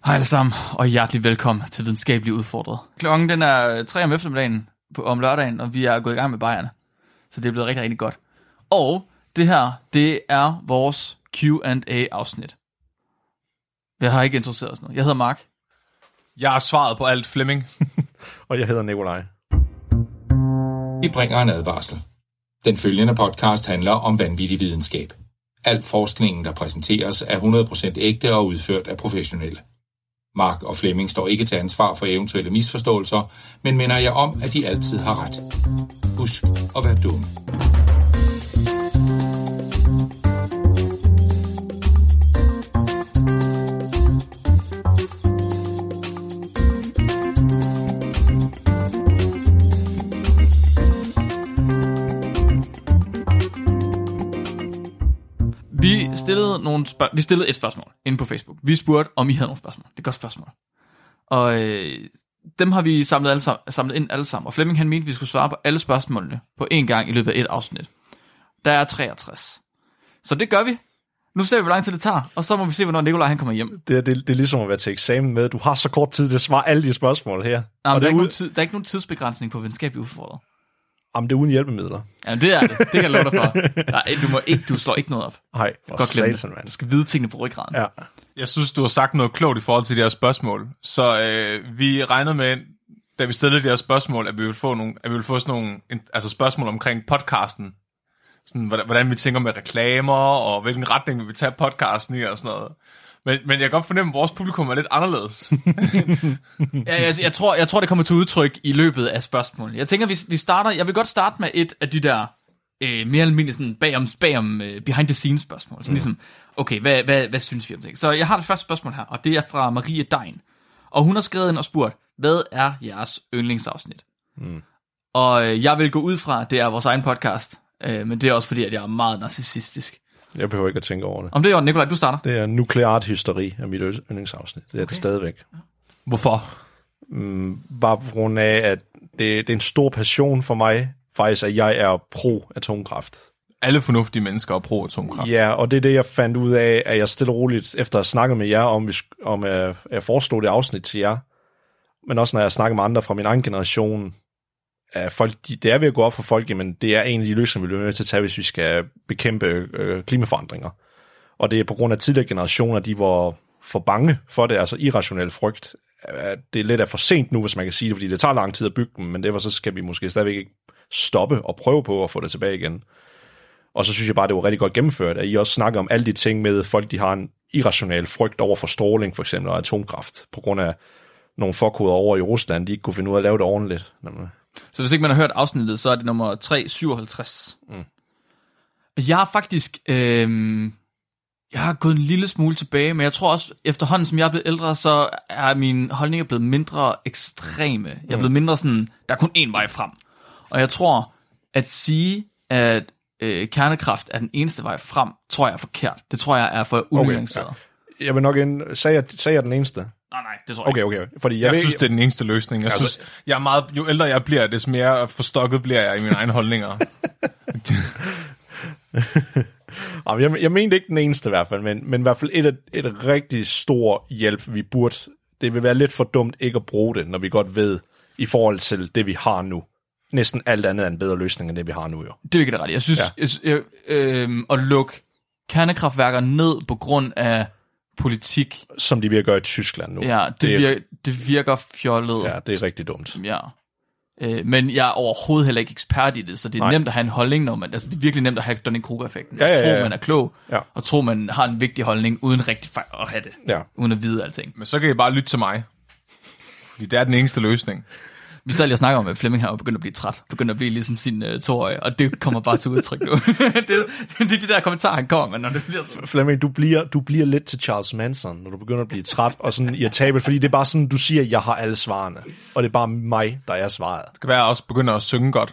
Hej alle sammen, og hjertelig velkommen til Videnskabeligt Udfordret. Klokken den er 3 om eftermiddagen om lørdagen, og vi er gået i gang med bajerne. Så det er blevet rigtig, rigtig godt. Og det her, det er vores Q&A-afsnit. Jeg har ikke introduceret os nu. Jeg hedder Mark. Jeg har svaret på alt, Flemming. Og jeg hedder Nikolaj. Vi bringer en advarsel. Den følgende podcast handler om vanvittig videnskab. Al forskningen, der præsenteres, er 100% ægte og udført af professionelle. Mark og Flemming står ikke til ansvar for eventuelle misforståelser, men minder jer om, at de altid har ret. Husk at være dumme. Vi stillede et spørgsmål inde på Facebook. Vi spurgte, om I havde nogle spørgsmål. Det er et godt spørgsmål. Og dem har vi samlet ind alle sammen. Og Flemming han mente, at vi skulle svare på alle spørgsmålene på én gang i løbet af et afsnit. Der er 63. Så det gør vi. Nu ser vi, hvor lang tid det tager. Og så må vi se, hvornår Nikolaj han kommer hjem. Det er ligesom at være til eksamen med. Du har så kort tid til at svare alle de spørgsmål her. Nej, og der er ikke nogen tidsbegrænsning på Videnskabeligt Udfordret. Jamen, det er uden hjælpemidler. Ja, det er det. Det kan jeg love dig for. Nej, du slår ikke noget op. Nej, satan, mand. Du skal vide tingene på ryggraden. Ja. Jeg synes, du har sagt noget klogt i forhold til de her spørgsmål. Så vi regnede med, da vi stillede de her spørgsmål, at vi ville få sådan nogle altså spørgsmål omkring podcasten. Sådan, hvordan vi tænker med reklamer, og hvilken retning vi vil tage podcasten i, og sådan noget. Men jeg kan godt fornemme, at vores publikum er lidt anderledes. Jeg tror, det kommer til udtryk i løbet af spørgsmål. Jeg tænker, vi starter. Jeg vil godt starte med et af de der mere almindelige sådan bagom behind the scenes spørgsmål. Sådan ligesom, okay, hvad synes vi om det? Så jeg har det første spørgsmål her, og det er fra Marie Dein. Og hun har skrevet ind og spurgt, hvad er jeres yndlingsafsnit? Og jeg vil gå ud fra, at det er vores egen podcast. Men det er også fordi, at jeg er meget narcissistisk. Jeg behøver ikke at tænke over det. Om det er Nikolaj, du starter. Det er nukleart hysteri af mit yndlingsafsnit. Det er det stadigvæk. Hvorfor? Bare på grund af, at det er en stor passion for mig, faktisk, at jeg er pro-atomkraft. Alle fornuftige mennesker er pro-atomkraft. Ja, og det er det, jeg fandt ud af, at jeg stille og roligt, efter at snakke med jer, om at forestå det afsnit til jer, men også når jeg snakker med andre fra min egen generation, folk, det er ved at gå op for folk, men det er en af de løsninger, vi bliver nødt til at tage, hvis vi skal bekæmpe klimaforandringer. Og det er på grund af tidligere generationer, de var for bange for det, altså irrationel frygt. Det er lidt af for sent nu, hvis man kan sige det, fordi det tager lang tid at bygge dem, men derfor så skal vi måske stadigvæk ikke stoppe og prøve på at få det tilbage igen. Og så synes jeg bare, det var rigtig godt gennemført, at I også snakker om alle de ting med folk, de har en irrationel frygt over for stråling, for eksempel, og atomkraft, på grund af nogle forkoder over i Rusland, de ikke kunne finde ud af at lave det ordentligt. Så hvis ikke man har hørt afsnittet, så er det nummer 357. Jeg har faktisk... jeg har gået en lille smule tilbage, men jeg tror også, efterhånden som jeg er blevet ældre, så er mine holdninger blevet mindre ekstreme. Jeg er blevet mindre sådan, der er kun én vej frem. Og jeg tror, at sige, at kernekraft er den eneste vej frem, tror jeg er forkert. Det tror jeg er for unuanceret. Okay, ja. Jeg vil nok sagde jeg den eneste? Nej, det tror jeg ikke. Okay. Fordi jeg synes, det er den eneste løsning. Jeg synes, jo ældre jeg bliver, des mere forstokket bliver jeg i mine egne holdninger. Jeg mente ikke den eneste i hvert fald, men i hvert fald et rigtig stor hjælp, vi burde. Det vil være lidt for dumt ikke at bruge det, når vi godt ved, i forhold til det, vi har nu. Næsten alt andet er en bedre løsning, end det, vi har nu, jo. Det er ikke det ret. Jeg synes, at lukke kernekraftværker ned på grund af politik, som de virker i Tyskland nu. Ja, det virker fjollet. Ja, det er rigtig dumt. Ja. Men jeg er overhovedet heller ikke ekspert i det, så det er nemt at have en holdning, når man, altså det er virkelig nemt at have Dunning-Kruger-effekten. Tro, man er klog, og tro, man har en vigtig holdning, uden rigtig at have det, uden at vide alting. Men så kan I bare lytte til mig, fordi det er den eneste løsning. Vi sad lige og snakker om, at Flemming her begynder at blive træt, begynder at blive ligesom sin 2-årige, og det kommer bare til udtryk nu. det er de der kommentarer, han kommer med, når det bliver sådan. Flemming, du bliver lidt til Charles Manson, når du begynder at blive træt og sådan irritabel, fordi det er bare sådan, du siger, jeg har alle svarene, og det er bare mig, der er svaret. Det kan være, at jeg også begynder at synge godt.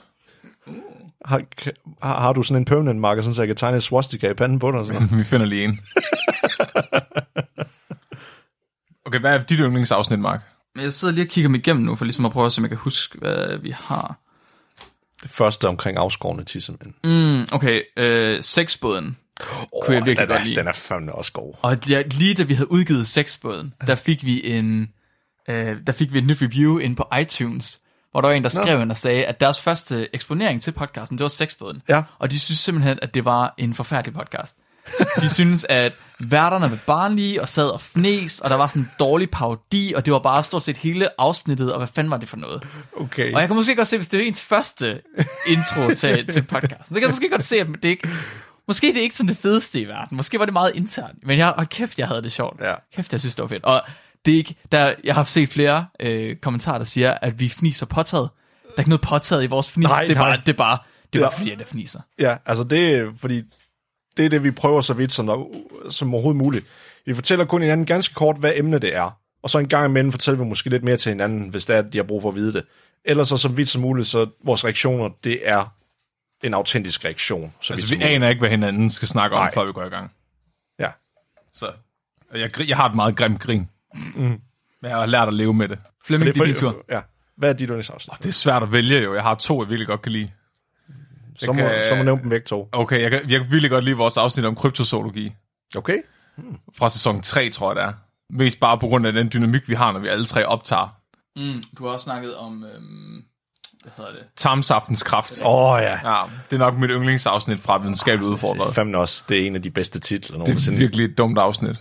Har du sådan en permanent marker, så jeg kan tegne et swastika i panden på dig? Sådan? Vi finder lige en. Okay, hvad er dit yndlingsafsnit, Mark? Jeg sidder lige og kigger mig igennem nu, for ligesom at prøve at se, om jeg kan huske, hvad vi har. Det første omkring afskårne tissemænd. Okay, sexbåden. kunne jeg virkelig godt lide. Den er fandme også god. Og lige da vi havde udgivet Sexbåden, der fik vi et nyt review inde på iTunes, hvor der var en, der skrev ind og sagde, at deres første eksponering til podcasten, det var Sexbåden. Ja. Og de synes simpelthen, at det var en forfærdelig podcast. De synes, at værterne var barnlige og sad og fnæs, og der var sådan en dårlig parodi, og det var bare stort set hele afsnittet, og hvad fanden var det for noget? Okay. Og jeg kan måske godt se, hvis det er ens første intro til podcasten, så kan jeg måske godt se, at det ikke... Måske det er ikke sådan det fedeste i verden. Måske var det meget internt. Men jeg havde det sjovt. Ja. Kæft, jeg synes, det var fedt. Og det er ikke... Jeg har set flere kommentarer, der siger, at vi fniser påtaget. Der er ikke noget påtaget i vores fnis. Det er bare fordi, jeg fniser. Ja, altså det er, fordi det er det, vi prøver så vidt som overhovedet muligt. Vi fortæller kun hinanden ganske kort, hvad emne det er. Og så en gang imellem fortæller vi måske lidt mere til hinanden, hvis det er, at de har brug for at vide det. Ellers så vidt som muligt, så vores reaktioner, det er en autentisk reaktion. Altså vi aner ikke, hvad hinanden skal snakke om, før vi går i gang. Ja. Så jeg har et meget grimt grin. Men jeg har lært at leve med det. Flemming, det er din tur. Ja. Hvad er dit yndlingsafsnit? Det er svært at vælge jo. Jeg har 2, jeg virkelig godt kan lide. Så må nævne dem begge 2. Okay, jeg kan virkelig godt lide vores afsnit om kryptozoologi. Okay. Fra sæson 3, tror jeg det er. Mest bare på grund af den dynamik, vi har, når vi alle 3 optager. Du har også snakket om... hvad hedder det? Tarmsaftens kraft. Ja. Ja, det er nok mit yndlingsafsnit fra Videnskabeligt Udfordret. Det er fandme også, det er en af de bedste titler nogensinde. Det er virkelig et dumt afsnit.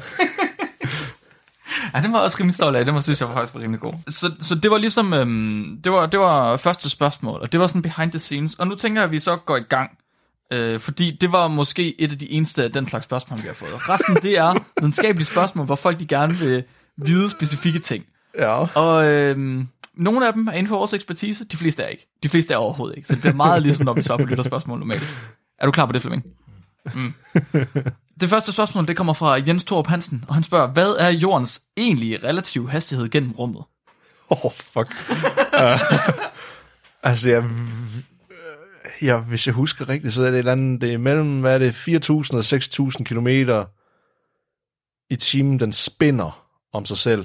Ja, det var også rimelig stolt af. Det synes jeg faktisk var rimelig god. Så det var ligesom, det var første spørgsmål, og det var sådan behind the scenes. Og nu tænker jeg, at vi så går i gang. Fordi det var måske et af de eneste af den slags spørgsmål, vi har fået. Resten, det er videnskabelige spørgsmål, hvor folk de gerne vil vide specifikke ting. Ja. Og nogle af dem er inden for vores ekspertise, de fleste er ikke. De fleste er overhovedet ikke. Så det bliver meget ligesom, når vi svarer på lytterspørgsmål normalt. Er du klar på det, Flemming? Det første spørgsmål, det kommer fra Jens Thorup Hansen, og han spørger, hvad er jordens egentlige relative hastighed gennem rummet? Fuck. Altså, hvis jeg husker rigtigt, så er det et eller andet, det er mellem, hvad er det, 4.000 og 6.000 kilometer i timen, den spinner om sig selv.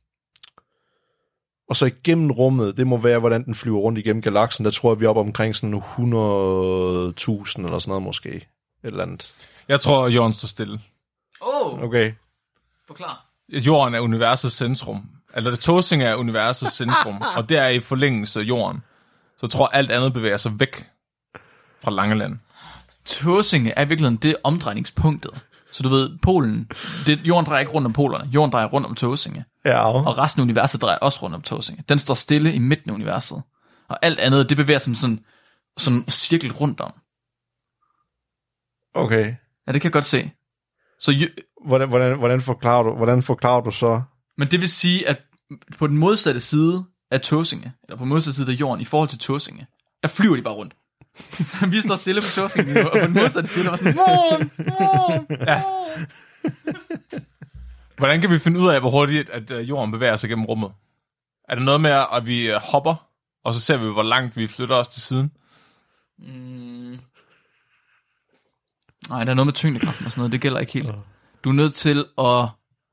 Og så igennem rummet, det må være, hvordan den flyver rundt igennem galaksen, der tror jeg, vi er oppe omkring sådan 100.000 eller sådan noget måske. Et eller andet. Jeg tror, jorden står stille. Okay. Forklar. Jorden er universets centrum. Eller Tåsinge er universets centrum, og det er i forlængelse af jorden. Så jeg tror, alt andet bevæger sig væk fra Langeland. Tåsinge er i virkeligheden det omdrejningspunktet. Så du ved, polen, jorden drejer ikke rundt om polerne, jorden drejer rundt om Tåsinge. Ja. Og resten af universet drejer også rundt om Tåsinge. Den står stille i midten af universet. Og alt andet, det bevæger sig sådan cirkel rundt om. Okay. Ja, det kan jeg godt se. Så hvordan forklarer du så? Men det vil sige, at på den modsatte side af Tåsinge, eller på den modsatte side af jorden, i forhold til Tåsinge, der flyver de bare rundt. Så vi står stille på Tåsinge, og på den modsatte side, der var sådan... Ja. Hvordan kan vi finde ud af, hvor hurtigt at jorden bevæger sig gennem rummet? Er det noget med, at vi hopper, og så ser vi, hvor langt vi flytter os til siden? Nej, der er noget med tyngdekraften og sådan noget, det gælder ikke helt. Du er nødt til at...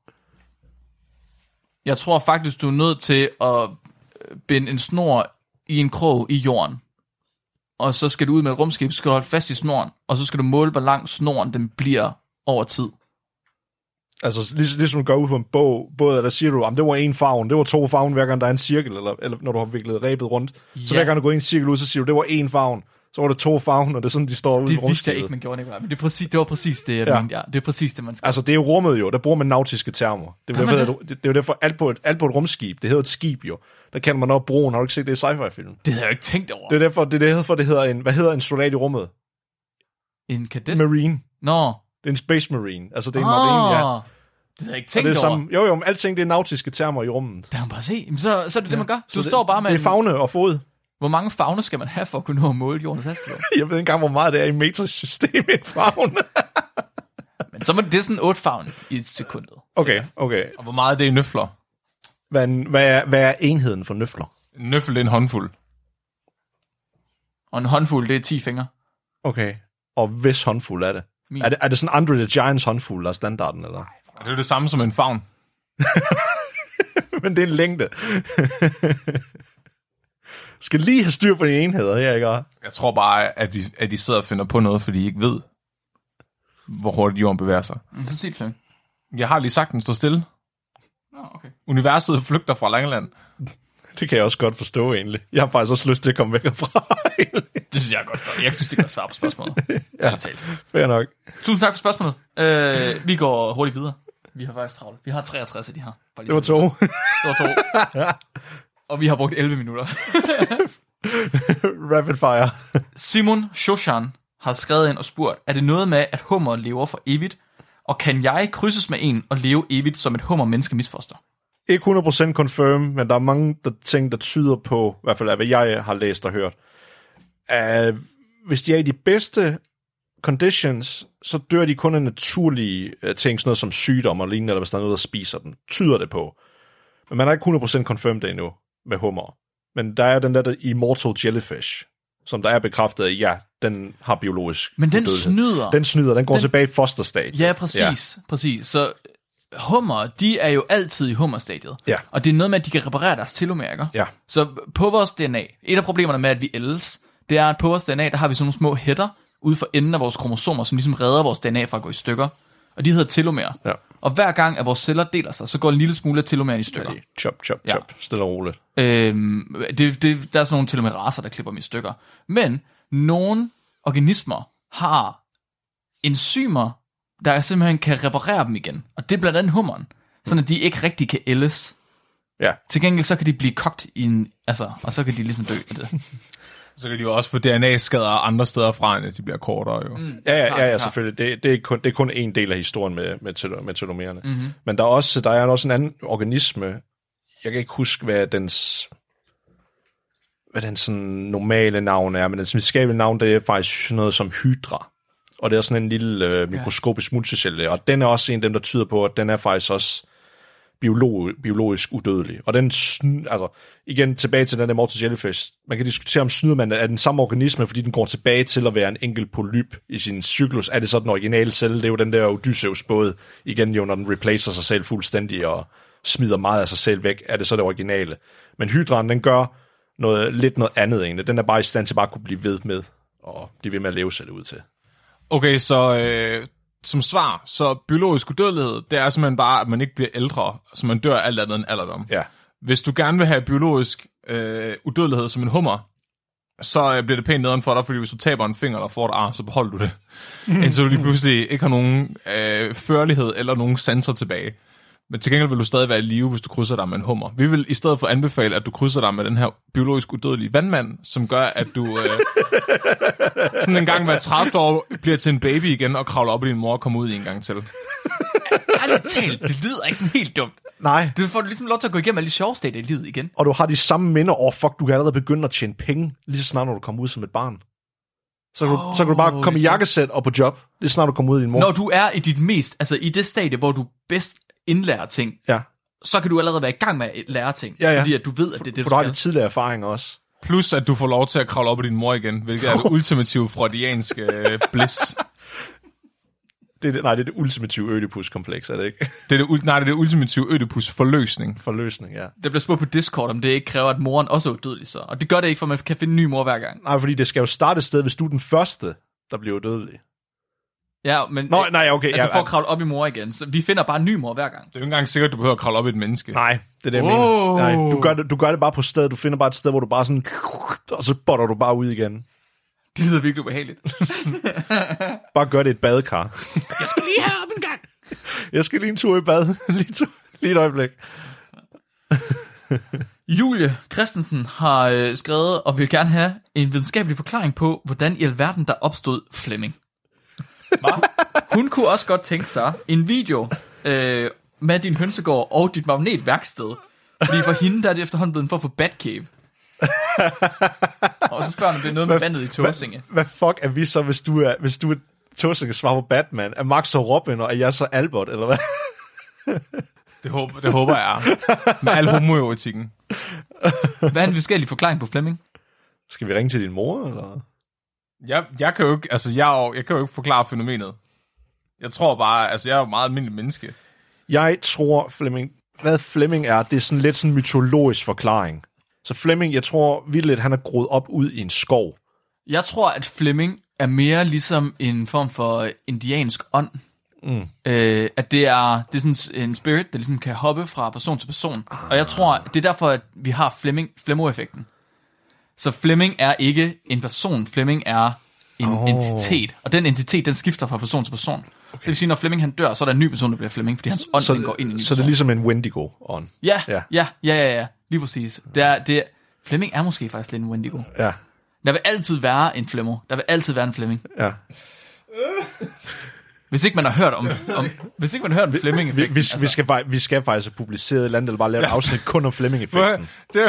Jeg tror faktisk, du er nødt til at binde en snor i en krog i jorden. Og så skal du ud med et rumskib, så skal du holde fast i snoren, og så skal du måle, hvor lang snoren den bliver over tid. Altså, ligesom du går ud på en båd, der siger du, at det var en favn, det var 2 favn, hver gang der er en cirkel, eller når du har viklet rebet rundt. Ja. Så hver gang du går en cirkel ud, så siger du, det var en favn, så var det 2 favn, og det er sådan, de står ude i rumskibet. Det vidste jeg ikke, man gjorde det, men det var præcis det, jeg mente, ja. Det er præcis det, man skal. Altså, det er jo rummet jo, der bruger man nautiske termer. Det er jo derfor, alt på et rumskib, det hedder et skib jo. Der kender man op broen, har du ikke set det i sci-fi-film? Det havde jeg jo ikke tænkt over. Det er derfor, det hedder hvad hedder en soldat i rummet? En kadet? Marine. Nå. Det er en space marine. Altså, det er en marine, ja. Det havde jeg ikke tænkt over. Samme, jo, men alting det er nautiske termer i rummet. Der kan man bare se. Så er det det, man gør. Du står bare med... Det er fagne og fod. Hvor mange fagner skal man have for at kunne nå at måle jordens hastighed? Jeg ved ikke engang, hvor meget det er i metrisk-system i fagne. Men så må det er sådan 8 favn i sekundet. Okay. Og hvor meget er det i nøfler? Hvad er enheden for nøfler? En nøffel er en håndfuld. Og en håndfuld, det er 10 fingre. Okay. Og hvis håndfuld er det? Er det sådan Andre the Giants håndfuld, der er standarden, eller? Det er jo det samme som en favn. Men det er en længde. Skal lige have styr på de enheder, her, ikke? Jeg tror bare, at de sidder og finder på noget, fordi de ikke ved. hvor hurtigt jorden bevæger sig. Så sig det, Flemming. Jeg har lige sagt, den står stille. Okay. Universet flygter fra Langeland. Det kan jeg også godt forstå, egentlig. Jeg har faktisk også lyst til at komme væk herfra. Det synes jeg er godt. Jeg synes, det er godt svar på spørgsmålet. Ja, fair nok. Tusind tak for spørgsmålet. Vi går hurtigt videre. Vi har faktisk travlt. Vi har 63 af de her. Det var 2. Det var 2. Og vi har brugt 11 minutter. Rapid fire. Simon Shoshan har skrevet ind og spurgt, er det noget med, at hummer lever for evigt? Og kan jeg krydses med en og leve evigt som et hummer-menneske misfoster? Ikke 100% confirm, men der er mange ting, der tyder på, i hvert fald af hvad jeg har læst og hørt. Hvis de er i de bedste conditions, så dør de kun af naturlige ting, sådan noget som sygdom og lignende, eller hvis der er noget, der spiser den. Tyder det på. Men man har ikke 100% confirmed det endnu med hummer. Men der er den der immortal jellyfish, som der er bekræftet af, ja, den har biologisk Men den udødelighed. snyder. Den går tilbage i fosterstadie. Ja, præcis. Så hummer, de er jo altid i hummerstadiet. Ja. Og det er noget med, at de kan reparere deres telomerer. Ja. Så på vores DNA, et af problemerne med, at vi ældes, det er, at på vores DNA, der har vi sådan nogle små hætter ude for enden af vores kromosomer, som ligesom redder vores DNA fra at gå i stykker. Og de hedder telomerer. Ja. Og hver gang, at vores celler deler sig, så går en lille smule af telomeren i stykker. Chop. Stille og roligt. Der er sådan nogle telomeraser, der klipper dem i stykker. Men nogle organismer har enzymer, der simpelthen kan reparere dem igen. Og det er blandt andet hummeren. Sådan at de ikke rigtig kan ældes. Ja. Til gengæld så kan de blive kogt i en... Altså, og så kan de ligesom dø af det. Så kan de jo også få DNA-skader andre steder fra, end at de bliver kortere jo. Ja, selvfølgelig. Det er kun en del af historien med telomererne. Mm-hmm. Men der er også en anden organisme. Jeg kan ikke huske, hvad dens sådan normale navn er, men dens videnskabelige navn, det er faktisk noget som hydra. Og det er sådan en lille mikroskopisk multicelle, og den er også en af dem, der tyder på, at den er faktisk også biologisk udødelig. Og den, altså igen tilbage til den der immortal jellyfish, man kan diskutere om snyder man er den samme organisme, fordi den går tilbage til at være en enkelt polyp i sin cyklus. Er det så den originale celle? Det er jo den der Odysseus-båd, igen jo, når den replacer sig selv fuldstændig og smider meget af sig selv væk, er det så det originale. Men hydraen, den gør noget andet egentlig. Den er bare i stand til bare at kunne blive ved med, og blive ved med at leve sig ud til. Okay, så som svar, så biologisk udødelighed, det er simpelthen bare, at man ikke bliver ældre, så man dør alt andet end alderdom. Ja. Hvis du gerne vil have biologisk udødelighed som en hummer, så bliver det pænt nederen for dig, fordi hvis du taber en finger eller får et ar, så beholder du det. Indtil du lige pludselig ikke har nogen førlighed eller nogen sanser tilbage. Men til gengæld vil du stadig være i live, hvis du krydser dig med en hummer. Vi vil i stedet for anbefale, at du krydser dig med den her biologisk udødelige vandmand, som gør, at du sådan en gang hver 30 år bliver til en baby igen og kravler op i din mor og kommer ud en gang til. Ærligt talt, det lyder ikke sådan helt dumt. Nej. Du får ligesom lov til at gå igennem alle de sjove stadier i livet igen. Og du har de samme minder, fuck, du kan allerede begynde at tjene penge, lige så snart når du kommer ud som et barn. Så kan du bare komme i jakkesæt og på job, lige så snart du kommer ud i din mor. Når du er i dit mest, altså i det stadie, hvor du bedst indlærer ting, så kan du allerede være i gang med at lære ting, fordi at du ved, at det er det, for du har de tidligere erfaringer også. Plus, at du får lov til at kravle op i din mor igen, hvilket er det ultimative freudianske bliss. Det er det ultimative Ødipus-kompleks, er det ikke? Det er det ultimative Ødipus-forløsning. Forløsning, ja. Der bliver spurgt på Discord, om det ikke kræver, at moren også er udødelig så. Og det gør det ikke, for man kan finde en ny mor hver gang. Nej, fordi det skal jo starte et sted, hvis du er den første, der bliver udødelig. Ja, men okay. Altså for at kravle op i mor igen. Så vi finder bare en ny mor hver gang. Det er jo ikke engang sikkert, at du behøver at kravle op i et menneske. Nej, det er det, jeg mener. Nej, du gør det bare på stedet. Du finder bare et sted, hvor du bare sådan... Og så botter du bare ud igen. Det lyder virkelig ubehageligt. Bare gør det et badekar. Jeg skal lige herop en gang. Jeg skal lige en tur i bad. lige et øjeblik. Julie Christensen har skrevet og vil gerne have en videnskabelig forklaring på, hvordan i alverden der opstod Flemming. Hun kunne også godt tænke sig en video med din hønsegård og dit magnetværksted. Fordi for hende der er det efterhånden blevet en form for Batcave. Og så spørger hun, om det er noget med vandet i Tåsinge. Hvad fuck er vi så, hvis du er Tåsinge svarer på Batman? Er Max så Robin, og er jeg så Albert, eller hvad? Det håber jeg. Med al homoerotikken. Hvad er en forskellig forklaring på Flemming? Skal vi ringe til din mor, eller? Jeg kan jo ikke, altså jeg kan jo ikke forklare fænomenet. Jeg tror bare, altså jeg er jo meget almindelig menneske. Jeg tror, Flemming er, det er sådan lidt sådan en mytologisk forklaring. Så Flemming, jeg tror vildt, han er groet op ud i en skov. Jeg tror, at Flemming er mere ligesom en form for indiansk ånd. At det er sådan en spirit, der ligesom kan hoppe fra person til person. Og jeg tror, det er derfor, at vi har Flemmo-effekten. Så Flemming er ikke en person, Flemming er en entitet. Og den entitet, den skifter fra person til person. Okay. Det vil sige, når Flemming han dør, så er der en ny person, der bliver Flemming, fordi hans ånd den går ind i en Så det er ligesom en Wendigo-ånd. Ja, lige præcis. Flemming er måske faktisk lidt en Wendigo. Ja. Der vil altid være en Flemmo. Der vil altid være en Flemming. Ja. Hvis ikke man har hørt om Flemming-effekten. Vi skal faktisk have publiceret et eller andet, eller bare lave et afsnit kun om Flemming-effekten.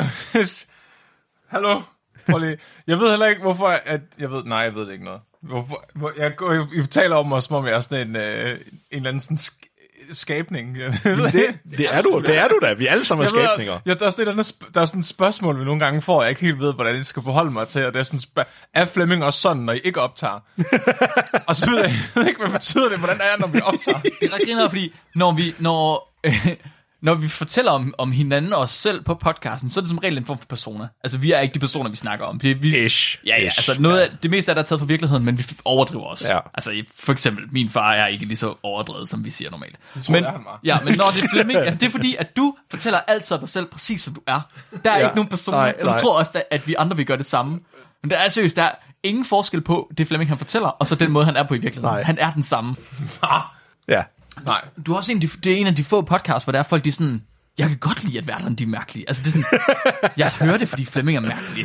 Hallo? Jeg ved heller ikke, hvorfor... jeg ved det ikke noget. Jeg taler om mig, som om jeg er sådan en eller anden sådan skabning. Det er du da. Vi er alle sammen skabninger. Der er sådan et spørgsmål, vi nogle gange får, jeg ikke helt ved, hvordan jeg skal forholde mig til, og det er sådan, er Flemming også sådan, når I ikke optager? Og så ved jeg ikke, hvad betyder det, hvordan er jeg, når vi optager? Det er ret grinerende, fordi når vi fortæller om hinanden og os selv på podcasten, så er det som regel en form for persona. Altså, vi er ikke de personer, vi snakker om. Ish. Ja, altså det meste af det er taget fra virkeligheden, men vi overdriver også. Ja. Altså, for eksempel, min far er ikke lige så overdrevet, som vi siger normalt. Men når det er Flemming, det er fordi, at du fortæller altid dig selv præcis, som du er. Der er ikke nogen personer, som tror også, at vi andre vil gøre det samme. Men der er seriøst, der er ingen forskel på det Flemming, han fortæller, og så den måde, han er på i virkeligheden. Nej. Han er den samme. Ja. Nej. Du er også det er en af de få podcasts, hvor der er folk, de er sådan, jeg kan godt lide, at værterne de er mærkelige. Altså, det er sådan, jeg hører det, fordi Flemming er mærkelig.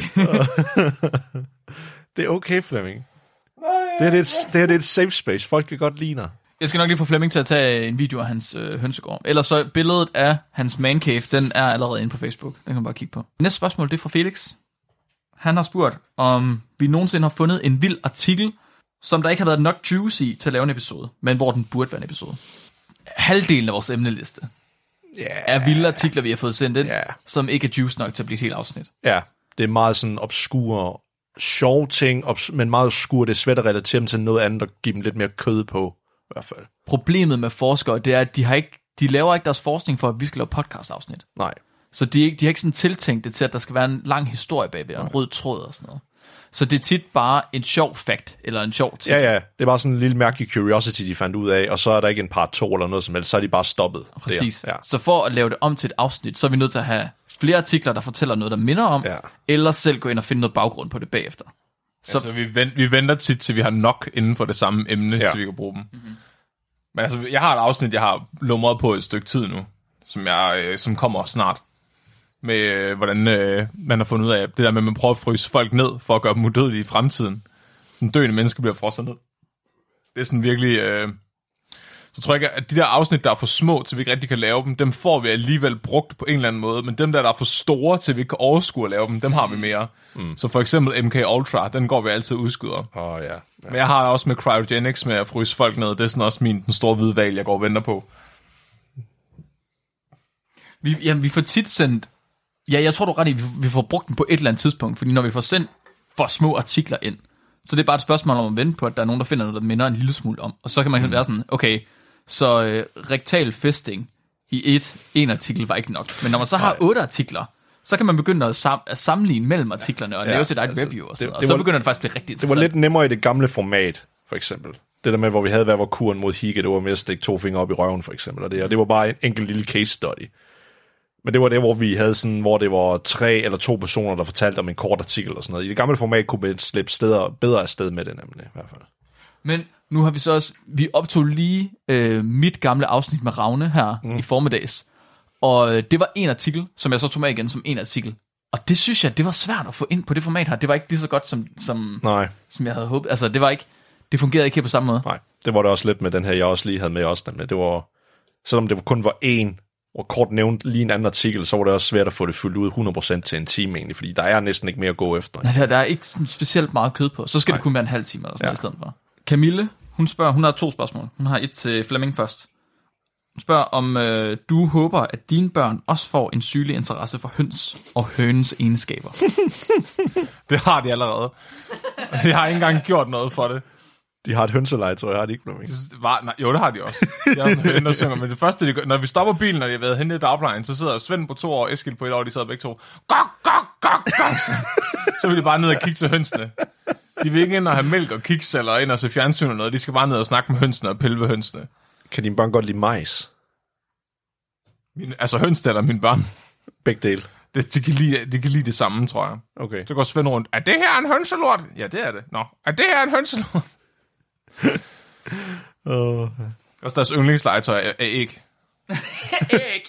Det er okay, Flemming. Det er et safe space. Folk kan godt lide dig. Jeg skal nok lige få Flemming til at tage en video af hans hønsegård. Ellers så billedet af hans man cave, den er allerede inde på Facebook. Den kan man bare kigge på. Næste spørgsmål, det er fra Felix. Han har spurgt, om vi nogensinde har fundet en vild artikel, som der ikke har været nok juice i til at lave en episode, men hvor den burde være en episode. Halvdelen af vores emneliste er vilde artikler, vi har fået sendt ind, som ikke er juice nok til at blive et helt afsnit. Ja, det er meget sådan obskure, sjove ting, men meget obskure. Det er svært at relatere dem til noget andet og give dem lidt mere kød på, i hvert fald. Problemet med forskere, det er, at de laver ikke deres forskning for, at vi skal lave podcast-afsnit. Nej. Så de har ikke sådan tiltænkt det til, at der skal være en lang historie bagved, en rød tråd og sådan noget. Så det er tit bare en sjov fact, eller en sjov ting. Ja, det er bare sådan en lille mærkelig curiosity, de fandt ud af, og så er der ikke en part 2 eller noget som helst, så er de bare stoppet. Præcis. Ja. Så for at lave det om til et afsnit, så er vi nødt til at have flere artikler, der fortæller noget, der minder om, eller selv gå ind og finde noget baggrund på det bagefter. Så altså, vi venter tit, til vi har nok inden for det samme emne, til vi kan bruge dem. Mm-hmm. Men altså, jeg har et afsnit, jeg har lumret på et stykke tid nu, som kommer snart. Med hvordan man har fundet ud af det der med, at man prøver at fryse folk ned, for at gøre dem udødelige i fremtiden. Sådan døende mennesker bliver frosset ned. Det er sådan virkelig... Så tror jeg, at de der afsnit, der er for små, til vi ikke rigtig kan lave dem får vi alligevel brugt på en eller anden måde. Men dem der er for store, til vi ikke kan overskue at lave dem har vi mere. Så for eksempel MK Ultra, den går vi altid udskyder. Ja. Men jeg har også med Cryogenics med at fryse folk ned. Det er sådan også den store hvide valg, jeg går og venter på. Vi får tit sendt... Ja, jeg tror du ret i, vi får brugt den på et eller andet tidspunkt, fordi når vi får sendt for små artikler ind, så det er bare et spørgsmål om at vente på, at der er nogen, der finder noget, der minder en lille smule om. Og så kan man være sådan, okay, så rektal festing i en artikel var ikke nok. Men når man så har 8 artikler, så kan man begynde at sammenligne mellem artiklerne og lave sit eget review og sådan noget. Og så begynder det faktisk at blive rigtig interessant. Det var lidt nemmere i det gamle format, for eksempel. Det der med, hvor vi havde, hvad var kuren mod Hige, det var med at stikke 2 fingre op i røven, for eksempel. Og det var bare en enkelt lille case study. Men det var det, hvor vi havde sådan, hvor det var 3 eller 2 personer, der fortalte om en kort artikel og sådan noget. I det gamle format kunne vi slippe bedre afsted med det nemlig, i hvert fald. Men nu har vi så også, vi optog lige mit gamle afsnit med Ravne her i formiddags. Og det var en artikel, som jeg så tog med igen som en artikel. Og det synes jeg, det var svært at få ind på det format her. Det var ikke lige så godt, som jeg havde håbet. Altså, det fungerede ikke helt på samme måde. Nej, det var det også lidt med den her, jeg også lige havde med også. Nemlig. Det var, selvom det kun var én, og kort nævnt lige en anden artikel, så var det også svært at få det fyldt ud 100% til en time egentlig, fordi der er næsten ikke mere at gå efter. Nej, der er ikke specielt meget kød på. Så skal det kun være en halv time eller sådan noget i stedet for. Camille, hun har 2 spørgsmål. Hun har et til Flemming først. Hun spørger, om du håber, at dine børn også får en sygelig interesse for høns og hønens egenskaber. Det har de allerede. Jeg har ikke engang gjort noget for det. De har et hønseleje, tror jeg, har de ikke noget. Jo, det har de også. De har en høne, der synger. Men det første, når vi stopper bilen, og de har været henne i dagplejen, så sidder Svend på 2 år, Eskild på 1 år, de sidder begge 2. Gok, gok, gok, gok. Så vil de bare ned og kigge til hønsene. De vil ikke ind og have mælk og kiks, eller ind og se fjernsyn eller noget. De skal bare ned og snakke med hønsene og pille ved hønsene. Kan dine børn godt lide majs? Altså hønsene eller mine børn? Begge dele. De kan lide det samme, tror jeg. Okay. Så går Svend rundt. Er det her en hønselort? Ja, det er det. Nå, er det her en hønselort? Også deres yndlingslegetøj er æg. Æg!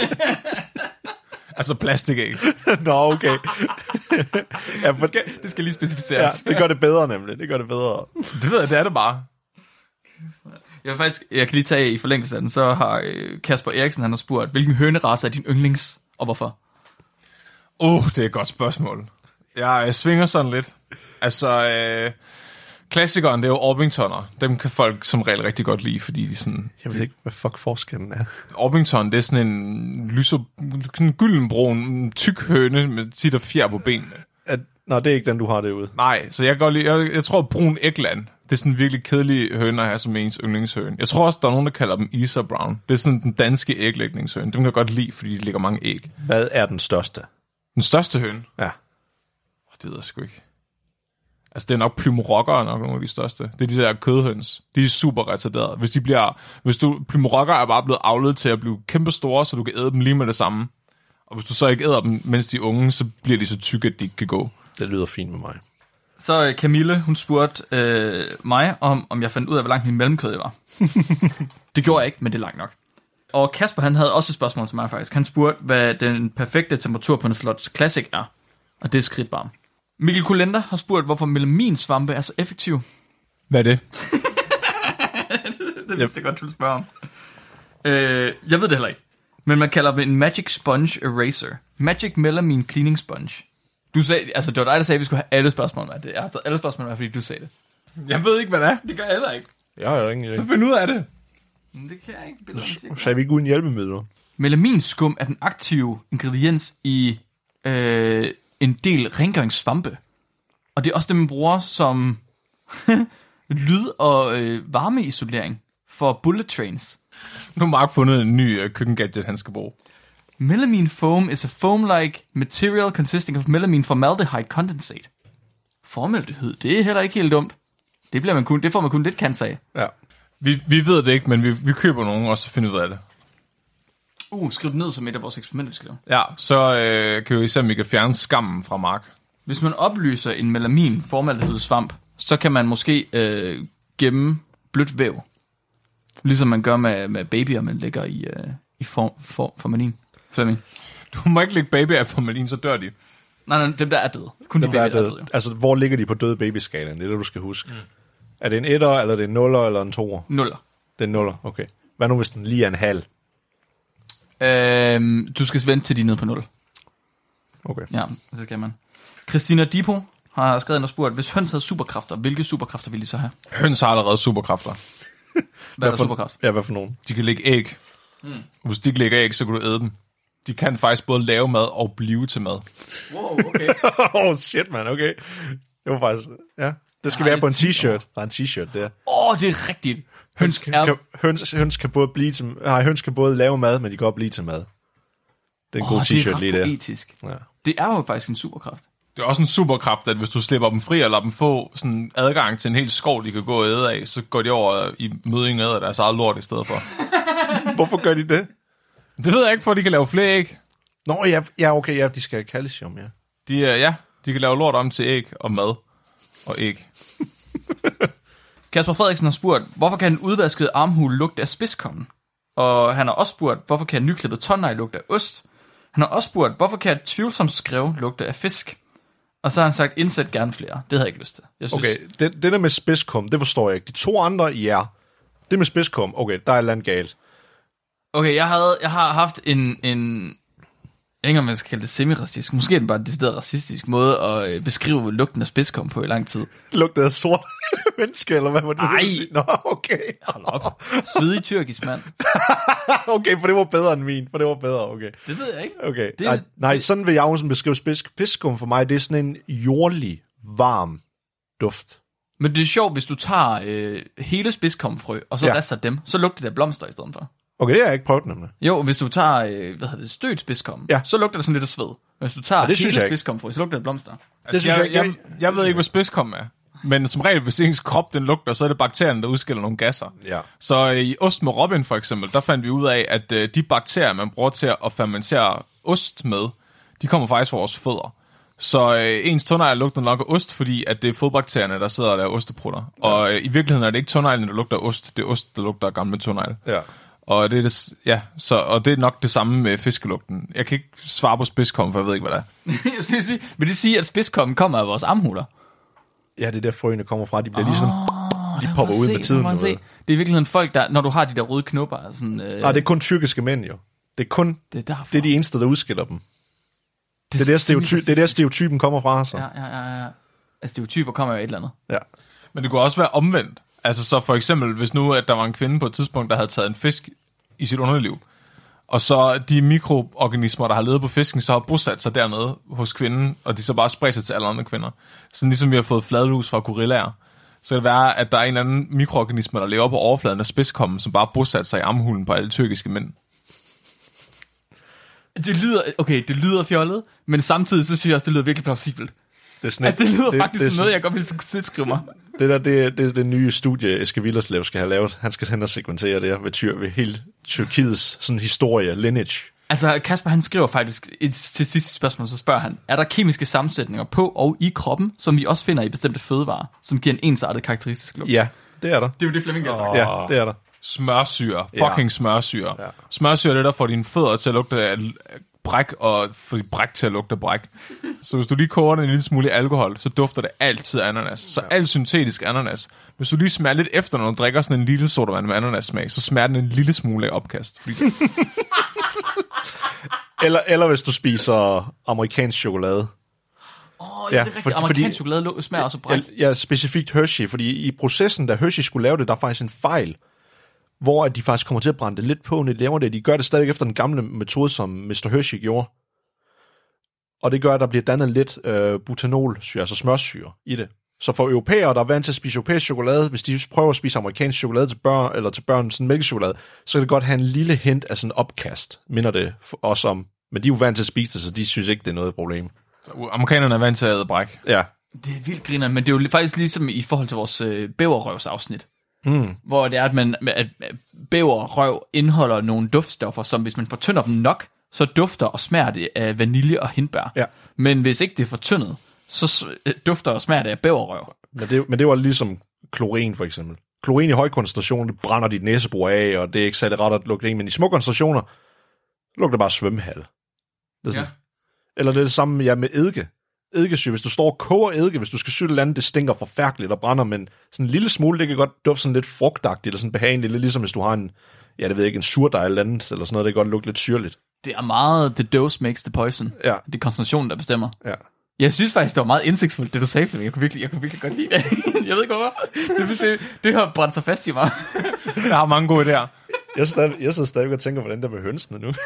Altså plastikæg. Nå, okay. Ja, for, Det skal lige specificeres. ja, det gør det bedre nemlig. Det gør det bedre. Det ved jeg, det er det bare. Jeg kan lige tage i forlængelse af den, så har Kasper Eriksen, han har spurgt, hvilken hønerace er din yndlings, og hvorfor? Det er et godt spørgsmål. Jeg svinger sådan lidt. Altså, klassikeren, det er jo Orpingtoner. Dem kan folk som regel rigtig godt lide, fordi de sådan... Jeg ved ikke, hvad fuck forskellen er. Orpington, det er sådan en gyldenbrun, tyk høne med tit og fjer på benene. Nå, det er ikke den, du har derude. Nej, så jeg kan godt lide... Jeg tror, brun ægland, det er sådan en virkelig kedelig høne at have som ens yndlingshøne. Jeg tror også, der er nogen, der kalder dem Isa Brown. Det er sådan den danske æglægningshøne. Dem kan jeg godt lide, fordi de lægger mange æg. Hvad er den største? Den største høne? Ja. Det ved jeg sgu ikke. Altså, det er nok plymorokker nok nogle af de største. Det er de der kødhøns. De er super retarderede. Plymorokker er bare blevet avlet til at blive kæmpe store, så du kan æde dem lige med det samme. Og hvis du så ikke æder dem, mens de er unge, så bliver de så tykke, at de ikke kan gå. Det lyder fint med mig. Så Camille, hun spurgte mig, om jeg fandt ud af, hvor langt min mellemkød var. Det gjorde jeg ikke, men det er langt nok. Og Kasper, han havde også et spørgsmål til mig faktisk. Han spurgte, hvad den perfekte temperatur på en Slots Classic er. Og det er skridtvarm. Mikkel Kulender har spurgt, hvorfor melaminsvampe er så effektiv. Hvad er det? Det vidste jeg godt, du ville spørge om. Jeg ved det heller ikke. Men man kalder det en Magic Sponge Eraser. Magic Melamine Cleaning Sponge. Du sagde, altså det var dig, der sagde, at vi skulle have alle spørgsmål med det. Jeg har taget alle spørgsmål med, fordi du sagde det. Jeg ved ikke, hvad det er. Det gør jeg heller ikke. Jeg har jo ingen idé. Så find ud af det. Men det kan jeg ikke. Så er vi ikke uden hjælpemidler. Melaminskum er den aktive ingrediens i en del rengøringssvampe. Og det er også det, man bruger som lyd- og varmeisolering for bullet trains. Nu har Mark fundet en ny køkkengadget, han skal bruge. Melamine foam is a foam-like material consisting of melamine formaldehyde condensate. Formaldehyd, det er heller ikke helt dumt. Det får man kun lidt kant af. Ja. Vi ved det ikke, men vi køber nogen, og så finder ud af det. Skriv det ned som et af vores eksperimenter, vi skal lave. Ja, så kan vi især, om vi kan fjerne skammen fra Mark. Hvis man oplyser en melamin formaldehydsvamp, så kan man måske gemme blødt væv. Ligesom man gør med babyer, man lægger i formalin. Flemming. Du må ikke lægge babyer af formalin, så dør de. Nej, dem der er døde. Kun de babyer, der er døde. Jo. Altså, hvor ligger de på døde babyskalaen? Det er det, du skal huske. Er det en 1'er, eller er det en 0'er, eller en 2'er? 0'er. Det er en 0'er, okay. Hvad nu, hvis den lige er en halv? Du skal vente til de er nede på 0. Okay. Ja, det skal man. Christina Dipo har skrevet ind og spurgt, hvis høns havde superkræfter, hvilke superkræfter ville de så have? Høns har allerede superkræfter. Hvad er superkraft? Ja, hvad for nogen? De kan lægge æg. Og hvis de ikke lægger æg, så kan du æde dem. De kan faktisk både lave mad og blive til mad. Wow, okay. Shit, man, okay. Det var faktisk... Ja, det skal være på en t-shirt. Der er en t-shirt der. Det er rigtigt. Høns kan både lave mad, men de kan også blive til mad. Det er en god t-shirt lige der. Det er etisk. Ja. Det er jo faktisk en superkraft. Det er også en superkraft, at hvis du slipper dem fri og lader dem få sådan adgang til en hel skov, de kan gå og æde af, så går de over i møding af deres eget lort i stedet for. Hvorfor gør de det? Det ved jeg ikke, for de kan lave flere æg. Nå, ja, okay, ja, de skal have calcium, ja. De kan lave lort om til æg og mad og æg. Kasper Frederiksen har spurgt, hvorfor kan en udvasket armhul lugte af spidskommen? Og han har også spurgt, hvorfor kan en nyklippet tårnegl lugte af ost? Han har også spurgt, hvorfor kan et tvivlsomt skrev lugte af fisk? Og så har han sagt, indsæt gerne flere. Det havde jeg ikke lyst til. Jeg synes... Okay, det der med spidskum, det forstår jeg ikke. De to andre, ja. Det med spidskum, okay, der er et eller andet galt. Okay, jeg har haft en jeg ved ikke, om man skal kalde det semi-racistisk. Måske er det bare en decideret racistisk måde at beskrive lugten af spidskom på i lang tid. Lugtede af sort menneske, eller hvad var det? Nej. Nå, okay. Hold op. Svedig tyrkisk mand. Okay, for det var bedre end min. Okay. Det ved jeg ikke. Okay. Nej, sådan vil jeg også beskrive spidskum for mig. Det er sådan en jordlig, varm duft. Men det er sjovt, hvis du tager hele spidskomfrø, og så rester dem, så lugter det af blomster i stedet for. Okay, det har jeg ikke prøvet nemlig. Jo, hvis du tager, stødt spidskom, så lugter det sådan lidt af sved. Men hvis du tager hele spidskomfrø, så lugter det af blomster. Altså, jeg ved ikke, hvad spidskom er. Men som regel, hvis ens krop den lugter, så er det bakterierne, der udskiller nogle gasser. Ja. Så i ost med Robin for eksempel, der fandt vi ud af, at de bakterier, man bruger til at fermentere ost med, de kommer faktisk fra vores fødder. Så ens tånegl lugter nok af ost, fordi at det er fodbakterierne, der sidder og laver osteprutter. Ja. Og i virkeligheden er det ikke tåneglene, der lugter af ost, det er ost, der lugter af gamle tånegle. Ja. Og det er og det er nok det samme med fiskelugten. Jeg kan ikke svare på spidskommen, for jeg ved ikke, hvad det er. Jeg skulle sige, vil det sige, at spidskommen kommer af vores armhuler? Ja, det er der frøene kommer fra. De bliver ligesom... De popper ud med tiden. Det er i virkeligheden folk, der, når du har de der røde knopper... Sådan, Nej, det er kun tyrkiske mænd, jo. Det er kun... Det er de eneste, der udskiller dem. Det er der stereotypen kommer fra, så. Ja. Altså, stereotyper kommer jo et eller andet. Ja. Men det kunne også være omvendt. Altså, så for eksempel, hvis nu, at der var en kvinde på et tidspunkt, der havde taget en fisk i sit underliv, og så de mikroorganismer, der har levet på fisken, så har bosat sig dernede hos kvinden, og de så bare spredt sig til alle andre kvinder. Så ligesom vi har fået fladlus fra gorillaer, så kan det være, at der er en eller anden mikroorganisme, der lever på overfladen af spidskommen, som bare bosat sig i armhulen på alle tyrkiske mænd. Det lyder fjollet, men samtidig så synes jeg også, det lyder virkelig plausibelt. Det lyder faktisk som noget, jeg godt vil tilskrive mig. Det er det nye studie, Eske Willerslev skal have lavet. Han skal hen og segmentere det ved hele Tyrkiets sådan historie, lineage. Altså, Kasper, han skriver faktisk til sidste spørgsmål, så spørger han, er der kemiske sammensætninger på og i kroppen, som vi også finder i bestemte fødevarer, som giver en ensartet karakteristisk lugt? Ja, det er der. Det er jo det, Flemming har sagt. Ja, det er der. Smørsyre. Fucking smørsyre. Ja. Smørsyre er det, der får dine fødder til at lugte af bræk, og får dit bræk til at lugte af bræk. Så hvis du lige koger en lille smule alkohol, så dufter det altid ananas. Så alt syntetisk ananas. Hvis du lige smager lidt efter, når du drikker sådan en lille sodavand med ananas-smag, så smager den en lille smule af opkast. eller hvis du spiser amerikansk chokolade. Det er rigtigt. Amerikansk chokolade smager også bræk. Ja, specifikt Hershey, fordi i processen, da Hershey skulle lave det, der er faktisk en fejl, hvor de faktisk kommer til at brænde det lidt på, når de laver det. De gør det stadig efter den gamle metode, som Mr. Hershey gjorde. Og det gør, at der bliver dannet lidt butanolsyre, altså smørsyre i det. Så for europæere, der er vant til at spise europæisk chokolade, hvis de prøver at spise amerikansk chokolade til børn, eller til børn sådan mælkechokolade, så kan det godt have en lille hint af sådan opkast, minder det også om. Men de er jo vant til at spise det, så de synes ikke, det er noget problem. Så amerikanerne er vant til at æde bræk. Ja. Det er vildt griner, men det er jo faktisk ligesom i forhold til vores bæverrøvsafsnit. Hvor det er, at bæverrøv indeholder nogle duftstoffer, som hvis man fortynder dem nok, så dufter og smager det af vanilje og hindbær. Ja. Men hvis ikke det er fortyndet, så dufter og smager det af bæverrøv. Men det var ligesom klorin for eksempel. Klorin i høj koncentration, det brænder dit næsebor af, og det er ikke særlig ret at lugte, men i små koncentrationer lugter bare svømmehal. Eller det er det samme med eddike. Eddikesyre, hvis du står og koger eddike, hvis du skal syge et eller andet, det stinker forfærdeligt og brænder, men sådan en lille smule, det kan godt dufte sådan lidt frugtagtigt, eller sådan behageligt, lidt ligesom hvis du har en surdej eller andet, eller sådan noget, det kan godt lugte lidt syrligt. Det er meget the dose makes the poison. Ja. Det er koncentrationen, der bestemmer. Ja. Jeg synes faktisk, det var meget indsigtsfuldt, det du sagde, Flemming. Jeg kunne virkelig godt lide det. Jeg ved ikke hvorfor. Det har brændt sig fast i mig. Jeg har mange gode idéer. Jeg sidder stadig og tænker, hvordan der med hønsene nu.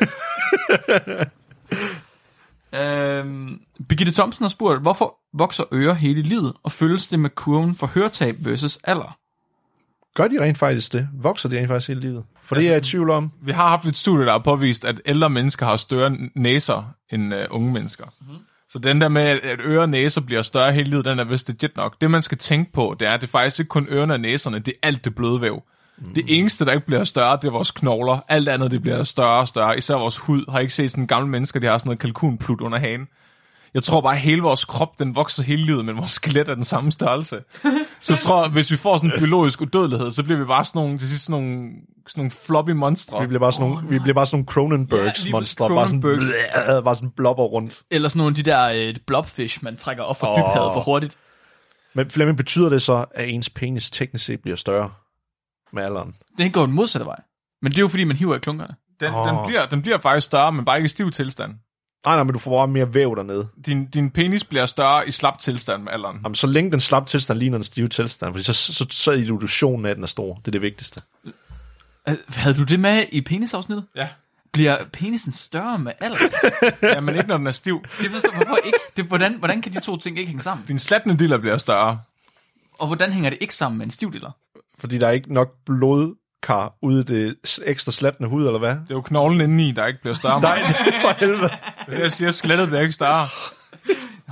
Birgitte Thomsen har spurgt, hvorfor vokser ører hele livet, og følges det med kurven for høretab versus alder? Gør de rent faktisk det? Vokser de rent faktisk hele livet? For det er jeg i tvivl om. Vi har haft et studie, der har påvist, at ældre mennesker har større næser end unge mennesker. Mm-hmm. Så den der med, at ører og næser bliver større hele livet, den er vist legit nok. Det man skal tænke på, det er, at det faktisk ikke kun ørerne og næserne, det er alt det bløde væv. Det eneste, der ikke bliver større, det er vores knogler. Alt andet, det bliver større og større. Især vores hud. Har ikke set sådan gamle mennesker, de har sådan noget kalkunplut under hagen. Jeg tror bare, at hele vores krop, den vokser hele livet, men vores skelet er den samme størrelse. Så jeg tror, hvis vi får sådan en biologisk udødelighed, så bliver vi bare sådan nogle, til sidst sådan nogle floppy monstre. Vi bliver bare sådan nogle Cronenbergs monstre. Bare sådan blobber rundt. Eller sådan nogle af de der blobfish, man trækker op fra dybhavet for hurtigt. Men Flemming, betyder det så, at ens penis teknisk set bliver større med alderen? Det går den modsatte vej. Men det er jo fordi, man hiver i klunkerne. Den bliver faktisk større, men bare ikke i stiv tilstand. Nej, men du får bare mere væv dernede. Din penis bliver større i slap tilstand med alderen. Jamen, så længe den slap tilstand ligner en stiv tilstand, fordi så illusionen af den er stor. Det er det vigtigste. Havde du det med i penisafsnittet? Ja. Bliver penisen større med alderen? Ja, men ikke når den er stiv. Det forstår hvorfor ikke. Hvordan kan de to ting ikke hænge sammen? Din slattende diller bliver større. Og hvordan hænger det ikke sammen med en stiv diller? Fordi der er ikke nok blodkar ude i det ekstra slattende hud, eller hvad? Det er jo knoglen indeni, der ikke bliver større. Nej, det er for helvede. Jeg siger, skelettet bliver ikke større. Det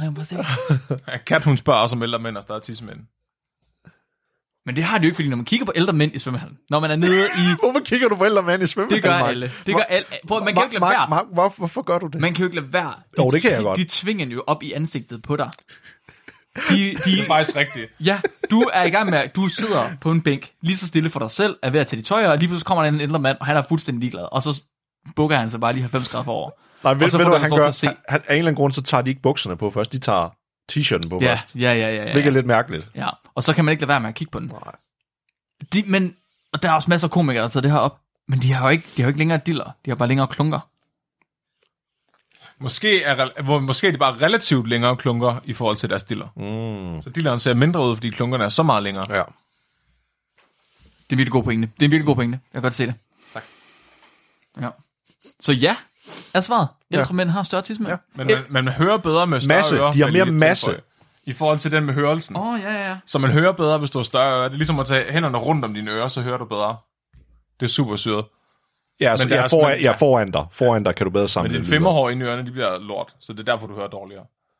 Prøv at se. Kat, hun spørger også om ældre mænd og større tissemænd. Men det har det jo ikke, fordi når man kigger på ældre mænd i svømmehallen, når man er nede i... Hvorfor kigger du på ældre mænd i svømmehallen? Det gør alle. Det gør alle. Prøv, man kan jo ikke lade være. Hvorfor gør du det? Man kan jo ikke lade være. Jo, det kan jeg godt. De tvinger jo op i ansigtet på dig. Det er faktisk rigtigt. Ja, du er i gang med, du sidder på en bænk, lige så stille for dig selv, er ved at tage de tøjer, og lige pludselig kommer der en ældre mand, og han er fuldstændig ligeglad, og så bukker han sig bare lige 90 grader forover. Nej, ved du, hvad han gør? Han, af en eller anden grund, så tager de ikke bukserne på først, de tager t-shirten på først. Ja. Hvilket er lidt mærkeligt. Ja, og så kan man ikke lade være med at kigge på den. Nej. Men, og der er også masser af komikere, der tager det her op, men de har jo ikke længere diller, de har bare længere klunker. Måske er de bare relativt længere klunker i forhold til deres diller. Så dilleren ser mindre ud, fordi klunkerne er så meget længere. Ja. Det er virkelig god pointe. Jeg kan godt se det. Tak. Ja. Så ja, er svaret. Ældre mænd har større tissemænd. Ja. Men man hører bedre med større masse. ører. De har mere masse. I forhold til den med hørelsen. Ja. Så man hører bedre, hvis du har større ører. Det er ligesom at tage hænderne rundt om dine ører, så hører du bedre. Det er super syret. Ja, altså, foran dig kan du bedre sammenligne. Men din femmerhår inde i ørerne, de bliver lort. Så det er derfor, du hører dårligere.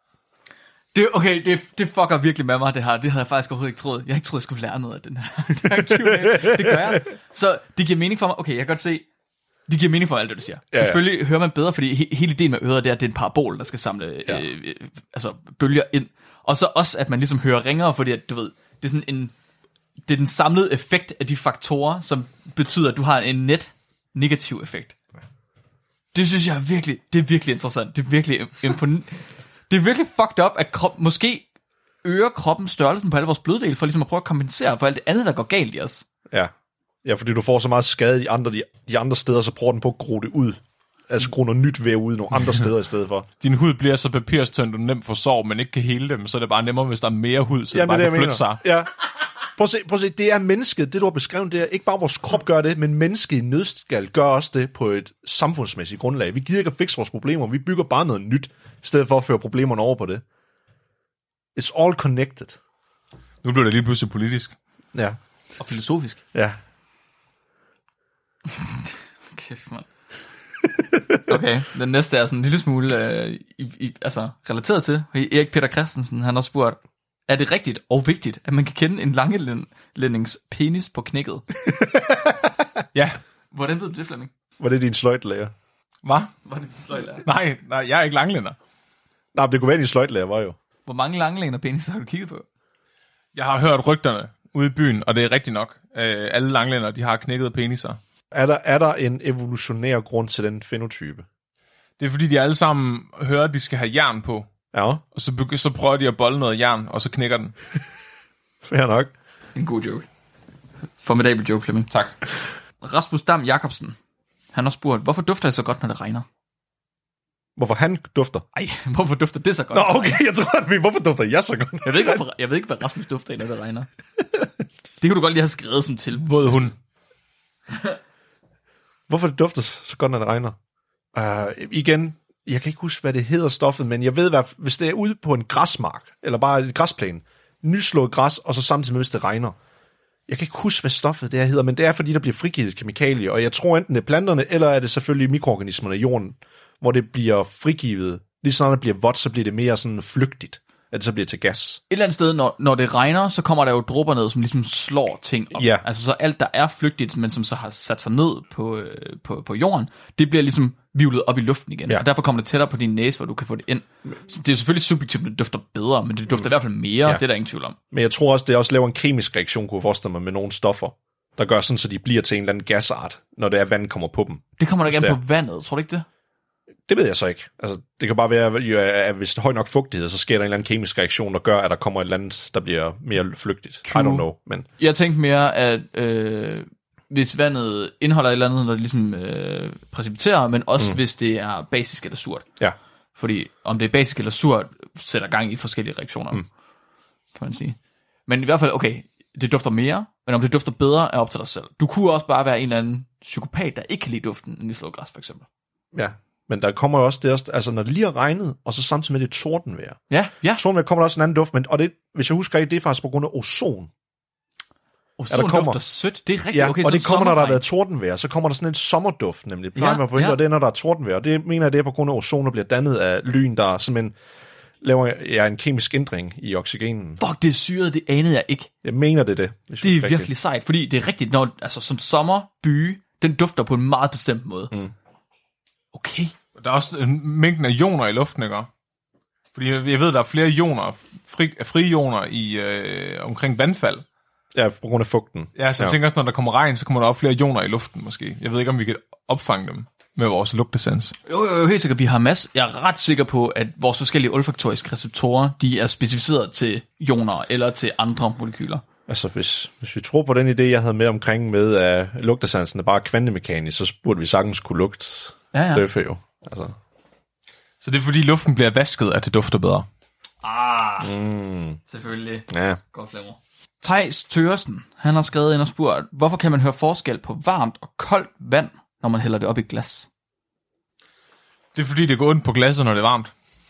Det fucker virkelig med mig, det her. Det havde jeg faktisk overhovedet ikke troet. Jeg havde ikke troet, jeg skulle lære noget af den her Q&A. Det gør jeg. Så det giver mening for mig. Okay, jeg kan godt se. Det giver mening for alt det, du siger. Ja. Selvfølgelig hører man bedre, fordi hele ideen med øret, det er, at det er en parabol, der skal samle bølger ind. Og så også, at man ligesom hører ringere, fordi at, du ved, det er sådan det er den samlede effekt af de faktorer, som betyder, at du har en net negativ effekt. Det synes jeg det er virkelig interessant. Det er virkelig imponerende. Det er virkelig fucked up, at måske øger kroppen størrelsen på alle vores bloddele, for ligesom at prøve at kompensere for alt det andet, der går galt i os. Ja, fordi du får så meget skade de andre steder, så prøver den på at gro det ud. Altså gro noget nyt væv ud nogle andre steder i stedet for. Din hud bliver så papirstønt, du nemt får sår, men ikke kan hele dem, så er det bare nemmere, hvis der er mere hud, så det bare kan flytte sig. Ja. Prøv at se, det er mennesket, det du har beskrevet, det er ikke bare vores krop gør det, men mennesket i nødskal gør også det på et samfundsmæssigt grundlag. Vi gider ikke at fikse vores problemer, vi bygger bare noget nyt, i stedet for at føre problemerne over på det. It's all connected. Nu bliver det lige pludselig politisk. Ja. Og filosofisk. Ja. Kæft, mand. Okay, den næste er sådan en lille smule relateret til. Erik Peter Christensen, han har spurgt, er det rigtigt og vigtigt, at man kan kende en langelændings penis på knækket? Ja. Hvordan ved du det, Flemming? Var det din sløjtlærer? Hvad? Var det din sløjtlærer? Nej, jeg er ikke langlænder. Nej, det kunne være din sløjtlærer, var jo. Hvor mange langlænder penis har du kigget på? Jeg har hørt rygterne ude i byen, og det er rigtigt nok. Alle langlænder, de har knækkede peniser. Er der en evolutionær grund til den fenotype? Det er fordi, de alle sammen hører, at de skal have jern på. Ja. Og så prøver de at bolle noget jern, og så knækker den. Fair nok. En god joke. Formidabel joke, Flemming. Tak. Rasmus Dam Jacobsen, han har spurgt, hvorfor dufter det så godt, når det regner? Hvorfor han dufter? Ej, hvorfor dufter det så godt? Nå, okay, jeg tror, at hvorfor dufter jeg så godt? Jeg ved ikke, hvad Rasmus dufter i, når det regner. Det kunne du godt lige have skrevet som til. Våd hund. Hvorfor det dufter så godt, når det regner? Igen, jeg kan ikke huske, hvad det hedder stoffet, men jeg ved, hvis det er ude på en græsmark, eller bare et græsplæne, nyslået græs, og så samtidig med, hvis det regner. Jeg kan ikke huske, hvad stoffet det her hedder, men det er, fordi der bliver frigivet kemikalier, og jeg tror enten det er planterne, eller er det selvfølgelig mikroorganismerne i jorden, hvor det bliver frigivet. Lige sådan, når det bliver vådt, så bliver det mere sådan flygtigt, at det så bliver til gas. Et eller andet sted, når det regner, så kommer der jo dråber ned, som ligesom slår ting op. Ja. Altså så alt, der er flygtigt, men som så har sat sig ned på jorden, det bliver ligesom vivlet op i luften igen. Ja. Og derfor kommer det tættere på din næse, hvor du kan få det ind. Så det er selvfølgelig subjektivt, det dufter bedre, men det dufter i hvert fald mere, det er der ingen tvivl om. Men jeg tror også, det også laver en kemisk reaktion, kunne jeg forestille mig, med nogle stoffer, der gør sådan, så de bliver til en eller anden gasart, når det er vand kommer på dem. Det kommer da ikke an på vandet, tror du ikke det? Det ved jeg så ikke. Altså, det kan bare være, at hvis der er høj nok fugtighed, så sker der en eller anden kemisk reaktion, der gør, at der kommer et eller andet, der bliver mere flygtigt. True. I don't know. Men jeg tænkte mere, at hvis vandet indeholder et eller andet, når det ligesom præcipiterer, men også hvis det er basisk eller surt. Ja. Fordi om det er basisk eller surt, sætter gang i forskellige reaktioner, kan man sige. Men i hvert fald, okay, det dufter mere, men om det dufter bedre, er op til dig selv. Du kunne også bare være en eller anden psykopat, der ikke kan lide duften af nyslået græs, for eksempel. Ja. Men der kommer jo også det, altså når det lige har regnet, og så samtidig med det tordenvejr. Ja. Tordenvejr kommer der også en anden duft, og det, hvis jeg husker, det er faktisk på grund af ozon. Ozon dufter sødt, det er rigtigt. Ja, okay, og det kommer, når der har været tordenvejr, så kommer der sådan en sommerduft, nemlig. Og det er, når der er tordenvejr, og det mener jeg, det er på grund af ozon, der bliver dannet af lyn, der simpelthen laver jeg en kemisk ændring i oxygenen. Fuck, det er syret, det anede jeg ikke. Jeg mener det. Hvis Det er virkelig sejt, fordi det er rigtigt, når altså som sommerby, den dufter på en meget bestemt måde. Okay. Der er også en mængden af ioner i luften, ikke? Fordi jeg ved, der er flere ioner, frie ioner i omkring vandfald. Ja, på grund af fugten. Ja, så jeg tænker også, når der kommer regn, så kommer der op flere ioner i luften måske. Jeg ved ikke, om vi kan opfange dem med vores lugtesans. Jo, helt sikkert, vi har masser. Jeg er ret sikker på, at vores forskellige olfaktoriske receptorer, de er specificeret til ioner eller til andre molekyler. Altså, hvis vi tror på den idé, jeg havde med omkring med, at lugtesansen er bare kvantemekanisk, så burde vi sagtens kunne lugte det jo. Altså. Så det er fordi luften bliver vasket, at det dufter bedre. Selvfølgelig. Ja. Godt flemmer. Theis Thøgersen, han har skrevet ind og spurgt, hvorfor kan man høre forskel på varmt og koldt vand, når man hælder det op i et glas? Det er fordi, det går ondt på glasset, når det er varmt.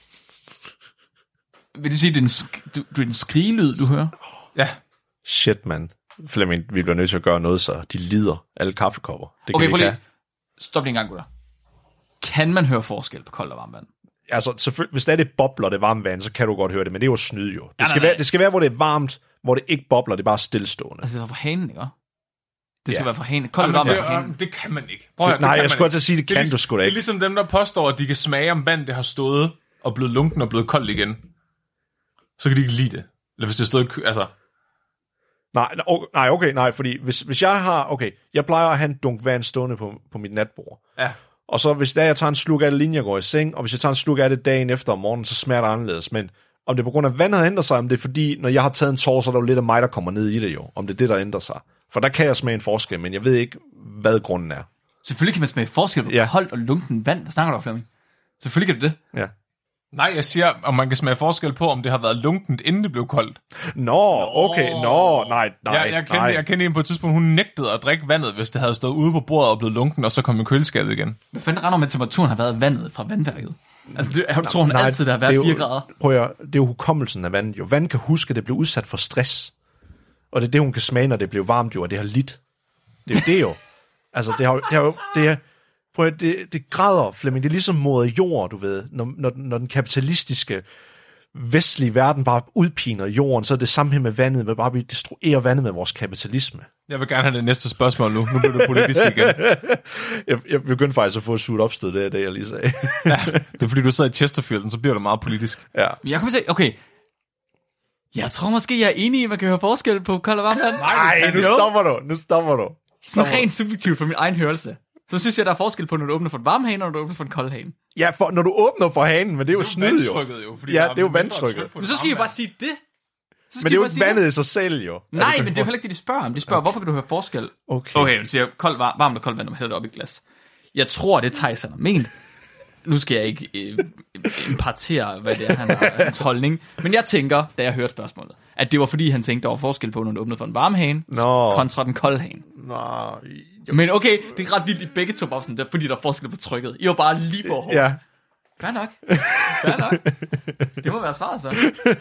Vil det sige, at det er en skrigelyd, du hører? Ja. Shit, mand. Flemming, vi bliver nødt til at gøre noget, så de lider alle kaffekopper. Det kan Okay, vi prøv ikke lige. have. Stop lige en gang, gutter. Kan man høre forskel på koldt og varmt vand? Altså, selvfølgelig, hvis det bobler det varme vand, så kan du godt høre det, men det er jo snyd jo. Nej. Det skal være, hvor det er varmt, hvor det ikke bobler, det er bare stillestående. Altså, det var fra hanen, ikke? Det skal Ja. være fra hanen. Koldt og varmt er fra hanen. Det kan man ikke. Nej, jeg skulle til at sige, det kan du sgu da Det er ikke. ligesom dem, der påstår, at de kan smage, om vand det har stået og blevet lunken og blevet koldt igen. Så kan de ikke lide det. Eller hvis det stod altså... Nej, fordi hvis jeg har... Okay, jeg plejer at have en dunk vand stående på mit natbord. Ja. Og så hvis jeg tager en sluk af det, inden jeg går i seng, og hvis jeg tager en sluk af det dagen efter om morgenen, så smager det anderledes. Men om det er på grund af vandet har ændret sig, om det er fordi, når jeg har taget en tår, så er der jo lidt af mig, der kommer ned i det jo. Om det er det, der ændrer sig. For der kan jeg smage en forskel, men jeg ved ikke, hvad grunden er. Selvfølgelig kan man smage forskel på koldt og lunken vand. Hvad snakker du om, Flemming? Selvfølgelig kan du det. Ja. Nej, jeg siger, om man kan smage forskel på, om det har været lunkent, inden det blev koldt. Nej. Jeg kendte en på et tidspunkt, hun nægtede at drikke vandet, hvis det havde stået ude på bordet og blevet lunken, og så kom i køleskabet igen. Hvad fanden regner med, temperaturen har været vandet fra vandværket? Altså, jeg tror hun altid, der har været 4 grader. Prøv at, det er jo hukommelsen af vandet jo. Vand kan huske, at det blev udsat for stress. Og det er det, hun kan smage, når det blev varmt jo, og det har lidt. Det er jo det jo. Altså, det græder, Flemming. Det er ligesom moder jord, du ved. Når den kapitalistiske vestlige verden bare udpiner jorden, så er det samme her med vandet. Vi bare destruerer vandet med vores kapitalisme. Jeg vil gerne have det næste spørgsmål nu. Nu bliver det politisk igen. Jeg begyndte faktisk at få et surt opstød, det er det, jeg lige sagde. Ja, det er fordi, du sidder i Chesterfield, så bliver det meget politisk. Ja. Jeg kommer til okay. Jeg tror måske, jeg er enig i, at man kan høre forskel på koldt og varmt vand. Nej, nu stopper du. Sådan rent subjektivt for min egen hørelse. Så synes jeg, der er forskel på, når du åbner for en varm hane, og når du åbner for en kold hane. Ja, for når du åbner for hanen, men det er jo snyd jo. Fordi Ja, det er jo vandtrykket. Men så skal I jo bare sige det. Men det er jo ikke vandet i sig selv jo. Nej, men det er jo heller ikke det, de spørger om. De spørger, hvorfor kan du høre forskel? Okay, du siger varmt og koldt vand, når man hælder det op i et glas. Jeg tror, det Theis han har ment. Nu skal jeg ikke impartere, hvad det er, han har hans holdning. Men jeg tænker, da jeg hørte spørgsmålet, at det var fordi, han tænkte, der var forskel på, når du åbnede for en varm hane, kontra den kolde hane. Men okay, det er ret vildt, I begge to var sådan, fordi der er forskel på trykket. I var bare lige på hårdt. Ja. Fair nok. Det må være svaret så.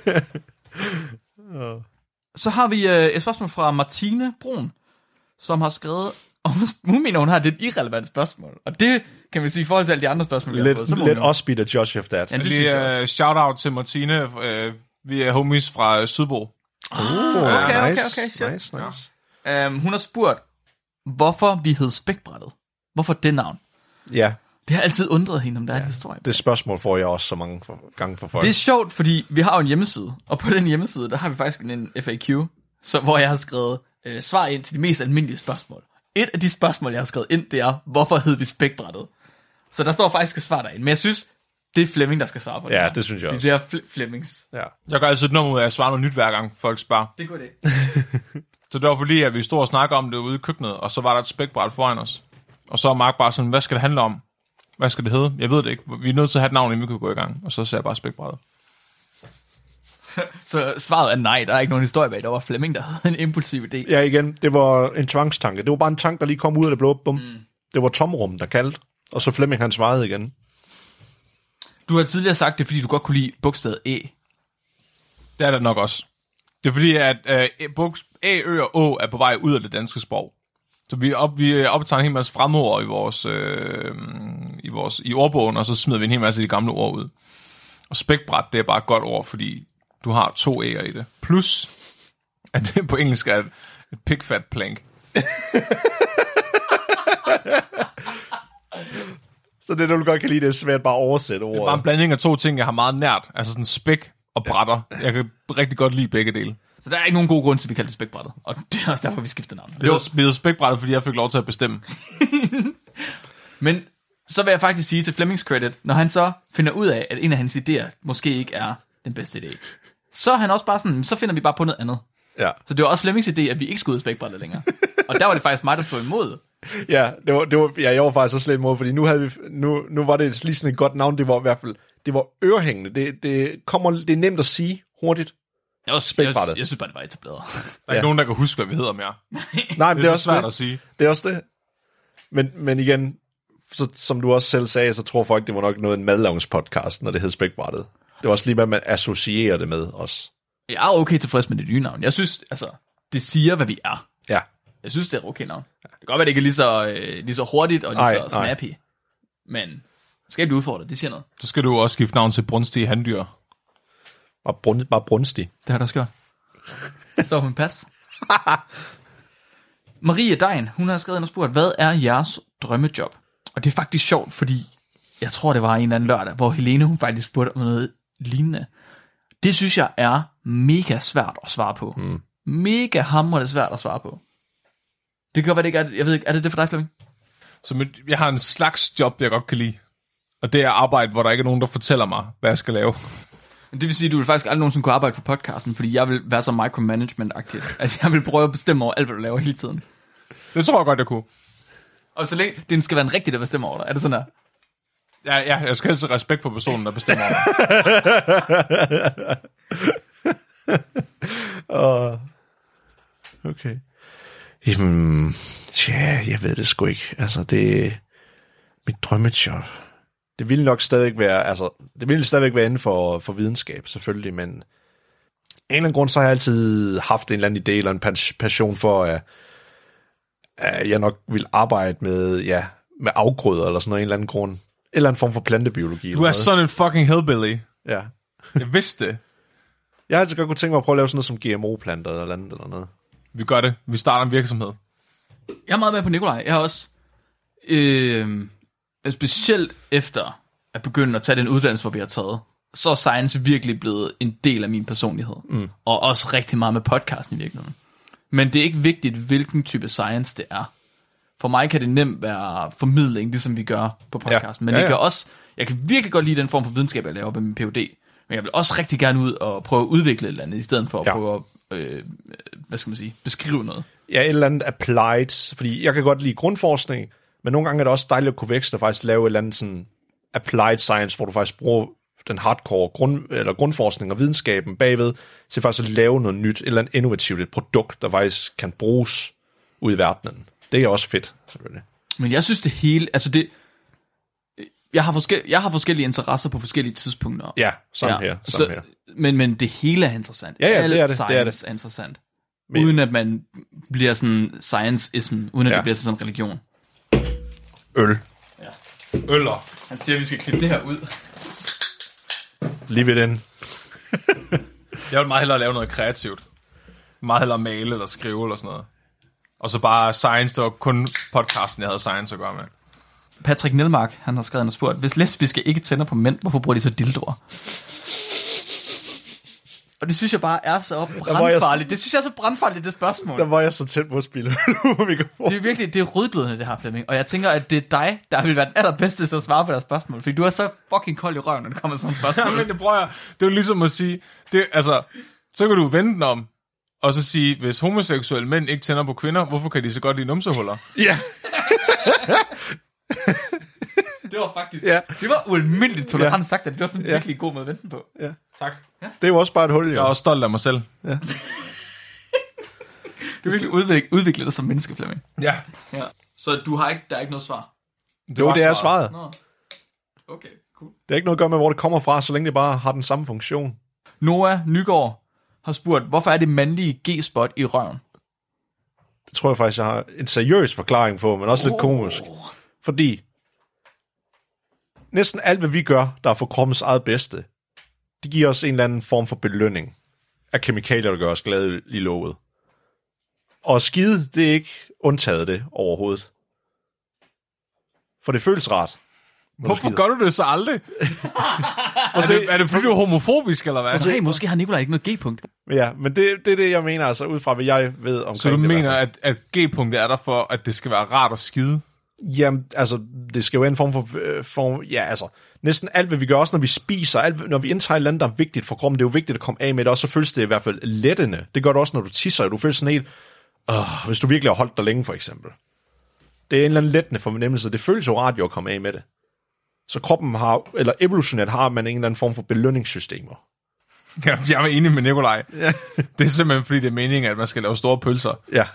Så har vi et spørgsmål fra Martine Brun, som har skrevet, og hun mener, hun har et irrelevant spørgsmål. Og det kan man sige i forhold til alle de andre spørgsmål, vi har fået. Let us be the judge of that. Ja, det synes jeg også. Shout-out til Martine. Vi er homies fra Sydbro. Okay, shit. Nice. Hun har spurgt, hvorfor vi hed Spækbrættet. Hvorfor det navn? Ja, Det har altid undret hende, om der er en historie. det spørgsmål får jeg også så mange gange fra folk. Det er sjovt, fordi vi har jo en hjemmeside, og på den hjemmeside, der har vi faktisk en FAQ, hvor jeg har skrevet svar ind til de mest almindelige spørgsmål. Et af de spørgsmål, jeg har skrevet ind, det er, hvorfor hed vi Spækbrættet? Så der står faktisk et svar derinde, men jeg synes, det er Flemming, der skal svare på det. Ja, det synes jeg også. Det er Flemmings. Ja. Jeg gør altid et nummer ud af at svare noget nyt hver gang folk spørger. Det går det. Så det var fordi, at vi stod og snakkede om det ude i køkkenet, og så var der et spækbræt foran os. Og så var Mark bare sådan, hvad skal det handle om? Hvad skal det hedde? Jeg ved det ikke. Vi er nødt til at have et navn, inden vi kan gå i gang. Og så ser jeg bare spækbrættet. Så svaret er nej, der er ikke nogen historie bag. Der var Flemming, der havde en impulsiv idé. Ja, igen, det var en tvangstanke. Det var bare en tanke, der lige kom ud af det blå. Bum. Det var tomrum, der kaldte. Og så Flemming, han svarede igen. Du har tidligere sagt det, fordi du godt kunne lide bogstavet E. Det er det nok også. Det er fordi, at A, Ø og Å er på vej ud af det danske sprog. Så vi optager en hel masse fremmedord i ordbogen, og så smider vi en hel masse af de gamle ord ud. Og spækbræt, det er bare et godt ord, fordi du har 2 æger i det. Plus, at det på engelsk er et pig fat plank. Så det, du godt kan lide, det er svært bare at oversætte ordet. Det er bare en blanding af 2 ting, jeg har meget nært. Altså sådan spæk og brætter. Jeg kan rigtig godt lide begge dele. Så der er ikke nogen god grund til, at vi kalder det spækbrættet. Og det er også derfor, vi skifter navn. Det hedder spækbrættet, fordi jeg fik lov til at bestemme. Men så vil jeg faktisk sige til Flemmings credit, når han så finder ud af, at en af hans idéer måske ikke er den bedste idé, så er han også bare sådan, så finder vi bare på noget andet. Ja. Så det var også Flemmings idé, at vi ikke skulle ud af spækbrættet længere. Og der var det faktisk mig, der stod imod. Ja, jeg var faktisk også lidt imod, fordi nu var det lige sådan et godt navn, det var i hvert fald, det var ørehængende, det er nemt at sige hurtigt. Jeg synes bare, det var etableret. Der er ikke nogen, der kan huske, hvad vi hedder mere. Nej, men det er også svært at sige. Det er også det. Men igen, så, som du også selv sagde, så tror folk, det var nok noget en madlavningspodcast, når det hed Spækbrættet. Det var også lige, hvad man associerer det med os. Jeg er okay tilfreds med det nye navn. Jeg synes, altså, det siger, hvad vi er. Ja. Jeg synes, det er et okay navn. Det kan godt være, det ikke er lige så hurtigt og lige så snappy. Men skal blive udfordret, det siger noget. Så skal du også skifte navn til Brunstige Handdyr. Bare Brunstig. Det har du også gjort. Det står på min pas. Marie Dein, hun har skrevet og spurgt, hvad er jeres drømmejob? Og det er faktisk sjovt, fordi jeg tror, det var en eller anden lørdag, hvor Helene, hun faktisk spurgte om noget lignende. Det synes jeg er mega svært at svare på. Mega hamrende svært at svare på. Det kan godt være, det ikke er, jeg ved ikke, er det for dig, Flemming? Så jeg har en slags job, jeg godt kan lide. Og det er arbejde, hvor der ikke er nogen, der fortæller mig, hvad jeg skal lave. Det vil sige, at du vil faktisk aldrig nogensinde kunne arbejde for podcasten, fordi jeg vil være så micromanagement-aktiv. Altså, jeg vil prøve at bestemme over alt, hvad du laver hele tiden. Det tror jeg godt, jeg kunne. Og så længe det skal være en rigtig, der bestemmer over dig. Er det sådan der? Ja, jeg skal helst have respekt for personen, der bestemmer over mig. Okay. Jamen, jeg ved det sgu ikke. Altså, det er mit drømmejob. Det ville nok stadigvæk være inden for videnskab, selvfølgelig, men en eller anden grund, så har jeg altid haft en eller anden idé eller en passion for, at jeg nok vil arbejde med afgrøder eller sådan noget, en eller anden grund. En eller anden form for plantebiologi. Du er sådan en fucking hillbilly. Ja. Jeg vidste det. Jeg har altid godt kunne tænke mig at prøve at lave sådan noget som GMO-planter eller andet eller noget. Vi gør det. Vi starter en virksomhed. Jeg er meget med på Nikolaj. Jeg har også specielt efter at begynde at tage den uddannelse, hvor vi har taget, så er science virkelig blevet en del af min personlighed. Og også rigtig meget med podcasten i virkeligheden. Men det er ikke vigtigt, hvilken type science det er. For mig kan det nemt være formidling, ligesom vi gør på podcasten. Men jeg kan virkelig godt lide den form for videnskab, jeg laver med min PhD. Men jeg vil også rigtig gerne ud og prøve at udvikle et eller andet, i stedet for at prøve at, beskrive noget. Ja, et eller andet applied, fordi jeg kan godt lide grundforskning, men nogle gange er det også dejligt at kunne vækste og faktisk lave et eller andet sådan applied science, hvor du faktisk bruger den hardcore grundforskning og videnskaben bagved, til faktisk at lave noget nyt, et eller andet innovativt, et produkt, der faktisk kan bruges ud i verdenen. Det er også fedt, selvfølgelig. Men jeg synes det hele, altså det, jeg har forskellige interesser på forskellige tidspunkter. Ja, sådan her. Men det hele er interessant. Ja, det er det. Science er interessant. Uden at man bliver sådan science-ism, uden at det bliver sådan en religion. Øl. Ja. Øller. Han siger, at vi skal klippe det her ud. Lige ved den. Jeg vil meget hellere lave noget kreativt. Meget hellere male eller skrive eller sådan noget. Og så bare science, det var kun podcasten, jeg havde science at gøre med. Patrick Nelmark, han har skrevet og spurgt, hvis lesbiske ikke tænder på mænd, hvorfor bruger de så dildoer? Og det synes jeg bare er så brandfarligt. Det synes jeg er så brandfarligt, det spørgsmål. Der var jeg så tæt på at spille. Det er virkelig, det er rødglødende, det her, Flemming. Og jeg tænker, at det er dig, der vil være den allerbedste til at svare på deres spørgsmål. Fordi du er så fucking kold i røven, når det kommer sådan et spørgsmål. Ja, men det prøver jeg. Det er jo ligesom at sige, så kan du vende den om, og så sige, hvis homoseksuelle mænd ikke tænder på kvinder, hvorfor kan de så godt lide numsehuller? Ja. Det var faktisk, det var ualmindeligt tolerant sagt, at det var sådan en virkelig god måde at vente på. Ja. Tak. Ja. Det er jo også bare et hul, jo. Jeg er også stolt af mig selv. Ja. Du virkelig udviklet dig som menneske, Flemming. Ja. Så der er ikke noget svar? Det er svaret. Nå. Okay, cool. Det er ikke noget at gøre med, hvor det kommer fra, så længe det bare har den samme funktion. Noah Nygaard har spurgt, hvorfor er det mandlige G-spot i røven? Det tror jeg faktisk, jeg har en seriøs forklaring på, men også lidt komisk. Fordi næsten alt, hvad vi gør, der er for kroppens eget bedste, de giver os en eller anden form for belønning af kemikalier, der gør os glade i låget. Og skide, det er ikke undtaget det overhovedet. For det føles rart. Hvorfor gør du det så aldrig? er det fordi, du er homofobisk, eller hvad? Hey, måske har Nikolaj ikke noget G-punkt. Ja, men det er det, jeg mener, altså ud fra, hvad jeg ved omkring det. Så du mener, at G-punktet er der for, at det skal være rart at skide? Jamen, altså, det skal jo være en form. Ja, altså, næsten alt, hvad vi gør, også når vi spiser, alt, når vi indtager et eller andet, der er vigtigt for kroppen, det er jo vigtigt at komme af med det, og så føles det i hvert fald lettende. Det gør det også, når du tisser, du føler sådan helt, hvis du virkelig har holdt dig længe, for eksempel. Det er en eller anden lettende fornemmelse, det føles jo rart, at komme af med det. Så kroppen har, eller evolutionært har man en eller anden form for belønningssystemer. Ja, jeg er enig med Nikolaj. Ja. Det er simpelthen, fordi det er meningen, at man skal lave store pølser. Ja.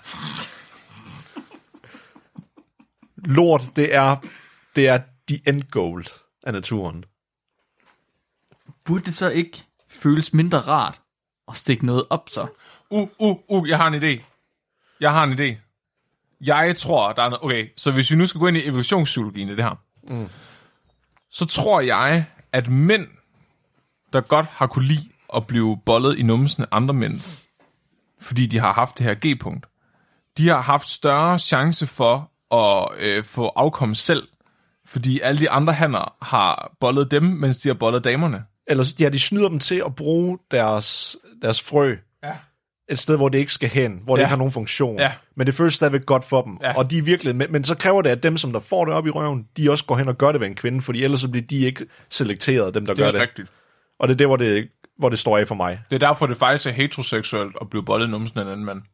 Lort, det er the end goal af naturen. Burde det så ikke føles mindre rart at stikke noget op, så? Jeg har en idé. Jeg tror, der er noget. Okay, så hvis vi nu skal gå ind i evolutionspsykologien i det her, så tror jeg, at mænd, der godt har kunne lide at blive bollet i numsen af andre mænd, fordi de har haft det her G-punkt, de har haft større chance for at få afkom selv, fordi alle de andre hanner har bollet dem, mens de har bollet damerne. Eller ja, de snyder dem til at bruge deres frø et sted, hvor det ikke skal hen, hvor det ikke har nogen funktion. Ja. Men det føles stadigvæk godt for dem. Ja. Og de er virkelig, men så kræver det, at dem, som der får det op i røven, de også går hen og gør det ved en kvinde, fordi ellers så bliver de ikke selekteret, dem der gør det. Det er rigtigt. Og det er det, hvor det står af for mig. Det er derfor, det faktisk er heteroseksuelt at blive bollet i numsen af en anden mand.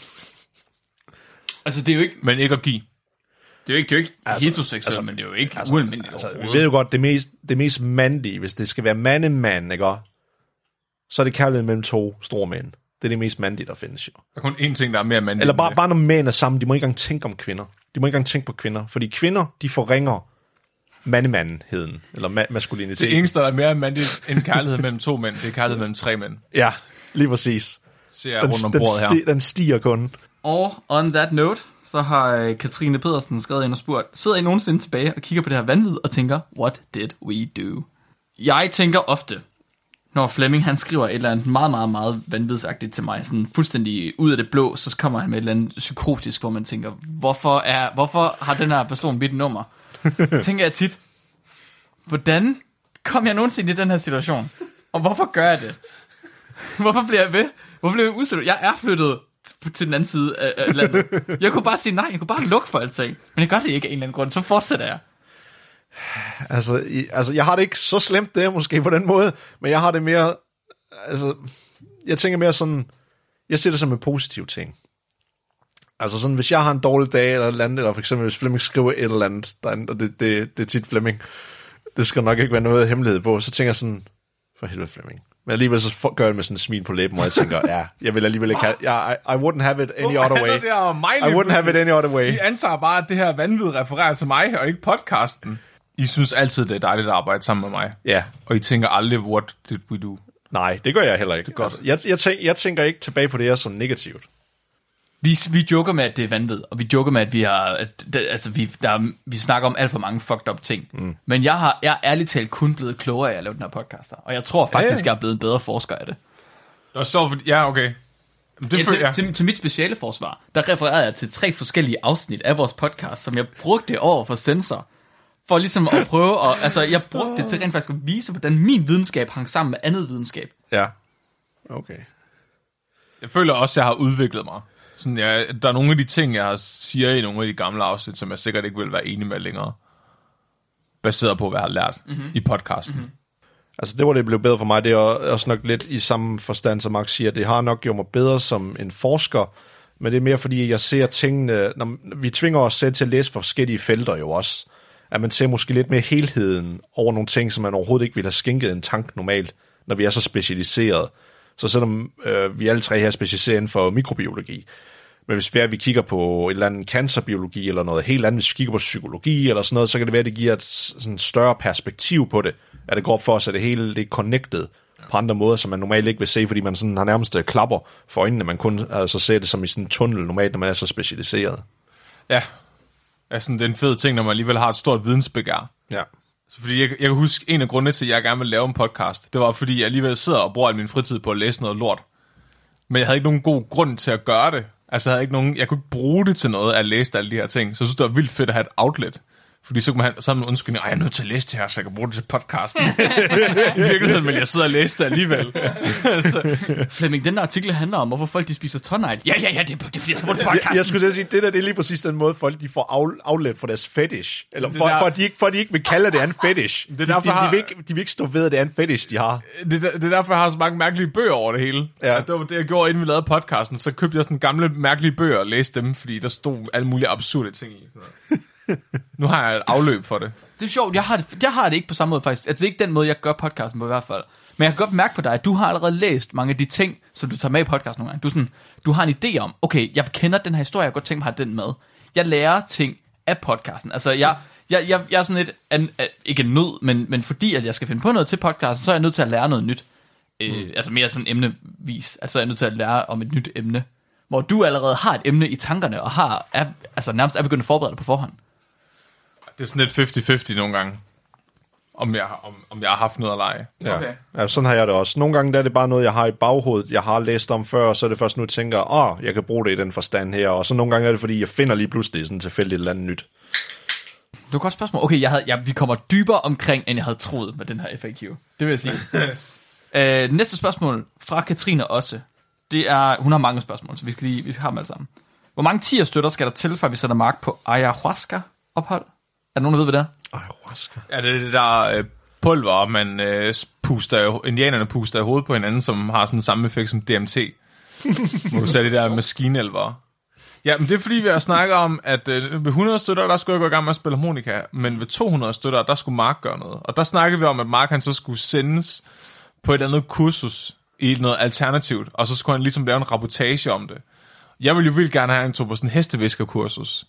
Altså, det er jo ikke... Men ikke at give. Det er jo ikke heteroseksuelt, men det er jo ikke ualmindeligt. Altså, vi ved jo godt, det mest mandlige, hvis det skal være mand, ikke? Så er det kærlighed mellem to store mænd. Det er det mest mandlige, der findes jo. Der er kun én ting, der er mere mandligt. Eller bare når mænd er sammen, de må ikke engang tænke om kvinder. De må ikke engang tænke på kvinder, fordi kvinder, de forringer mandemandheden, eller maskulinitet. Det eneste, der er mere mandligt end kærlighed mellem to mænd, det er kærlighed mellem tre mænd. Ja, lige præcis. Ser jeg rundt om bordet her. Den stiger kun. Og on that note, så har Katrine Pedersen skrevet ind og spurgt, sidder I nogensinde tilbage og kigger på det her vanvid og tænker, what did we do? Jeg tænker ofte, når Flemming han skriver et eller andet meget, meget, meget vanvidsagtigt til mig, sådan fuldstændig ud af det blå, så kommer han med et eller andet psykotisk, hvor man tænker, hvorfor har den her person mit nummer? Tænker jeg tit, hvordan kom jeg nogensinde i den her situation? Og hvorfor gør jeg det? Hvorfor bliver jeg ved? Hvorfor bliver jeg udsat? Jeg er flyttet til den anden side af landet. Jeg kunne bare sige nej, jeg kunne bare lukke for alting. Men jeg gør det ikke af en eller anden grund, så fortsætter jeg. Altså, jeg har det ikke så slemt det måske på den måde, men jeg har det mere, altså, jeg tænker mere sådan, jeg ser det som en positiv ting. Altså sådan, hvis jeg har en dårlig dag eller et eller andet, eller for eksempel hvis Flemming skriver et eller andet, og det er tit Flemming, det skal nok ikke være noget hemmelighed på, så tænker jeg sådan, for helvede Flemming. Men alligevel så gør jeg det med sådan en smil på læben, og jeg tænker, jeg vil alligevel ikke have, I wouldn't have it any other way. I wouldn't have it any other way. Vi antager bare, at det her vanvid refererer til mig, og ikke podcasten. I synes altid, det er dejligt at arbejde sammen med mig. Ja. Og I tænker aldrig, what did we do? Nej, det gør jeg heller ikke. Altså, jeg tænker ikke tilbage på det her som negativt. Vi joker med, at det er vanvid, og vi joker med, at vi har, vi snakker om alt for mange fucked up ting. Men jeg er ærligt talt kun blevet klogere af at lave den her podcast, og jeg tror faktisk, jeg er blevet en bedre forsker af det. Og så, ja, okay. Til mit speciale forsvar, der refererede jeg til 3 forskellige afsnit af vores podcast, som jeg brugte over for Sensor, for ligesom at prøve at, altså jeg brugte det til rent faktisk at vise, hvordan min videnskab hang sammen med andet videnskab. Ja, okay. Jeg føler også, at jeg har udviklet mig. Sådan, der er nogle af de ting, jeg siger i nogle af de gamle afsnit, som jeg sikkert ikke vil være enig med længere. Baseret på, hvad jeg har lært i podcasten. Mm-hmm. Altså det, hvor det blev bedre for mig, det er også nok lidt i samme forstand, som Max siger. Det har nok gjort mig bedre som en forsker, men det er mere fordi, jeg ser tingene, når vi tvinger os selv til at læse forskellige felter jo også. At man ser måske lidt mere helheden over nogle ting, som man overhovedet ikke ville have skænket en tanke normalt, når vi er så specialiseret. Så selvom vi alle tre her er specialiseret inden for mikrobiologi, men hvis vi kigger på et eller andet cancerbiologi eller noget helt andet, hvis vi kigger på psykologi eller sådan noget, så kan det være, at det giver et sådan større perspektiv på det. At det går op for os, at det hele det er connected på andre måder, som man normalt ikke vil se, fordi man sådan har nærmest klapper for øjnene. Man kun altså ser det som i sådan en tunnel normalt, når man er så specialiseret. Ja, altså, det er en fed ting, når man alligevel har et stort vidensbegær. Ja. Fordi jeg kan huske, en af grundene til, at jeg gerne ville lave en podcast, det var, fordi jeg alligevel sidder og bruger al min fritid på at læse noget lort. Men jeg havde ikke nogen god grund til at gøre det. Altså, jeg kunne ikke bruge det til noget at læse alle de her ting. Så jeg synes, det var vildt fedt at have et outlet. Fordi så kunne man have en undskyldning, jeg er nødt til at læse det her, så jeg kan bruge det til podcasten. I virkeligheden vil jeg sidde og læse det alligevel. Flemming, den der artikel handler om, hvorfor folk de spiser tårnegl. Ja, det er fordi, jeg skal bruge det til podcasten. Jeg skulle sige, det er lige præcis den måde, folk de får outlet for deres fetish. Eller for at de ikke vil kalde det en fetish. De vil ikke stå ved, at det er en fetish, de har. Det er derfor, jeg har så mange mærkelige bøger over det hele. Ja. Det var det, jeg gjorde, inden vi lavede podcasten. Så købte jeg sådan gamle, mærkelige bøger og læste dem, fordi der stod alle mulige absurde ting i. Nu har jeg et afløb for det. Det er sjovt, jeg har det ikke på samme måde faktisk. Altså, det er ikke den måde, jeg gør podcasten på i hvert fald. Men jeg kan godt mærke på dig, at du har allerede læst mange af de ting, som du tager med i podcasten nogle gange. Du har en idé om, okay, jeg kender den her historie, jeg godt tænker mig at have den med. Jeg lærer ting af podcasten. Altså, jeg er sådan lidt, ikke en nød, men fordi at jeg skal finde på noget til podcasten, så er jeg nødt til at lære noget nyt. Altså mere sådan emnevis. Altså, jeg er nødt til at lære om et nyt emne. Hvor du allerede har et emne i tankerne, og nærmest er begyndt at forberede dig på forhånd. Det er sådan lidt 50-50 nogle gange, om jeg har haft noget at lege. Ja. Okay. Ja, sådan har jeg det også. Nogle gange der er det bare noget, jeg har i baghovedet, jeg har læst om før, og så er det først nu, jeg tænker, jeg kan bruge det i den forstand her. Og så nogle gange er det, fordi jeg finder lige pludselig sådan tilfældigt et eller andet nyt. Det var et godt spørgsmål. Okay, vi kommer dybere omkring, end jeg havde troet med den her FAQ. Det vil jeg sige. Næste spørgsmål fra Katrine også. Det er, hun har mange spørgsmål, så vi skal have dem alle sammen. Hvor mange tier-støtter skal der til, for at vi sætter mark på ayahuasca-ophold? Er der nogen, der ved, hvad det er? Ayahuasca. Ja, det er det der pulver, man indianerne puster i hovedet på hinanden, som har sådan samme effekt som DMT. Hvor du ser det der maskinelver. Ja, men det er fordi, vi har snakket om, at ved 100 støtter, der skulle jeg gå i gang med at spille harmonika, men ved 200 støtter, der skulle Mark gøre noget. Og der snakkede vi om, at Mark han så skulle sendes på et andet kursus i noget alternativt, og så skulle han ligesom lave en rapportage om det. Jeg ville jo vildt gerne have, at han tog på sådan en hesteviskerkursus.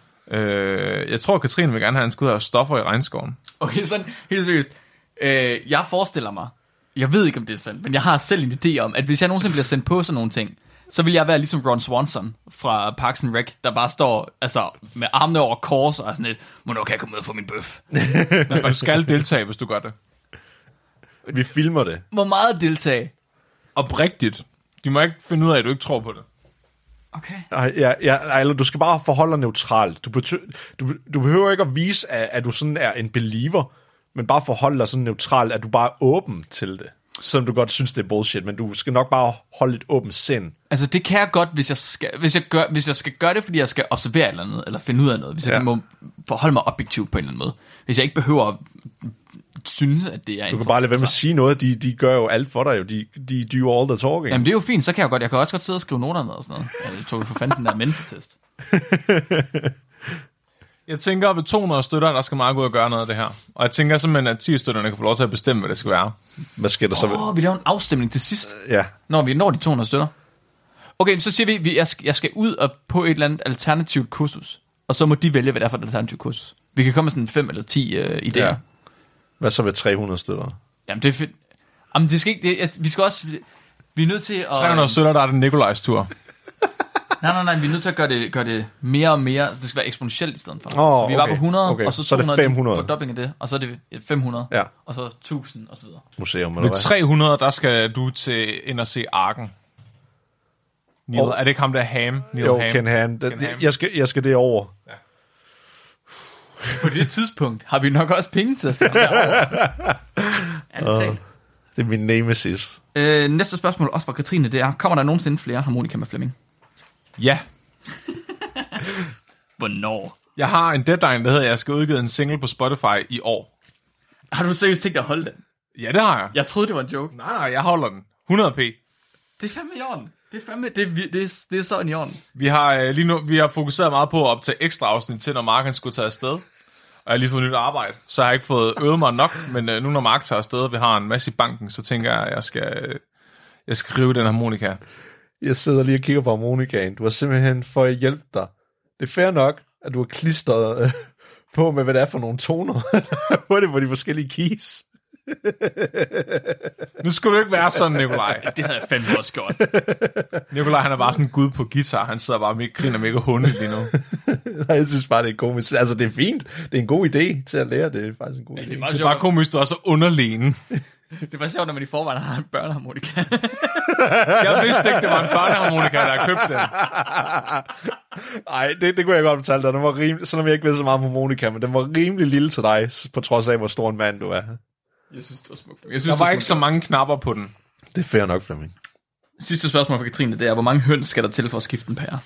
Jeg tror, Katrine vil gerne have, at han skulle have stoffer i regnskoven. Okay, sådan helt seriøst. Jeg forestiller mig, jeg ved ikke, om det er sandt, men jeg har selv en idé om, at hvis jeg nogensinde bliver sendt på sådan nogle ting, så vil jeg være ligesom Ron Swanson fra Parks and Rec, der bare står altså med armene over kors og er sådan lidt, hvornår kan jeg komme ud og få min bøf? Du skal deltage, hvis du gør det. Vi filmer det. Hvor meget deltage? Oprigtigt. De må ikke finde ud af, at du ikke tror på det. Okay. Eller du skal bare forholde dig neutralt. Du behøver ikke at vise, at du sådan er en believer, men bare forholde dig sådan neutralt, at du bare er åben til det. Selvom du godt synes, det er bullshit, men du skal nok bare holde et åbent sind. Altså, det kan jeg godt, hvis jeg skal gøre det, fordi jeg skal observere et eller andet, eller finde ud af noget. Hvis jeg må forholde mig objektivt på en eller anden måde. Hvis jeg ikke behøver at synes, at det er du kan bare lade være med at sige noget. De gør jo alt for dig. Jo. De do all the talking. Jamen, det er jo fint. Så kan jeg også godt sidde og skrive noter ned og sådan noget. Jeg tog for fanden den der mennesketest. Jeg tænker, at ved 200 støtter, der skal meget gå og gøre noget af det her. Og jeg tænker simpelthen, at 10 støtterne kan få lov til at bestemme, hvad det skal være. Hvad sker der så? Vi laver en afstemning til sidst. Ja. Når vi når de 200 støtter. Okay, så siger vi, at jeg skal ud og på et eller andet alternativt kursus. Og så må de vælge, hvad det er for et alternativt kursus. Vi kan komme med sådan 5 eller 10 idéer. Ja. Hvad så ved 300 støtter? Jamen, det er fedt. Jamen, det skal ikke... vi skal også... Vi er nødt til at... 300 støtter, der er den Nikolajs tur. Nej, vi er nødt til at gøre det mere og mere. Det skal være eksponentielt i stedet for. Så vi var på 100, og så 200, er det 500. På dobbling af det, og så er det 500, og så 1000 og så videre. Museum, eller ved 300, der skal du ind og se Arken. Er det ikke ham, der er Ham? Ken Ham. Jeg skal derover. Ja. På det tidspunkt har vi nok også penge til at se ham derovre. Det er min nemesis. Næste spørgsmål, også fra Katrine, det er, kommer der nogensinde flere harmonika med Flemming? Ja. Hvornår? Jeg har en deadline, der hedder, at jeg skal udgive en single på Spotify i år. Har du seriøst tænkt dig at holde den? Ja, det har jeg. Jeg troede, det var en joke. Nej, jeg holder den. 100p. Det er fandme i orden. Det er sådan i orden. Vi har lige nu fokuseret meget på at optage ekstra afsnit til, når Mark skulle tage afsted. Og jeg har lige fået nyt arbejde, så jeg har ikke fået øvet mig nok. Men nu når Mark tager afsted, og vi har en masse i banken, så tænker jeg, at jeg skal skrive den harmonika. Jeg sidder lige og kigger på harmonikaen. Du har simpelthen for at hjælpe dig. Det er fair nok, at du har klistret på med, hvad det er for nogle toner, der på det på de forskellige keys. Nu skulle du ikke være sådan, Nikolaj. Det havde jeg fandme også gjort. Nikolaj, han er bare sådan en gud på guitar. Han sidder bare og griner mega hunde lige nu. Nej, jeg synes bare, det er komisk. Altså, det er fint. Det er en god idé til at lære. Det er faktisk en god idé. Det er Det er bare komisk, du er så underlegen. Det var sjovt, når man i forvejen har en børneharmonika. Jeg vidste ikke, det var en børneharmonika, der har købt den. Ej, det kunne jeg godt fortælle dig. Den var rimelig, selvom jeg ikke ved så meget om harmonika, men den var rimelig lille til dig, på trods af, hvor stor en mand du er. Jeg synes, det var smukt. Der var ikke så mange knapper på den. Det er fair nok, Flemming. Sidste spørgsmål fra Katrine, det er, hvor mange høns skal der til for at skifte en pære?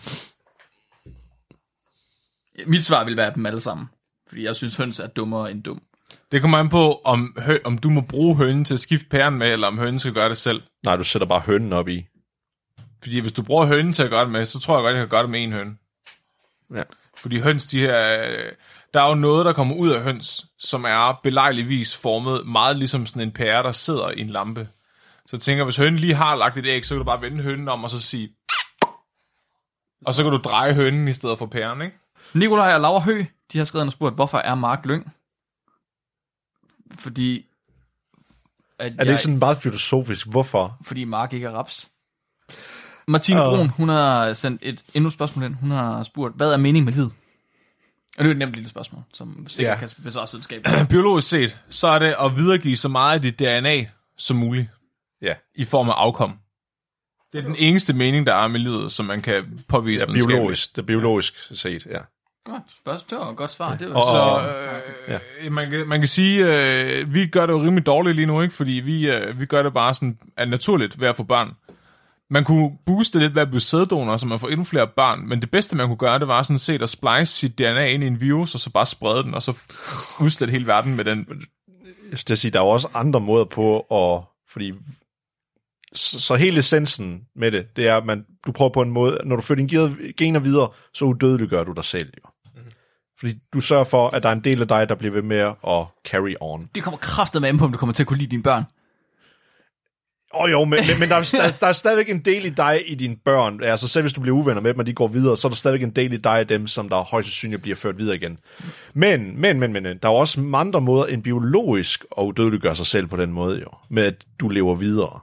Mit svar vil være dem alle sammen. Fordi jeg synes, høns er dummere end dum. Det kommer an på, om du må bruge hønen til at skifte pæren med, eller om hønen skal gøre det selv. Nej, du sætter bare hønen op i. Fordi hvis du bruger hønen til at gøre det med, så tror jeg godt, jeg kan gøre det med en høne. Ja. Fordi høns, der er jo noget, der kommer ud af høns, som er belejligvis formet meget ligesom sådan en pære, der sidder i en lampe. Så jeg tænker, hvis hønen lige har lagt et æg, så kan du bare vende hønen om og så sige... Og så kan du dreje hønen i stedet for pæren, ikke? Nikolaj og Laura Høgh, de har skrevet og spurgt, hvorfor er Mark Lyng? Fordi... Er det sådan meget filosofisk? Hvorfor? Fordi Mark ikke er raps. Martine Brun, hun har sendt et endnu spørgsmål ind. Hun har spurgt, hvad er meningen med livet? Og det er et nemt lille spørgsmål, som sikkert kan besvare videnskab. Biologisk set, så er det at videregive så meget af dit DNA som muligt. Ja. I form af afkom. Det er den eneste mening, der er med livet, som man kan påvise. Ja, biologisk. Det er biologisk set, ja. Godt spørgsmål. Det var et godt svar. Det var man kan sige, vi gør det jo rimelig dårligt lige nu, ikke? Fordi vi gør det bare sådan naturligt ved at få børn. Man kunne booste lidt ved at blive sæddonor, så man får endnu flere børn, men det bedste, man kunne gøre, det var sådan set at splice sit DNA ind i en virus, og så bare sprede den, og så udslette hele verden med den. Jeg skal sige, der er jo også andre måder på at... Fordi... Så hele essensen med det er, at du prøver på en måde, når du fører dine gener videre, så udødeliggør du dig selv, jo. Fordi du sørger for, at der er en del af dig, der bliver ved med at carry on. Det kommer kraftedeme an på, om du kommer til at kunne lide dine børn. Jo, men der er stadigvæk en del i dig i dine børn. Altså selv hvis du bliver uvenner med dem, og de går videre, så er der stadigvæk en del i dig af dem, som der højst sandsynligt bliver ført videre igen. Men, der er også andre måder end biologisk at udødeliggøre sig selv på den måde, jo. Med at du lever videre.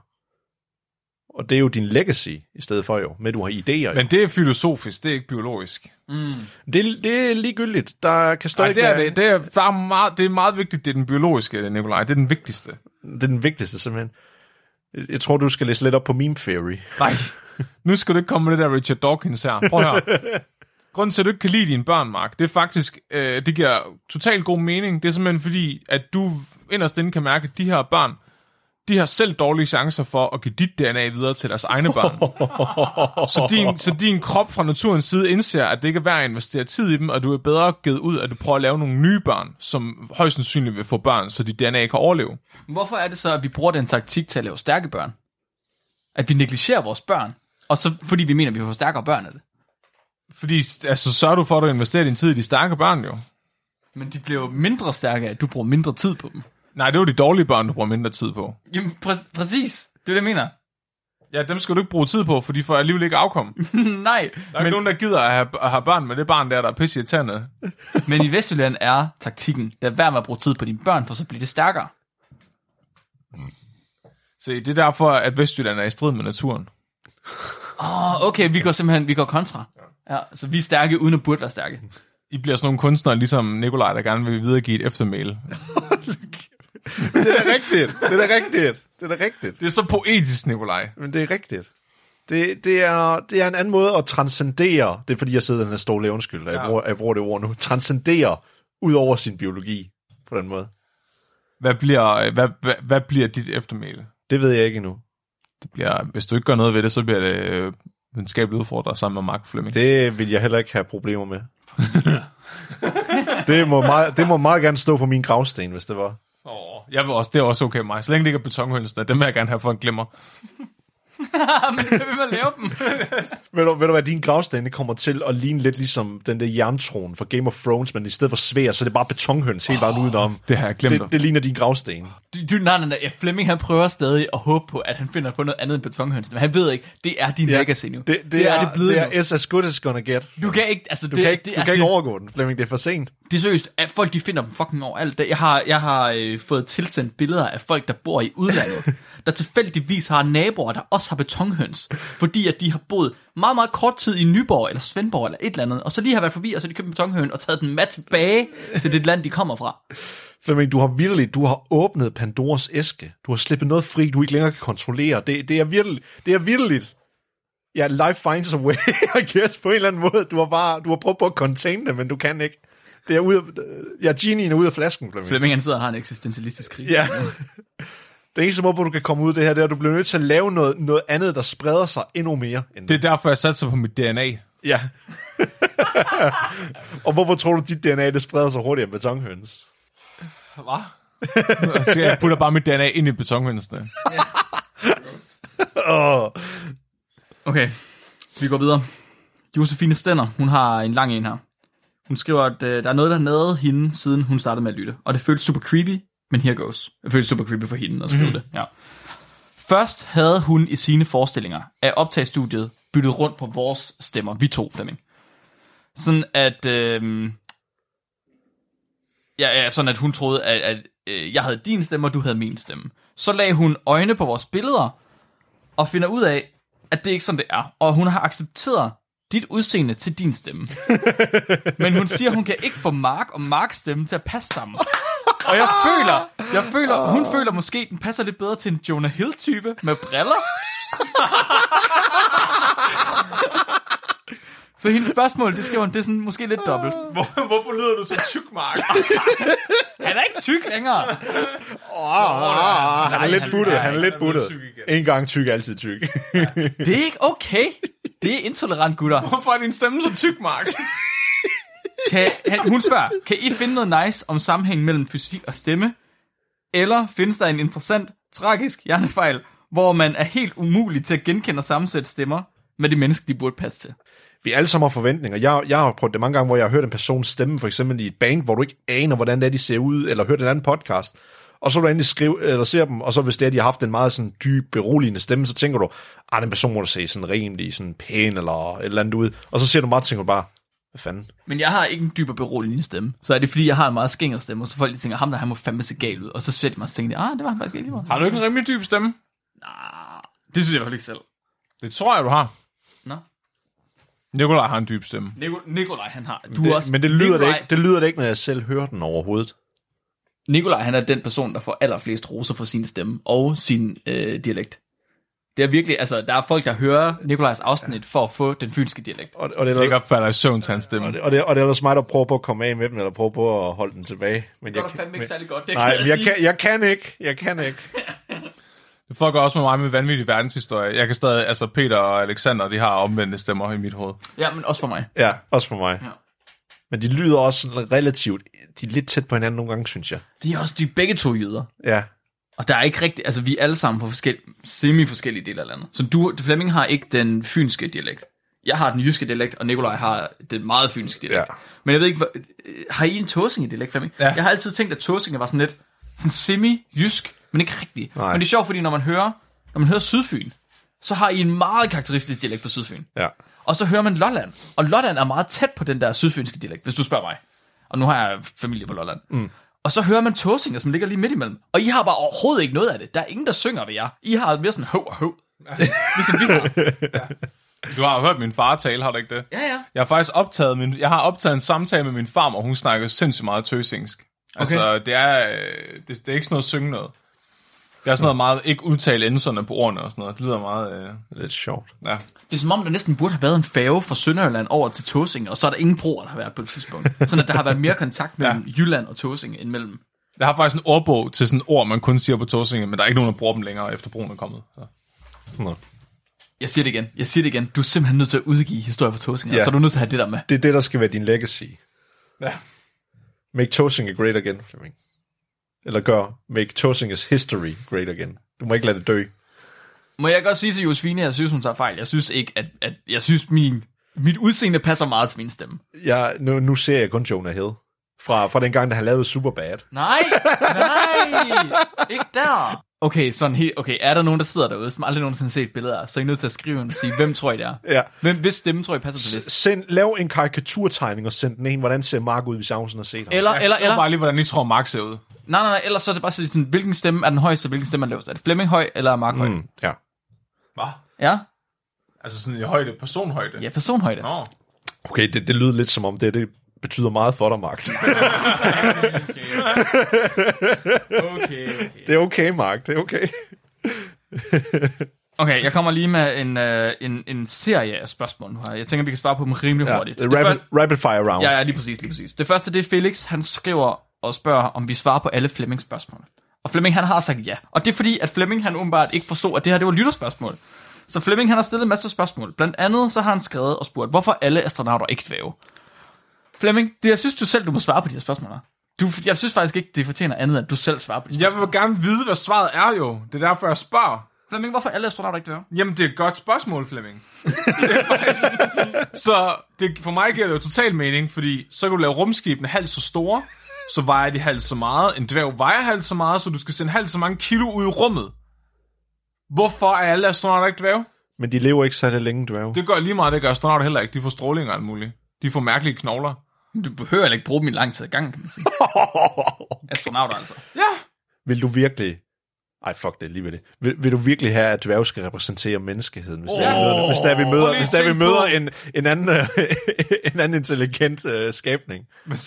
Og det er jo din legacy, i stedet for jo, med at du har idéer. Jo. Men det er filosofisk, det er ikke biologisk. Det er ligegyldigt. Der kan stadig det er meget vigtigt, det er den biologiske, Nikolaj. Det er den vigtigste. Det er den vigtigste, simpelthen. Jeg tror, du skal læse lidt op på meme theory. Nej, nu skal du ikke komme med det der Richard Dawkins her. Prøv at høre. Grunden til, at du ikke kan lide dine børn, Mark, det er faktisk, det giver totalt god mening. Det er simpelthen fordi, at du inderst inde kan mærke, at de her børn, de har selv dårlige chancer for at give dit DNA videre til deres egne børn. Så din krop fra naturens side indser, at det ikke er værd at investere tid i dem, og du er bedre givet ud, at du prøver at lave nogle nye børn, som højst sandsynligt vil få børn, så dit DNA kan overleve. Hvorfor er det så, at vi bruger den taktik til at lave stærke børn? At vi negligerer vores børn, og så fordi vi mener, at vi får stærkere børn af det? Fordi altså, sørger du for, at du investerer din tid i de stærke børn, jo. Men de bliver jo mindre stærke, at du bruger mindre tid på dem. Nej, det er jo de dårlige børn, du bruger mindre tid på. Jamen, præcis. Det er det, jeg mener. Ja, dem skal du ikke bruge tid på, for de får alligevel ikke afkom. Nej. Der er ikke nogen, der gider at have børn med det barn der er pisseirriterende. Men i Vestjylland er taktikken, der er værd med at bruge tid på dine børn, for så bliver det stærkere. Se, det er derfor, at Vestjylland er i strid med naturen. Okay, vi går kontra. Ja, så vi er stærke, uden at burde være stærke. I bliver sådan nogle kunstnere, ligesom Nikolaj, der gerne vil videregive et eftermæle. Det er rigtigt. Det er så poetisk, Nikolaj. Men det er rigtigt. Det er en anden måde at transcendere. Det er fordi, jeg sidder i den her stole, undskyld. Jeg bruger det ord nu. Transcendere ud over sin biologi på den måde. Hvad bliver dit eftermæle? Det ved jeg ikke endnu. Det bliver, hvis du ikke gør noget ved det, så bliver det videnskabeligt udfordret sammen med Mark Flemming. Det vil jeg heller ikke have problemer med. det må meget gerne stå på min gravsten, hvis det var. Jeg vil også, det er også okay med mig. Så længe det ikke er betonhønsene, dem vil jeg gerne have for en glimmer. Men hvad vil man lave dem? Ved du hvad, din gravsten kommer til at ligne lidt ligesom den der jerntron fra Game of Thrones, men i stedet for svær, så det er bare betonhøns helt vejen udenom. Det har jeg glemt. Det ligner din gravsten. Nej. Flemming, han prøver stadig at håbe på, at han finder på noget andet end betonhøns. Men han ved ikke, det er din legacy nu. Det er as good as gonna get. Du kan ikke, du kan ikke overgå den, Flemming, det er for sent. Det er seriøst, at folk de finder dem fucking overalt. Jeg har fået tilsendt billeder af folk, der bor i udlandet, der tilfældigvis har naboer, der også har betonhøns, fordi at de har boet meget, meget kort tid i Nyborg eller Svendborg eller et eller andet, og så lige har været forbi, og så har de købt en betonhøn og taget den med tilbage til det land, de kommer fra. Flemming, du har åbnet Pandoras æske. Du har slippet noget fri, du ikke længere kan kontrollere. Det er virkeligt. Ja, life finds a way, I guess, på en eller anden måde. Du har prøvet på at contain det, men du kan ikke. Det er genien er ude af flasken, Flemming. Flemming, han sidder og har en eksistentialistisk krig. Ja. Det eneste måde, hvor du kan komme ud af det her, det er, at du bliver nødt til at lave noget andet, der spreder sig endnu mere. End det er derfor, jeg satser på mit DNA. Ja. Og hvorfor tror du, dit DNA, det spreder sig hurtigere end betonhøns? Hvad? Så jeg putter bare mit DNA ind i betonhønsene. Okay, vi går videre. Josefine Stenner, hun har en lang en her. Hun skriver, at der er noget, der nede hende, siden hun startede med at lytte. Og det føltes super creepy, men here goes. Det føltes super creepy for hende at skrive det. Ja. Først havde hun i sine forestillinger af optagsstudiet byttet rundt på vores stemmer. Vi to, Flemming. Sådan at... sådan at hun troede, at jeg havde din stemme, og du havde min stemme. Så lagde hun øjne på vores billeder, og finder ud af, at det ikke sådan, det er. Og hun har accepteret dit udseende til din stemme. Men hun siger, hun kan ikke få Mark og Marks stemme til at passe sammen. Og hun føler måske, den passer lidt bedre til en Jonah Hill-type med briller. Så hendes spørgsmål, det skriver hun, det er sådan måske lidt dobbelt. Hvorfor lyder du så tyk, Mark? Han er ikke tyk længere. Han er lidt buttet. En gang tyk, altid tyk. Det er ikke okay. Det er intolerant, gutter. Hvorfor er din stemme så tyk, Mark? Hun spørger, kan I finde noget nice om sammenhængen mellem fysik og stemme? Eller findes der en interessant, tragisk hjernefejl, hvor man er helt umulig til at genkende og sammensætte stemmer med det menneske, de burde passe til? Vi alle sammen har forventninger. Jeg har prøvet det mange gange, hvor jeg har hørt en persons stemme, for eksempel i et band, hvor du ikke aner, hvordan det er, de ser ud, eller hørt en anden podcast. Og så vil du endelig skrive, eller ser dem, og så hvis det er, de har haft en meget sådan dyb, beroligende stemme, så tænker du, den person må du se sådan rimelig, sådan pæn, eller et eller andet ud. Og så ser du meget, tænker du bare, hvad fanden? Men jeg har ikke en dyb og beroligende stemme. Så er det fordi, jeg har en meget skænger stemme, og så folk de tænker, ham der, han må fandme se gal ud. Og så svætter de mig og tænker, det var han faktisk ikke. Har du ikke en rimelig dyb stemme? Nej, det synes jeg faktisk ikke selv. Det tror jeg, du har. Nå. Nikolaj har en dyb stemme. Nikolaj, han har. Men det lyder det ikke, når jeg selv hører den overhovedet. Nikolaj, han er den person, der får allerflest roser for sin stemme og sin dialekt. Det er virkelig, altså, der er folk, der hører Nikolajs afsnit for at få den fynske dialekt. Og det ligger falder i søvn til hans stemme. Og det er ellers mig, der prøver på at komme af med dem, eller prøver på at holde den tilbage. Men det gør du fandme ikke særlig godt, det nej, jeg kan ikke. Det foregår også med mig med vanvittig verdenshistorie. Jeg kan stadig, altså Peter og Alexander, de har omvendte stemmer i mit hoved. Ja, men også for mig. Ja, også for mig. Ja. Men de lyder også relativt, de er lidt tæt på hinanden nogle gange, synes jeg. De er begge to jyder. Ja. Og der er ikke rigtigt, altså vi er alle sammen på semi-forskellige dele af landet. Så Flemming har ikke den fynske dialekt. Jeg har den jyske dialekt, og Nikolaj har den meget fynske dialekt. Ja. Men jeg ved ikke, har I en Tåsinge-dialekt, Flemming? Ja. Jeg har altid tænkt, at Tåsinge var sådan lidt sådan semi-jysk, men ikke rigtigt. Nej. Men det er sjovt, fordi når man hører Sydfyn, så har I en meget karakteristisk dialekt på Sydfyn. Ja. Og så hører man Lolland, og Lolland er meget tæt på den der sydfynske dialekt, hvis du spørger mig. Og nu har jeg familie på Lolland. Mm. Og så hører man Tåsinge, som ligger lige midt imellem. Og I har bare overhovedet ikke noget af det. Der er ingen, der synger ved jer. I har mere sådan høv og høv. Ligesom vi har. Ja. Du har jo hørt min far tale, har du ikke det? Ja, ja. Jeg har faktisk optaget en samtale med min farmor, og hun snakker sindssygt meget tøsingsk. Okay. Altså, det er ikke sådan noget synge noget. Det er sådan noget meget, ikke udtale endelserne på ordene og sådan noget. Det lyder meget... lidt sjovt. Ja. Det er som om, der næsten burde have været en færge fra Sønderjylland over til Tåsinge, og så er der ingen broer, der har været på et tidspunkt. Sådan at der har været mere kontakt mellem Jylland og Tåsinge end mellem... Jeg har faktisk en ordbog til sådan et ord, man kun siger på Tåsinge, men der er ikke nogen, der bruger dem længere, efter broen er kommet. Så. Nå. Jeg siger det igen. Du er simpelthen nødt til at udgive historie for Tåsinge, så er du nødt til at have det der med. Det er det, der skal være din legacy. Ja. Make Tåsinge great again, Flemming. Eller gør Make Tåsinges history great again. Du må ikke lade det dø. Må jeg godt sige til Josefine, at jeg synes, hun tager fejl. Jeg synes ikke, at jeg synes, mit udseende passer meget til min stemme. Nu ser jeg kun Jonah Hill. Fra den gang, da han lavede Superbad. Nej, ikke der. Okay, er der nogen, der sidder derude, som aldrig nogensinde har set billeder af, så er I nødt til at skrive og sige, hvem tror I det er? Ja. Hvis stemme tror I passer til det? Lav en karikaturtegning og send den ind. Hvordan ser Mark ud, hvis jeg nogensinde har set ham? Eller bare lige, hvordan I tror, Mark ser ud. Nej, ellers så er det bare sådan, hvilken stemme er den højeste, hvilken stemme er den laveste? Er det Flemming høj, eller Mark høj? Ja. Hvad? Ja? Altså sådan i højde, personhøjde? Ja, personhøjde. Nå. Okay, det lyder lidt som om det betyder meget for dig, Mark. Okay. Det er okay, Mark. Det er okay. Okay, jeg kommer lige med en serie af spørgsmål nu her. Jeg tænker, vi kan svare på dem rimelig hurtigt. Rapid fire round. Ja, lige præcis. Det første, det er Felix. Han skriver og spørger, om vi svarer på alle Flemmings spørgsmål. Og Flemming, han har sagt ja. Og det er fordi, at Flemming, han åbenbart ikke forstod, at det her, det var lytterspørgsmål. Så Flemming, han har stillet en masse spørgsmål. Blandt andet, så har han skrevet og spurgt, hvorfor alle astronauter ikke dvæve? Flemming, jeg synes du selv, du må svare på de her spørgsmål. Jeg synes faktisk ikke, det fortjener andet, at du selv svarer på de spørgsmål. Jeg vil gerne vide, hvad svaret er jo. Det er derfor, jeg spørger. Flemming, hvorfor alle astronauter ikke dvæve? Jamen, det er et godt spørgsmål, Flemming. Så for mig giver det jo total mening, fordi så kan du lave rumskibene halvt så store, så vejer de halvt så meget. En dværg vejer halvt så meget, så du skal sende halvt så mange kilo ud i rummet. Hvorfor er alle astronauter ikke dværge? Men de lever ikke særlig længe, dværge. Det gør lige meget, det gør astronauter heller ikke. De får stråling og alt muligt. De får mærkelige knogler. Du behøver ikke bruge dem i lang tid ad gangen, kan man sige. Astronauter altså. Ja. Vil du virkelig... Ej, fuck det, lige ved det. Vil du virkelig have, at dværge skal repræsentere menneskeheden, hvis vi møder en anden intelligent skabning?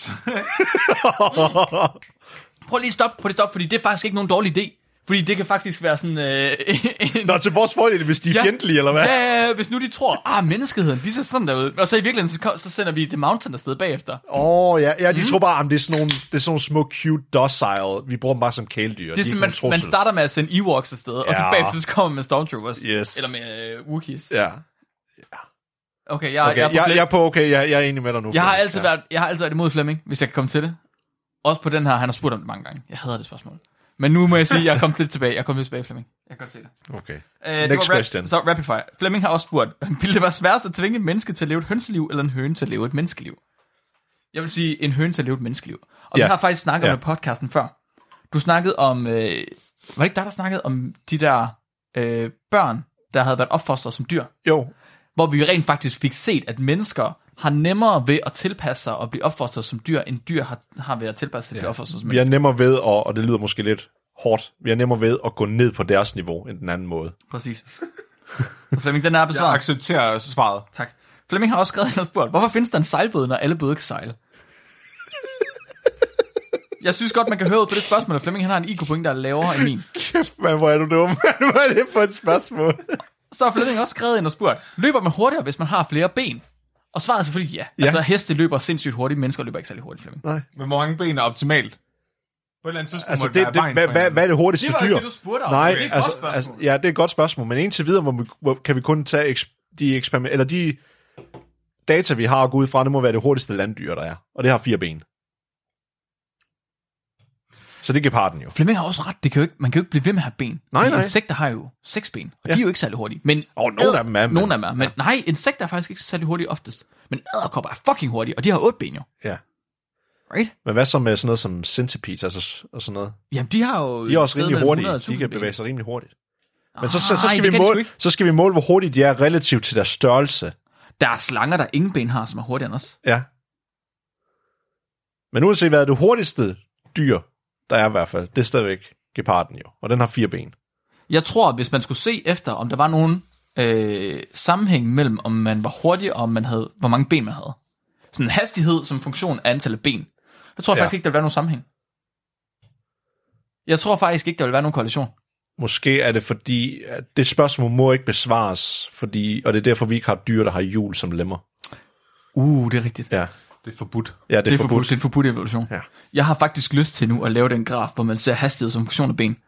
Prøv lige at stoppe, fordi det er faktisk ikke nogen dårlig idé. Fordi det kan faktisk være sådan... Nå, til vores fordel, hvis de er fjendtlige, eller hvad? Ja, hvis nu de tror, menneskeheden, de ser sådan derude. Og så i virkeligheden, så sender vi The Mountain afsted bagefter. Ja, de tror bare, det er sådan nogle små cute docile. Vi bruger dem bare som kæledyr. Det er sådan, man starter med at sende Ewoks afsted, og så bagefter så kommer man med Stormtroopers. Yes. Eller med Wookiees. Ja. Okay, jeg er enig med dig nu. Jeg har altid været imod Flemming, hvis jeg kan komme til det. Også på den her, han har spurgt om det mange gange. Jeg hader det spørgsmål. Men nu må jeg sige, at jeg er kommet lidt tilbage. Flemming. Jeg kan godt se det. Okay. Next question. Så rapid fire. Flemming har også spurgt, ville det være sværest at tvinge et menneske til at leve et hønseliv, eller en høne til at leve et menneskeliv? Jeg vil sige, en høne til at leve et menneskeliv. Og vi har faktisk snakket om podcasten før. Du snakkede om, var det ikke dig, der snakkede om de der børn, der havde været opfostret som dyr? Jo. Hvor vi rent faktisk fik set, at mennesker har nemmere ved at tilpasse sig og blive opfostret som dyr, end dyr har ved at tilpasse sig og blive opfostret som mennesker. Vi er nemmere ved, og det lyder måske lidt hårdt, vi er nemmere ved at gå ned på deres niveau, end den anden måde. Præcis. Så Flemming, den er besvaret. Jeg accepterer svaret. Tak. Flemming har også skrevet og spurgt, hvorfor findes der en sejlbåd, når alle både kan sejle? Jeg synes godt, man kan høre ud på det spørgsmål, at Flemming han har en IQ-point, der er lavere end min. Kæft, man, hvor er du dum. Hvad er det for et spørgsmål? Så har Flemming også skrevet ind og spurgt, løber man hurtigere, hvis man har flere ben? Og svaret er selvfølgelig ja. Altså, heste løber sindssygt hurtigt, mennesker løber ikke særlig hurtigt, Flemming. Nej. Men hvor mange ben er optimalt? På et eller andet tidspunkt altså, hvad er det hurtigste dyr? Det var ikke det, du spurgte om. Nej, det er et godt spørgsmål. Ja, det er et godt spørgsmål, men indtil videre kan vi kun tage de data, vi har at gå ud fra, det må være det hurtigste landdyr, der er. Og det har 4 ben. Så det er geparden jo. Flemming har også ret. Man kan jo ikke blive ved med at have ben. Nej. Insekter har jo 6 ben, og de er jo ikke særlig hurtige. Men nogle af dem er. Nogle af dem er. Men nej, insekter er faktisk ikke særlig hurtige oftest. Men edderkopper er fucking hurtige, og de har 8 ben jo. Ja. Right? Men hvad så med sådan noget som centipedes og sådan noget? Jamen, de har jo... De er også rimelig hurtige. De kan bevæge sig rimelig hurtigt. Men så skal vi måle, hvor hurtigt de er relativt til deres størrelse. Der er slanger, der ingen ben har, som er hurtigere end os. Ja. Men uanset hvad er det hurtigste dyr, der er i hvert fald, det er stadigvæk geparden jo. Og den har 4 ben. Jeg tror, at hvis man skulle se efter, om der var nogen sammenhæng mellem, om man var hurtig, og om man havde, hvor mange ben man havde. Sådan en hastighed som funktion af antallet af ben. Jeg tror faktisk ikke, der vil være nogen sammenhæng. Jeg tror faktisk ikke, der vil være nogen korrelation. Måske er det fordi, at det spørgsmål må ikke besvares, og det er derfor, vi ikke har dyr, der har hjul som lemmer. Det er rigtigt. Ja. Det er forbudt. Ja, det er forbudt. Det er en forbudt evolution. Ja. Jeg har faktisk lyst til nu at lave den graf, hvor man ser hastighed som funktion af ben.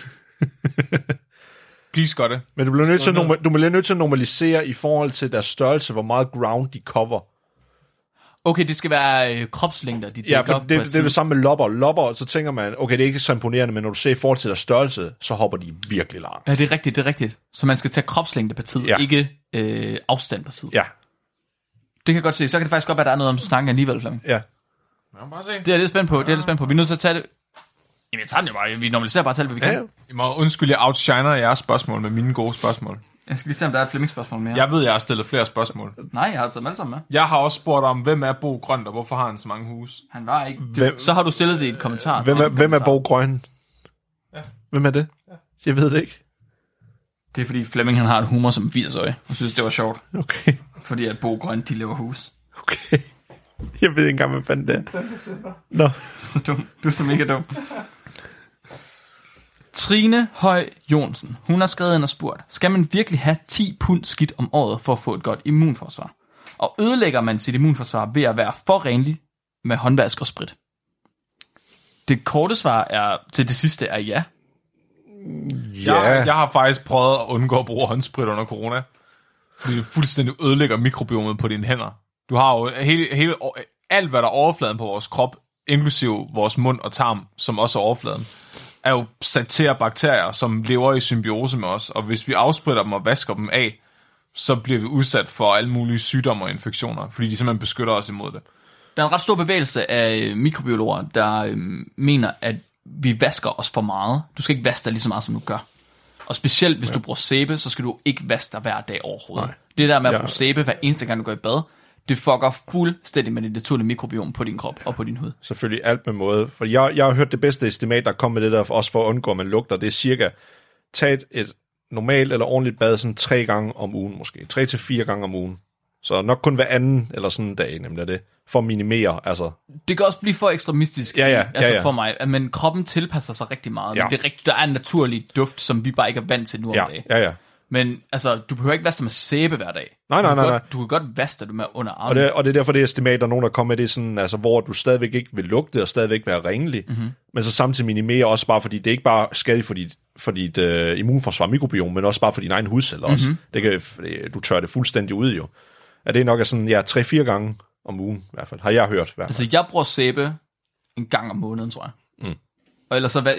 Please gør det. Men du bliver nødt til at normalisere i forhold til deres størrelse, hvor meget ground de cover. Okay, det skal være kropslængder, de dækker for det er det samme med lopper. Lopper, så tænker man, okay, det er ikke så imponerende, men når du ser i forhold til deres størrelse, så hopper de virkelig langt. Ja, det er rigtigt. Så man skal tage kropslængde per tid, ikke afstand per tid. Ja. Det kan jeg godt se. Så kan det faktisk godt være, der er noget om snakken alligevel, Flemming. Ja. Jeg må bare se. Det er jeg lidt spændt på. Vi er nødt til at tage det. Jamen, jeg tager den jo bare. Vi normaliserer bare at tage det, hvad vi kan. I må undskylde, jeg outshiner jeres spørgsmål med mine gode spørgsmål. Jeg skal lige se, om der er et Flemming-spørgsmål mere. Jeg ved, jeg har stillet flere spørgsmål. Nej, jeg har taget dem alle sammen med. Jeg har også spurgt om, hvem er Bo Grønt, og hvorfor har han så mange huse? Han var ikke. Så har du stillet det i et kommentar. Hvem er Bo Grøn? Ja. Hvem er det? Ja. Jeg ved det ikke. Det er fordi Flemming han har et humor som 80-årig, og synes, det var sjovt. Okay. Fordi at Bo Grøn, de lever hus. Okay. Jeg ved ikke engang, hvad fanden det er. Nå. Du er så mega dum. Trine Høj Jonsen, hun har skrevet ind og spurgt, skal man virkelig have 10 pund skidt om året for at få et godt immunforsvar? Og ødelægger man sit immunforsvar ved at være for renlig med håndvask og sprit? Det korte svar er, til det sidste er ja. Jeg har faktisk prøvet at undgå at bruge håndsprit under corona. Fordi det fuldstændig ødelægger mikrobiomet på dine hænder. Du har jo alt, hvad der er overfladen på vores krop, inklusive vores mund og tarm, som også er overfladen, er jo sat til af bakterier, som lever i symbiose med os. Og hvis vi afspritter dem og vasker dem af, så bliver vi udsat for alle mulige sygdomme og infektioner, fordi de simpelthen beskytter os imod det. Der er en ret stor bevægelse af mikrobiologer, der mener, at vi vasker os for meget. Du skal ikke vaske dig lige så meget, som du gør. Og specielt hvis du bruger sæbe, så skal du ikke vaske dig hver dag overhovedet. Nej. Det der med at bruge sæbe hver eneste gang, du går i bad, det fucker fuldstændig med det naturlige mikrobiom på din krop og på din hud. Selvfølgelig alt med måde. For jeg har hørt det bedste estimat, der kom med det der, også for at undgå, at man lugter. Det er cirka, tag et normalt eller ordentligt bad sådan 3 gange om ugen måske. 3 til 4 gange om ugen. Så nok kun hver anden eller sådan en dag, nemlig det. For at minimere, altså. Det kan også blive for ekstremistisk for mig, men kroppen tilpasser sig rigtig meget. Ja. Det er der er en naturlig duft, som vi bare ikke er vant til nu om dagen. Ja. Men altså, du behøver ikke vaske dig med sæbe hver dag. Nej. Du kan godt vaske dig med under armen. Og det er derfor det estimat, der er nogen, der kommer med det sådan, altså, hvor du stadigvæk ikke vil lugte og stadigvæk være renlig, men så samtidig minimere også bare, fordi det er ikke bare skadeligt for dit immunforsvar, mikrobiom, men også bare for din egen hudceller også. Du tør det fuldstændig ud jo. At det nok er sådan, 3-4 gange om ugen i hvert fald, har jeg hørt. Altså, jeg bruger sæbe en gang om måneden, tror jeg. Og ellers så,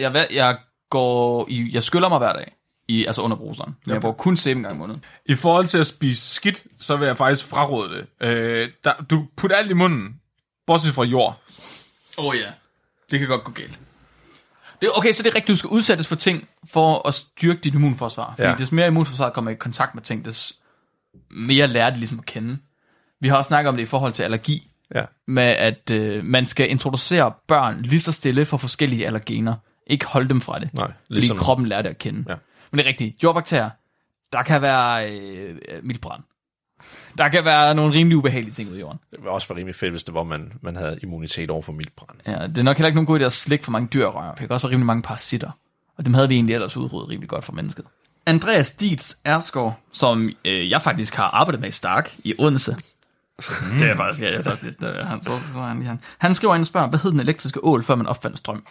jeg skyller mig hver dag. Altså under bruseren. Men jeg bruger kun sæbe en gang i måneden. I forhold til at spise skidt, så vil jeg faktisk fraråde det. Du putter alt i munden, bortset fra jord. Ja. Det kan godt gå galt. Okay, så det er rigtigt, du skal udsættes for ting for at styrke dit immunforsvar. Fordi des mere immunforsvar kommer i kontakt med ting, des mere lærer det ligesom at kende. Vi har også snakket om det i forhold til allergi. Ja. Med at man skal introducere børn lige så stille for forskellige allergener. Ikke holde dem fra det. Nej, ligesom fordi kroppen lærer det at kende. Ja. Men det er rigtigt. Jordbakterier, der kan være mildbrand. Der kan være nogle rimelig ubehagelige ting ud i jorden. Det var også for rimelig fedt, hvis det var, man havde immunitet over for mildbrand. Ja, det er nok heller ikke nogen god idé at slikke for mange dyrrør. Det kan også være rimelig mange parasitter. Og dem havde vi egentlig ellers udryddet rimelig godt for mennesket. Andreas Dietz Ersgaard, som jeg faktisk har arbejdet med i Stark i Odense. Det er faktisk, jeg er faktisk lidt... Han skriver ind og spørger, hvad hed den elektriske ål, før man opfandt strøm?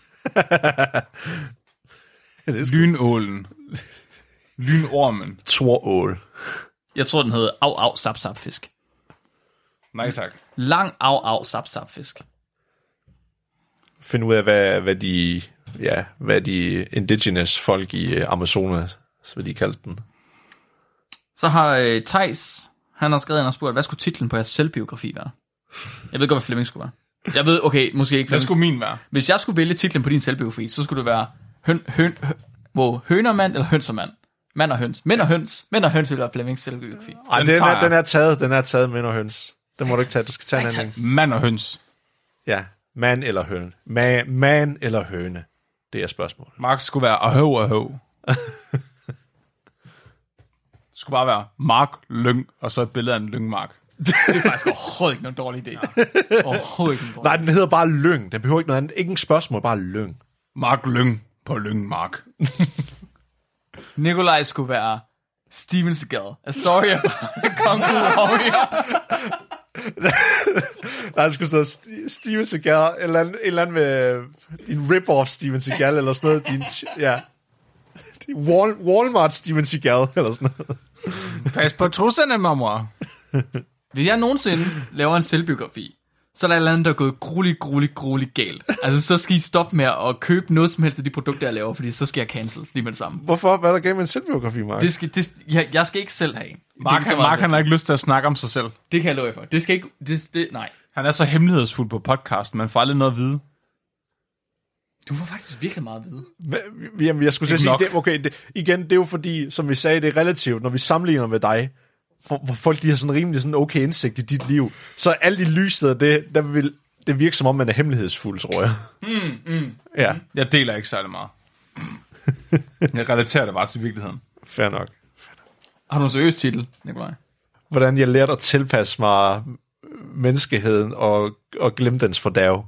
Lynålen. Lynormen. Torål. Jeg tror, den hed au, sap, fisk. Nej, tak. Lang au, sap, fisk. Find ud af, hvad de indigenous folk i Amazonas, hvad de kaldte den. Så har Theis, han har skrevet ind og spurgt, hvad skulle titlen på jeres selvbiografi være? Jeg ved godt, hvad Flemming skulle være. Jeg ved, okay, måske ikke. Hvad skulle min være? Hvis jeg skulle vælge titlen på din selvbiografi, så skulle det være hønermand eller hønsermand? Mand og høns. Mænd og høns vil være Flemmings selvbiografi. Ej, den er taget mænd og høns. Den må du ikke tage, du skal tage en anden. Mand og høns. Ja, mand eller høne. Man eller høne. Det er spørgsmålet. Mark skulle være ahøv. Det skulle bare være Mark Lyng, og så et billede af en lyngmark. Det er faktisk overhovedet ikke nogen dårlig idé. Overhovedet ikke nogen dårlig. Nej, den hedder bare Lyng. Den behøver ikke noget andet. Ikke en spørgsmål, bare Lyng. Mark Lyng på Lyngmark. Nikolaj skulle være Steven Seagal. A story of Kung Fu Warrior. Nej, skulle stå Steven Seagal, eller andet med din rip-off Steven Seagal, eller sådan noget. Walmart Steven Seagal, eller sådan noget. Pas på trusserne, mormor. Hvis jeg nogensinde laver en selvbiografi, så er der et eller andet, der er gået grueligt galt. Altså, så skal I stoppe med at købe noget som helst af de produkter, jeg laver, fordi så skal jeg cancel lige med det samme. Hvorfor? Hvad er der galt med en selvbiografi, Mark? Jeg skal ikke selv have en. Mark han har ikke lyst til at snakke om sig selv. Det kan jeg love jer for. Det skal ikke... Nej. Han er så hemmelighedsfuld på podcasten, man får aldrig noget at vide. Du får faktisk virkelig meget at vide. Jamen, jeg skulle sige, igen, det er jo fordi, som vi sagde, det er relativt, når vi sammenligner med dig, hvor folk de har sådan rimelig sådan okay indsigt i dit liv, så alle de lyssteder, der vil det virke som om, man er hemmelighedsfuld, tror jeg. Ja. Jeg deler ikke særlig meget. Jeg relaterer det bare til virkeligheden. Fair nok. Har du en seriøs titel, Nikolaj? Hvordan jeg lærte at tilpasse mig menneskeheden og glemme dens fordærv.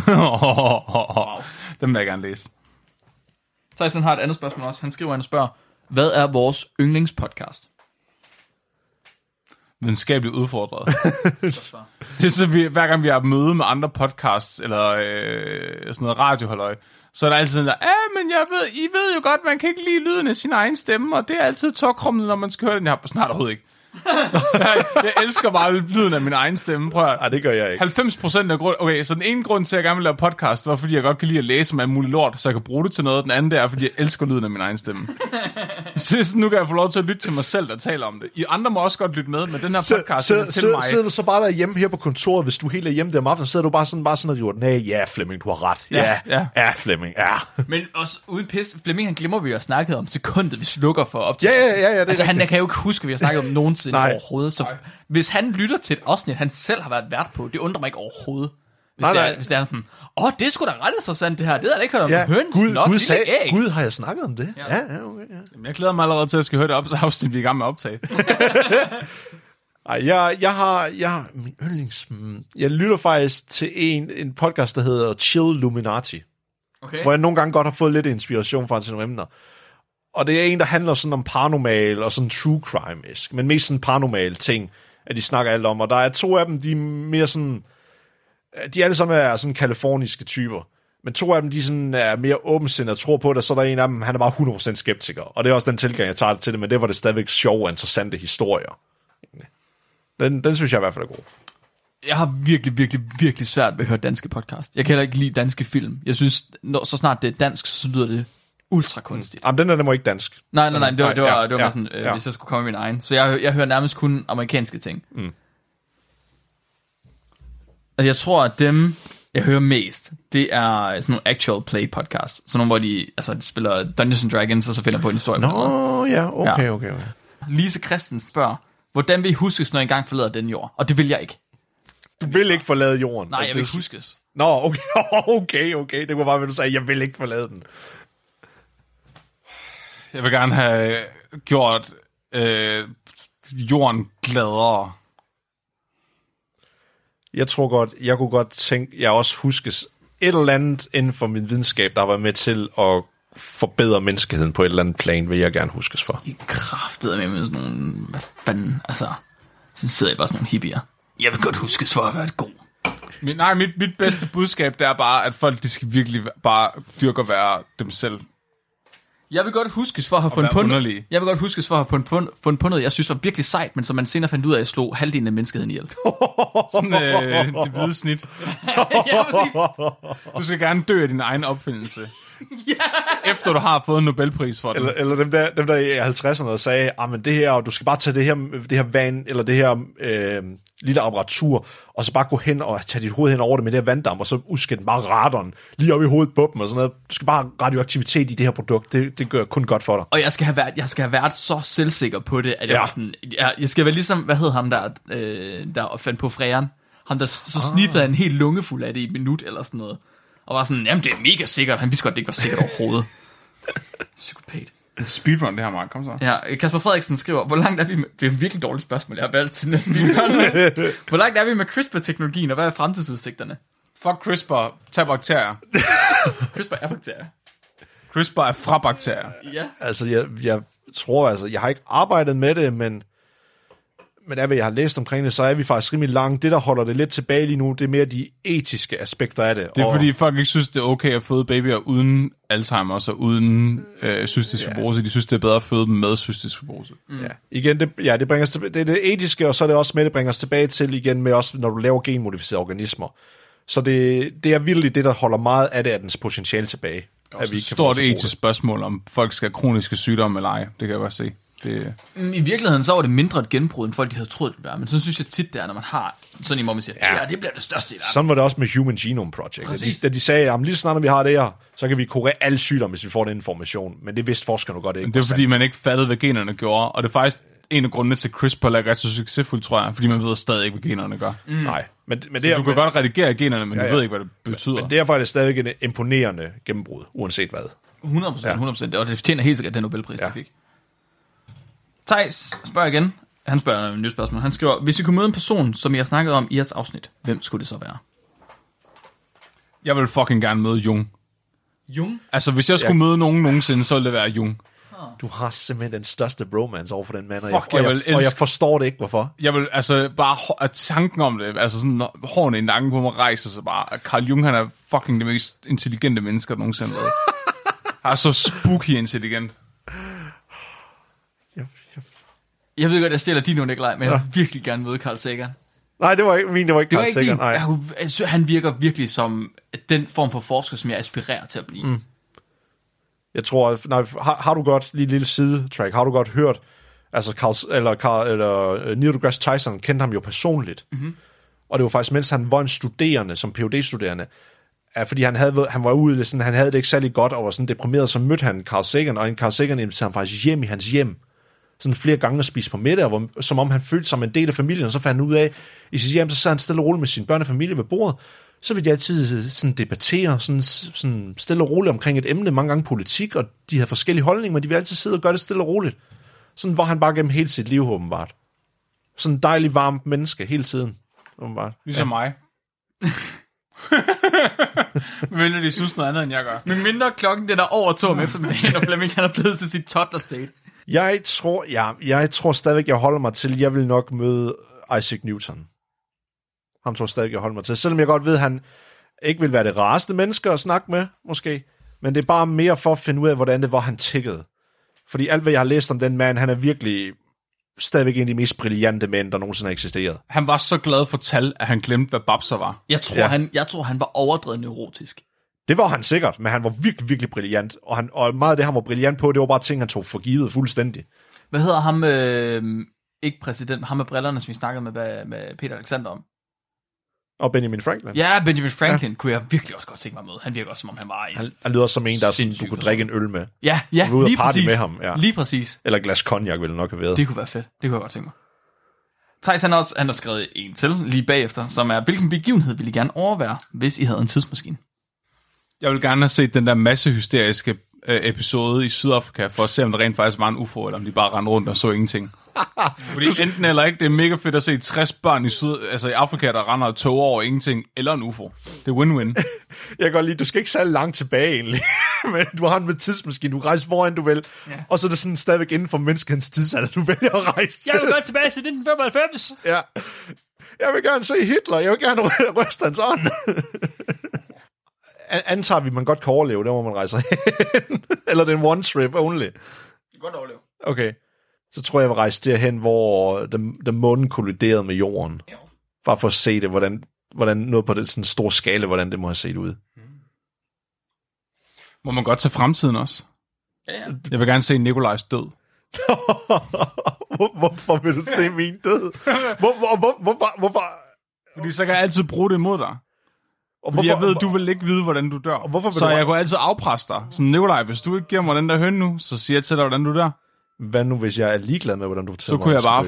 Den vil jeg gerne læse. Tyson har et andet spørgsmål også. Han skriver og spørger, hvad er vores yndlingspodcast? Videnskabeligt udfordret. Det er så, hver gang vi har møde med andre podcasts, eller sådan noget radiohalløj, så er der altid sådan der, men I ved jo godt, man kan ikke lide lyden af sin egen stemme, og det er altid tåkrummet, når man skal høre den. Jeg har snart overhovedet ikke. Jeg elsker bare lyden af min egen stemme. Prøv at, det gør jeg ikke. 90% af grund. Okay, så den ene grund til, at jeg gerne vil lave podcast, var, fordi jeg godt kan lide at læse om alt muligt lort, så jeg kan bruge det til noget. Den anden, det er, fordi jeg elsker lyden af min egen stemme. Så nu kan jeg få lov til at lytte til mig selv, der taler om det. I andre må også godt lytte med, men den her podcast er til mig. Sidder du så bare derhjemme her på kontoret, hvis du helt er hjemme der om aftenen, sidder du bare sådan og river den af. Ja, Flemming, du har ret. Ja, Flemming, ja. Men også uden pis, Flemming, han glemmer, vi har snakket om sekundet, vi slukker for op til. Ja, det altså, han kan jo ikke huske, at vi har snakket om nogensinde overhovedet. Så hvis han lytter til et afsnit, han selv har været vært på, det undrer mig ikke overhovedet. Hvis det er sådan, det er sgu da ret interessant det her, det havde jeg ikke hørt om. Gud, har jeg snakket om det? Ja, okay. Jamen, jeg glæder mig allerede til, at jeg skal høre det afsnit, vi er i gang med at optage. Jeg har min jeg lytter faktisk til en podcast, der hedder Chill Luminati. Okay. Hvor jeg nogle gange godt har fået lidt inspiration fra til nogle emner. Og det er en, der handler sådan om paranormal og sådan true crime-isk, men mest sådan paranormal ting, at de snakker alt om. Og der er 2 af dem, de er mere sådan, de alle sammen er sådan kaliforniske typer, men 2 af dem, de sådan er mere åbensindede og tror på det, så der er en af dem, han er bare 100% skeptiker. Og det er også den tilgang, jeg tager til det, men det var det stadigvæk sjove og interessante historier. Den synes jeg i hvert fald er god. Jeg har virkelig svært ved at høre danske podcast. Jeg kan heller ikke lide danske film. Jeg synes, så snart det er dansk, så lyder det ultra kunstigt. Jamen, den var ikke dansk. Nej, det var sådan, hvis jeg skulle komme med min egen. Så jeg hører nærmest kun amerikanske ting. Altså, jeg tror, at dem, jeg hører mest, det er sådan nogle actual play podcast. Sådan nogle, hvor de spiller Dungeons and Dragons, og så finder på en historie. Okay. Lise Christensen spørger, hvordan vil I huskes, når I engang forlader den jord? Og det vil jeg ikke. Du vil ikke forlade jorden? Nej, jeg vil ikke huskes. Nå, okay. Det var bare, hvad du sagde, jeg vil ikke forlade den. Jeg vil gerne have gjort jorden gladere. Jeg tror godt, jeg kunne godt tænke, jeg også huskes et eller andet inden for min videnskab, der har været med til at forbedre menneskeheden på et eller andet plan, vil jeg gerne huskes for. I kraftede med sådan nogle, hvad fanden, så sidder jeg bare sådan nogle hippier. Jeg vil godt huskes for at være et god. Mit bedste budskab, det er bare, at folk, de skal virkelig bare dyrke at være dem selv. Jeg vil godt huskes for at have fundet på noget. Jeg vil godt huskes for at have fundet på noget, jeg synes var virkelig sejt, men som man senere fandt ud af, at jeg slog halvdelen af menneskeheden ihjel. Sådan det hvide snit. Ja, præcis. Du skal gerne dø af din egen opfindelse. Efter du har fået en Nobelpris for det. Eller dem der i 50'erne sagde, men det her, du skal bare tage det her vand, eller det her lille apparatur, og så bare gå hen og tage dit hoved hen over det med det her vanddamp, og så udskæld bare radon lige op i hovedet på dem og sådan noget. Du skal bare have radioaktivitet i det her produkt. Det gør kun godt for dig. Og jeg skal have været så selvsikker på det, at jeg var sådan, jeg skal være ligesom, hvad hed ham der fandt på fræren? Ham der så sniffede en helt lungefuld af det i et minut eller sådan noget. Og var sådan, jamen det er mega sikkert. Han vidste godt, det ikke var sikkert overhovedet. Psykopat. Speedrun det her, Mark. Kom så. Ja, Kasper Frederiksen skriver, hvor langt er vi med... Det er et virkelig dårligt spørgsmål, jeg har valgt til næsten. Hvor langt er vi med CRISPR-teknologien, og hvad er fremtidsudsigterne? Fuck CRISPR. Tag bakterier. CRISPR er bakterier. CRISPR er fra bakterier. Ja. Altså, jeg tror, jeg har ikke arbejdet med det, men af hvad jeg har læst omkring det, så er vi faktisk rimelig langt. Det, der holder det lidt tilbage lige nu, det er mere de etiske aspekter af det. Det er fordi folk ikke synes, det er okay at føde babyer uden Alzheimer's og uden cystisk fibrose. De synes, det er bedre at føde dem med cystisk fibrose. Ja, igen, det bringer os tilbage, det er det etiske, og så er det også med, det bringer os tilbage til igen med også, når du laver genmodificerede organismer. Så det er virkelig det, der holder meget af det, af dens potentiale tilbage. Det er et stort etisk spørgsmål, om folk skal have kroniske sygdomme eller ej. Det kan jeg bare se. I virkeligheden så var det mindre et gennembrud, end folk de havde troet, det ville være. Men så synes jeg tit, det er, når man har sådan en, hvor man siger, det bliver det største i verden. Sådan var det også med Human Genome Project. Da de sagde, at lige så snart når vi har det her, så kan vi kurere alle sygdomme, hvis vi får den information. Men det vidste forskerne godt ikke. Men det er fordi, man ikke fattede, hvad generne gjorde. Og det er faktisk en af grundene til CRISPR er ret så succesfuld, tror jeg. Fordi man ved stadig ikke, hvad generne gør. Nej. Men det du kan godt redigere generne, men du ved ikke, hvad det betyder. Men derfor er det stadigvæk en imponerende gennembrud, uanset hvad. 100%. Og det fortjener helt sikkert den Nobelpris, de fik. Theis spørger igen. Han spørger et nyt spørgsmål. Han skriver, hvis I kunne møde en person, som I har snakket om i jeres afsnit, hvem skulle det så være? Jeg vil fucking gerne møde Jung. Jung? Altså, hvis jeg skulle møde nogen nogensinde, så ville det være Jung. Du har simpelthen den største bromance over for den mand, og jeg forstår det ikke, hvorfor. Jeg vil, altså, bare tanken om det, altså sådan, hårene i nakken på mig rejser sig bare. Carl Jung, han er fucking det mest intelligente mennesker, der nogensinde har været. Han er så spooky intelligent. Jeg ved godt, jeg stiller Dino Nikolaj, men jeg vil virkelig gerne møde Carl Sagan. Nej, det var ikke Carl Sagan. Nej. Han virker virkelig som den form for forsker, som jeg aspirerer til at blive. Mm. Jeg tror, har du godt, lige et lille sidetrack, har du godt hørt, altså Neil deGrasse Tyson kendte ham jo personligt. Mm-hmm. Og det var faktisk, mens han var en studerende, som PhD-studerende, fordi han var ude, sådan, han havde det ikke særlig godt, og var sådan deprimeret, så mødte han Carl Sagan, og Carl Sagan inviterede ham faktisk hjem i hans hjem, sådan flere gange at spise på middag, som om han følte som en del af familien, og så fandt han ud af, i sit hjem, så sad han stille og roligt med sin børnefamilie ved bordet, så vil de altid sådan debattere sådan stille og roligt omkring et emne, mange gange politik, og de har forskellige holdninger, men de vil altid sidde og gøre det stille og roligt. Sådan var han bare gennem hele sit liv, åbenbart. Sådan en dejlig, varmt menneske hele tiden, åbenbart. Ligesom mig. Men de synes noget andet, end jeg gør. Men mindre klokken, den er over 2 om eftermiddagen, og Flemming han er blevet til sit toddler state. Jeg tror stadigvæk, jeg holder mig til, jeg vil nok møde Isaac Newton. Ham tror jeg stadig, jeg holder mig til. Selvom jeg godt ved, at han ikke vil være det rareste menneske at snakke med, måske. Men det er bare mere for at finde ud af, hvordan det var, han tikkede. Fordi alt, hvad jeg har læst om den mand, han er virkelig stadigvæk en af de mest brillante mænd, der nogensinde har eksisteret. Han var så glad for tal, at han glemte, hvad babser var. Jeg tror, han var overdrevet neurotisk. Det var han sikkert, men han var virkelig, virkelig brillant. Og meget af det, han var brillant på, det var bare ting, han tog for givet fuldstændig. Hvad hedder ham, ikke præsident, ham med brillerne, som vi snakkede med Peter Alexander om? Og Benjamin Franklin. Ja, Benjamin Franklin kunne jeg virkelig også godt tænke mig med. Han virker også, som om han var en... Han lyder som en, der sådan, du kunne drikke en øl med. Ja, lige præcis. Med ham, ja. Lige præcis. Eller glas cognac ville nok have været. Det kunne være fedt. Det kunne jeg godt tænke mig. Theis, han har skrevet en til lige bagefter, som er, hvilken begivenhed ville I gerne overvære, hvis I havde en tidsmaskine? Jeg vil gerne have set den der massehysteriske episode i Sydafrika, for at se, om der rent faktisk var en UFO, eller om de bare rendte rundt og så ingenting. Fordi enten eller ikke, det er mega fedt at se 60 børn i Afrika, der render og tog over ingenting, eller en UFO. Det er win-win. Jeg kan godt lide, du skal ikke særlig langt tilbage egentlig, men du har en med tidsmaskine, du rejser foran du vil, og så er det sådan stadigvæk inden for menneskens tidsalder, du vælger at rejse til. Jeg vil godt tilbage til 1995. Ja. Jeg vil gerne se Hitler, jeg vil gerne ryste hans ånd. Antager vi, man godt kan overleve, der hvor man rejser hen. Eller det er en one trip only. Det kan godt overleve. Okay. Så tror jeg, jeg vil rejse derhen, hvor den månen kolliderede med jorden. Jo. Bare for at se det, hvordan noget på den sådan stor skala, hvordan det må have set ud. Må man godt tage fremtiden også? Ja. Jeg vil gerne se Nikolajs død. Hvorfor vil du se min død? Hvorfor? Fordi så kan jeg altid bruge det imod dig. Fordi jeg ved, du vil ikke vide, hvordan du dør. Så jeg kunne altid afpresse dig. Så Nikolaj, hvis du ikke giver mig den der høn nu, så siger jeg til dig, hvordan du dør. Hvad nu, hvis jeg er ligeglad med, hvordan du fortæller mig? Så kunne jeg bare...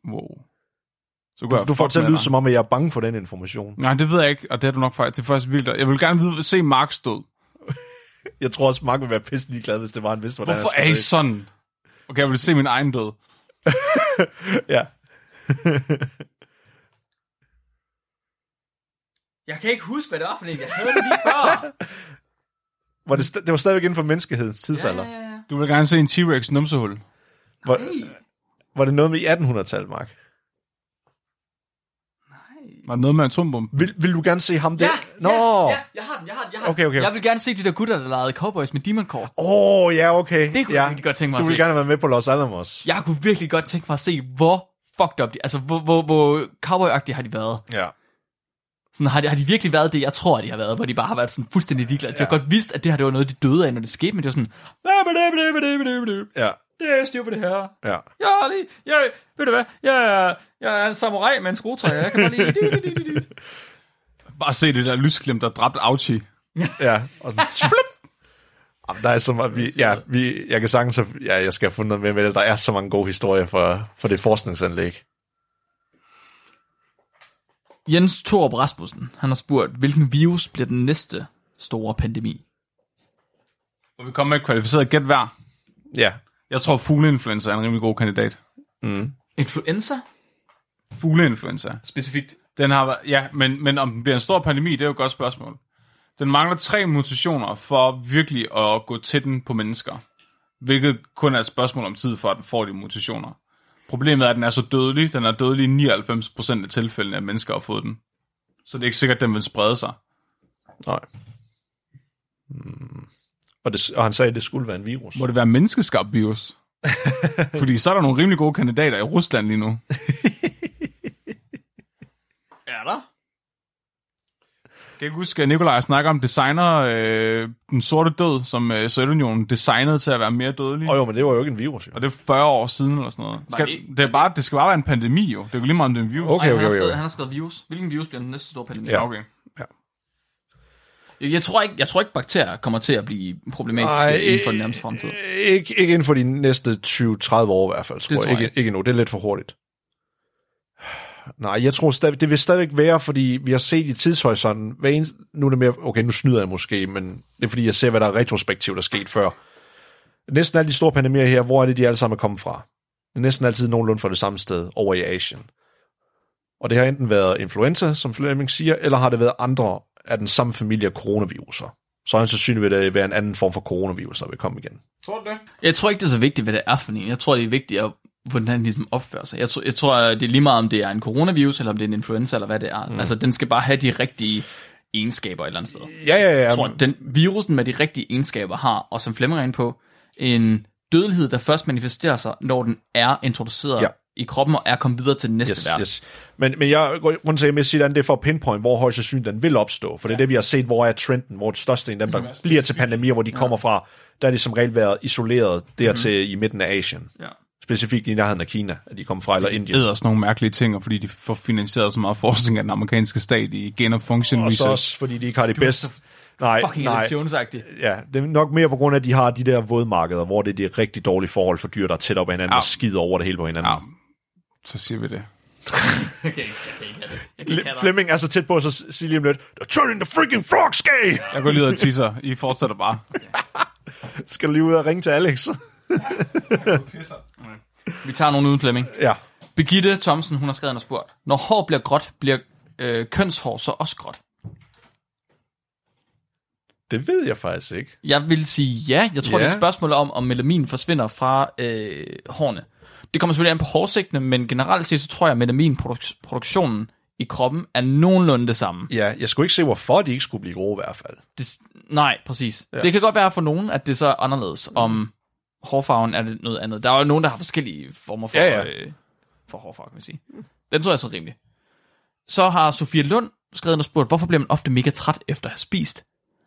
Du får til at lyde som om, at jeg er bange for den information. Nej, det ved jeg ikke, og det er du nok faktisk. Det er faktisk vildt. Jeg vil gerne se Marks død. Jeg tror også, Mark ville være pisse ligeglad, hvis det var, han vidste, hvordan Hvorfor er I sådan? Okay, jeg vil se min egen død. Ja. Jeg kan ikke huske, hvad det var for en. Jeg havde det lige før. Det var stadigvæk inden for menneskehedens tidsalder. Ja. Du vil gerne se en T-Rex numsehul. Var det noget med i 1800-tallet, Mark? Var det noget med atombomben? Vil du gerne se ham der? Ja, jeg har den. Okay. Jeg vil gerne se de der gutter, der legede cowboys med Demon Core. Ja, okay. Det kunne jeg virkelig godt tænke mig at se. Du vil gerne være med på Los Alamos. Jeg kunne virkelig godt tænke mig at se, hvor fucked up de... Altså, hvor cowboy-agtige har de været. Ja. Sådan, har de virkelig været det, jeg tror, de har været, hvor de bare har været sådan fuldstændig ligeglade. De har godt vidst, at det her det var noget, de døde af, når det skete, men det var sådan... Ja. det er styr på det her. Ja. Ved du hvad, jeg er en samurai med en skruetræ, jeg kan bare lige... Bare se det der lysglimt, der dræbte Auchi. Ja, og sådan, jamen, der er så meget, jeg kan sagtens, jeg skal have fundet noget mere med det, der er så mange gode historier for det forskningsanlæg. Jens Thorup Rasmussen, han har spurgt, hvilken virus bliver den næste store pandemi? Og vi kommer med et kvalificeret gæt hver. Ja. Jeg tror, fugleinfluenza er en rimelig god kandidat. Influenza? Fugleinfluenza. Specifikt. Den har været, ja, men om den bliver en stor pandemi, det er jo et godt spørgsmål. Den mangler 3 mutationer for virkelig at gå til den på mennesker. Hvilket kun er et spørgsmål om tid, for at den får de mutationer. Problemet er, at den er så dødelig. Den er dødelig i 99% af tilfældene, at mennesker har fået den. Så det er ikke sikkert, at den vil sprede sig. Nej. Og han sagde, at det skulle være en virus. Må det være menneskeskabt virus? Fordi så er der nogle rimelig gode kandidater i Rusland lige nu. Er der? Kan jeg ikke huske, at Nikolaj snakker om designer den sorte død, som Sovjetunionen designede til at være mere dødelig. Jo, men det var jo ikke en virus, jo. Og det er 40 år siden eller sådan noget. Det skal bare være en pandemi, jo. Det er jo lige meget om det er en virus. Okay. Han har skrevet virus. Hvilken virus bliver den næste store pandemi? Ja. Okay. Ja. Jeg tror ikke bakterier kommer til at blive problematiske inden for den nærmeste fremtid. Ikke inden for de næste 20-30 år i hvert fald, tror jeg. Ikke endnu. Det er lidt for hurtigt. Nej, jeg tror det vil stadigvæk være, fordi vi har set i tidshorisonten, nu er det mere, okay, nu snyder jeg måske, men det er fordi, jeg ser, hvad der er retrospektivt, der er sket før. Næsten alle de store pandemier her, hvor er det, de alle sammen er kommet fra? Det er næsten altid nogenlunde fra det samme sted, over i Asien. Og det har enten været influenza, som Flemming siger, eller har det været andre af den samme familie af coronaviruser. Så er det sandsynligt, at det være en anden form for coronavirus, der vil komme igen. Tror du det? Jeg tror ikke, det er så vigtigt, hvad det er for en. Jeg tror, det er vigtigt, hvordan den ligesom opfører sig. Jeg tror, det er lige meget, om det er en coronavirus, eller om det er en influenza, eller hvad det er. Altså, den skal bare have de rigtige egenskaber et eller andet sted. Ja. Jeg tror, den virusen med de rigtige egenskaber har, og som Flemming er inde på, en dødelighed, der først manifesterer sig, når den er introduceret i kroppen, og er kommet videre til den næste verden. Yes. Men jeg rundt til at sige, at det er for pinpoint, hvor højst sandsynligt den vil opstå. For det er det, vi har set, hvor er trenden, hvor det største af dem, der bliver til pandemier, hvor de kommer fra, der er de som regel været isoleret dertil i midten af Asien. Ja. Specifikt i nærheden af Kina, at de kommer fra, eller Indien. Det er også nogle mærkelige ting, fordi de får finansieret så meget forskning af den amerikanske stat i gain of function research. Og så også, fordi de ikke har det bedste. Nej. Ja, det er nok mere på grund af, at de har de der vådmarkeder, hvor det er de rigtig dårlige forhold for dyr, der er tæt op af hinanden og skider over det hele på hinanden. Ja, så siger vi det. Flemming er så tæt på, så siger lige om lidt, "They're turning the freaking frogs gay!" Jeg går lige ud og tisser. I fortsætter bare. Skal du lige ud og ringe til Alex? Vi tager nogen uden Flemming. Ja. Birgitte Thomsen, hun har skrevet og spurgt, når hår bliver gråt, bliver kønshår så også gråt? Det ved jeg faktisk ikke. Jeg vil sige ja. Jeg tror, det er et spørgsmål om melanin forsvinder fra hårene. Det kommer selvfølgelig an på hårsigtene, men generelt set, så tror jeg, at melaninproduktionen i kroppen er nogenlunde det samme. Ja, jeg skulle ikke se, hvorfor de ikke skulle blive grå i hvert fald. Nej, præcis. Ja. Det kan godt være for nogen, at det så er anderledes, om hårfarven er det noget andet. Der er jo nogen, der har forskellige former for, for hårfarve, kan man sige. Den tror jeg så rimelig. Så har Sofie Lund skrevet og spurgt, hvorfor bliver man ofte mega træt efter at have spist?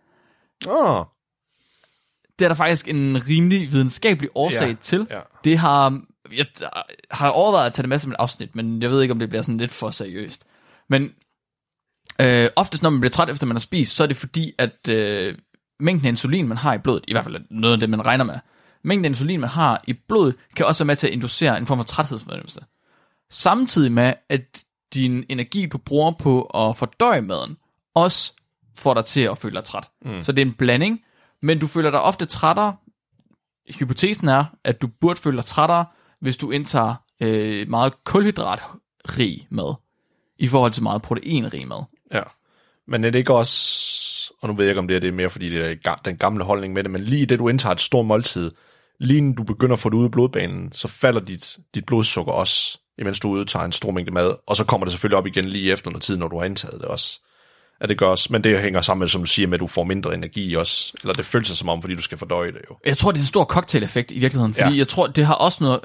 Det er der faktisk en rimelig videnskabelig årsag til. Ja. Det jeg har overvejet at tage det med som et afsnit, men jeg ved ikke, om det bliver sådan lidt for seriøst. Men oftest, når man bliver træt efter man har spist, så er det fordi, at mængden af insulin, man har i blodet, i hvert fald noget af det, man regner med, mængden af insulin, man har i blodet, kan også være med til at inducere en form for træthedsfornemmelse. Samtidig med, at din energi, du bruger på at fordøje maden, også får dig til at føle dig træt. Så det er en blanding, men du føler dig ofte trættere. Hypotesen er, at du burde føle dig trættere, hvis du indtager meget kulhydratrig mad, i forhold til meget proteinrig mad. Ja, men er det ikke også, og nu ved jeg ikke, om det er mere, fordi det er den gamle holdning med det, men lige det, du indtager et stort måltid, lige når du begynder at få det ud af blodbanen, så falder dit blodsukker også, imens du udtager en stor mængde mad, og så kommer det selvfølgelig op igen lige efter noget tid, når du har indtaget det også. At det gør også, men det hænger sammen med, som du siger, med at du får mindre energi også, eller det føles sig som om, fordi du skal fordøje det jo. Jeg tror, det er en stor cocktail-effekt i virkeligheden, fordi jeg tror, det har også noget,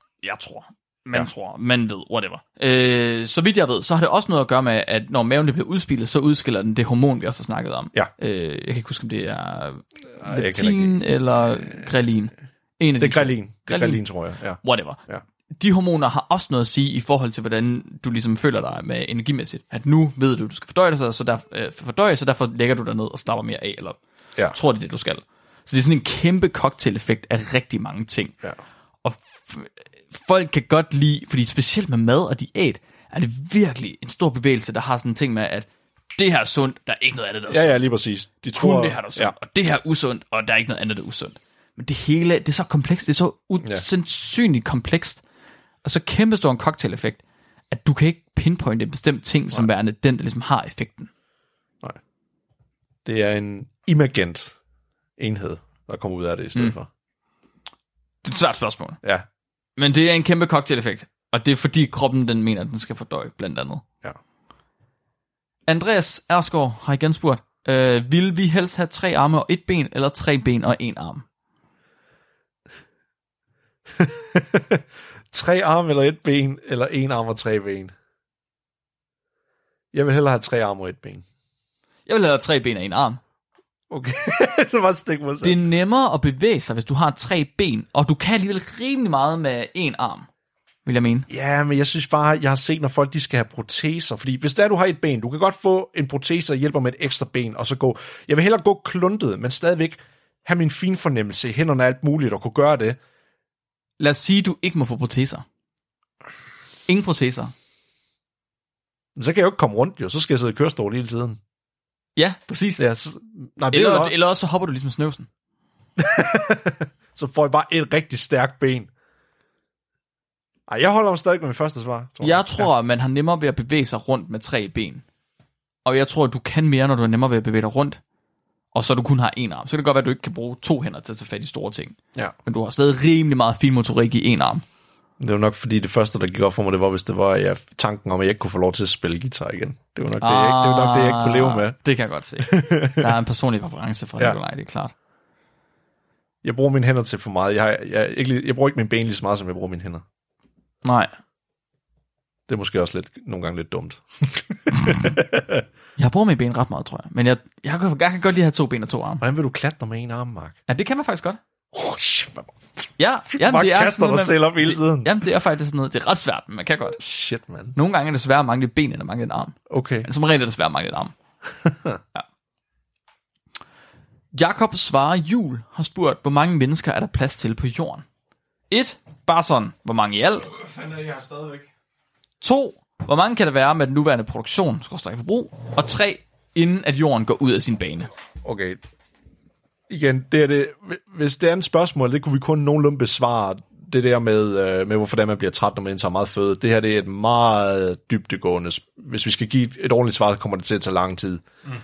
man ved, whatever. Så vidt jeg ved, så har det også noget at gøre med, at når maven bliver udspillet, så udskiller den det hormon, vi også har snakket om. Ja. Jeg kan ikke huske, om det er leptin eller grelin. En af Det er de to. grelin. Det er grelin, tror jeg. Ja. Whatever. Ja. De hormoner har også noget at sige i forhold til, hvordan du ligesom føler dig med energimæssigt. At nu ved du skal fordøje dig, så derfor lægger du dig ned og slapper mere af, eller tror det, du skal. Så det er sådan en kæmpe cocktail-effekt af rigtig mange ting. Ja. Og folk kan godt lide, fordi specielt med mad og diæt, er det virkelig en stor bevægelse, der har sådan en ting med, at det her er sundt, der er ikke noget andet, der er sundt. Ja, lige præcis. De tror, det her der er sundt, og det her er usundt, og der er ikke noget andet, der er usundt. Men det hele, det er så komplekst, det er så usandsynligt komplekst, og så kæmpestor en cocktail-effekt, at du kan ikke pinpointe en bestemt ting, som værende den, der ligesom har effekten. Nej. Det er en emergent enhed, der kommer ud af det i stedet for. Det er et svært spørgsmål. Ja. Men det er en kæmpe cocktail-effekt, og det er fordi kroppen, den mener, at den skal fordøje, blandt andet. Ja. Andreas Ersgaard har igen spurgt, vil vi helst have 3 arme og 1 ben, eller 3 ben og 1 arm? 3 arme eller 1 ben, eller 1 arm og 3 ben? Jeg vil hellere have 3 arme og 1 ben. Jeg vil hellere have 3 ben og 1 arm. Okay, så bare stik mig selv. Det er nemmere at bevæge sig, hvis du har 3 ben, og du kan alligevel rimelig meget med 1 arm, vil jeg mene. Ja, men jeg synes bare, jeg har set, når folk de skal have proteser, fordi hvis der du har 1 ben, du kan godt få en protese, der hjælper med et ekstra ben, og så gå. Jeg vil hellere gå kluntet, men stadigvæk have min finfornemmelse i hænderne og alt muligt, og kunne gøre det. Lad os sige, at du ikke må få proteser. Ingen proteser. Så kan jeg jo ikke komme rundt, jo. Så skal jeg sidde i kørestol hele tiden. Ja, præcis. Ja, eller også så hopper du ligesom snøvsen. Så får jeg bare et rigtig stærkt ben. Ej, jeg holder mig stadig med min første svar. Jeg tror, at man har nemmere ved at bevæge sig rundt med 3 ben. Og jeg tror, at du kan mere, når du er nemmere ved at bevæge dig rundt. Og så du kun har 1 arm. Så kan det godt være, at du ikke kan bruge 2 hænder til at tage fat i store ting. Ja. Men du har stadig rimelig meget finmotorik i 1 arm. Det var nok fordi det første, der gik op for mig, det var, hvis det var tanken om, at jeg ikke kunne få lov til at spille guitar igen. Det var nok, det jeg ikke kunne leve med. Det kan jeg godt se. Der er en personlig reference fra Nikolaj, det er klart. Jeg bruger mine hænder til for meget. Jeg bruger ikke mine ben lige så meget, som jeg bruger mine hænder. Nej. Det er måske også nogle gange lidt dumt. Jeg bruger mine ben ret meget, tror jeg. Men jeg kan godt lide at have 2 ben og 2 arme. Hvordan vil du klatre med 1 arm, Mark? Ja, det kan man faktisk godt. Shit, man. Ja, det er kaster dig selv op hele tiden. Jamen, det er faktisk sådan noget. Det er ret svært, men man kan godt. Shit, man. Nogle gange er det svært at mangle et ben, end at mangle en arm. Okay. Men som regel er det svært at mangle en arm. Ja. Jakob Svare Jul har spurgt, hvor mange mennesker er der plads til på jorden? 1. Bare sådan, hvor mange i alt? Hvad fanden er jeg stadigvæk? 2. Hvor mange kan der være med den nuværende produktion, forbrug? Og 3. Inden at jorden går ud af sin bane. Okay. Igen, hvis det er et spørgsmål, det kunne vi kun nogenlunde besvare. Det der med hvorfor det man bliver træt, når man indtager meget føde. Det her det er et meget dybdegående. Hvis vi skal give et ordentligt svar, så kommer det til at tage lang tid.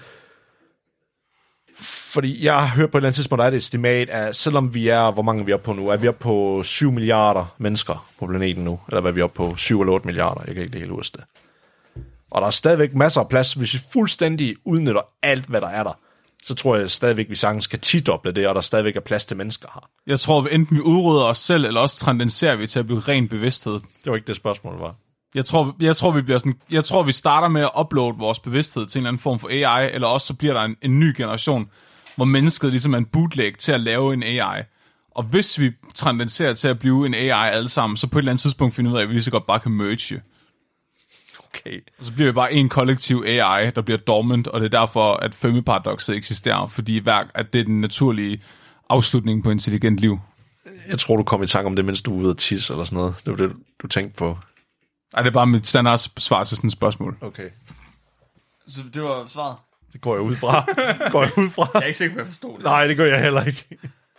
Fordi jeg har hørt på et eller andet tidspunkt, der er et estimat af, selvom vi er, hvor mange vi er på nu, er vi oppe på 7 milliarder mennesker på planeten nu, eller hvad vi er oppe på, 7 eller 8 milliarder, jeg kan ikke det helt huske det. Og der er stadigvæk masser af plads, hvis vi fuldstændig udnytter alt, hvad der er der, så tror jeg stadigvæk, vi sagtens kan tidoble det, og der stadigvæk er plads til mennesker her. Jeg tror, enten vi udrydder os selv, eller også tendenserer vi til at blive ren bevidsthed. Det var ikke det spørgsmål, var. Jeg tror, vi starter med at uploade vores bevidsthed til en eller anden form for AI, eller også så bliver der en ny generation, hvor mennesket ligesom er en bootleg til at lave en AI. Og hvis vi tendenserer til at blive en AI alle sammen, så på et eller andet tidspunkt finder vi ud af, at vi lige så godt bare kan merge. Okay. Og så bliver vi bare en kollektiv AI, der bliver dormant, og det er derfor, at Fermi-paradokset eksisterer, fordi at det er den naturlige afslutning på intelligent liv. Jeg tror, du kom i tanke om det, mens du var ude at tisse eller sådan noget. Det var det, du tænkte på. Ej, det er bare mit standard svar til sådan et spørgsmål. Okay. Så det var svaret? Det går jeg ud fra. Jeg er ikke sikker på, at jeg forstod det. Nej, det gør jeg heller ikke.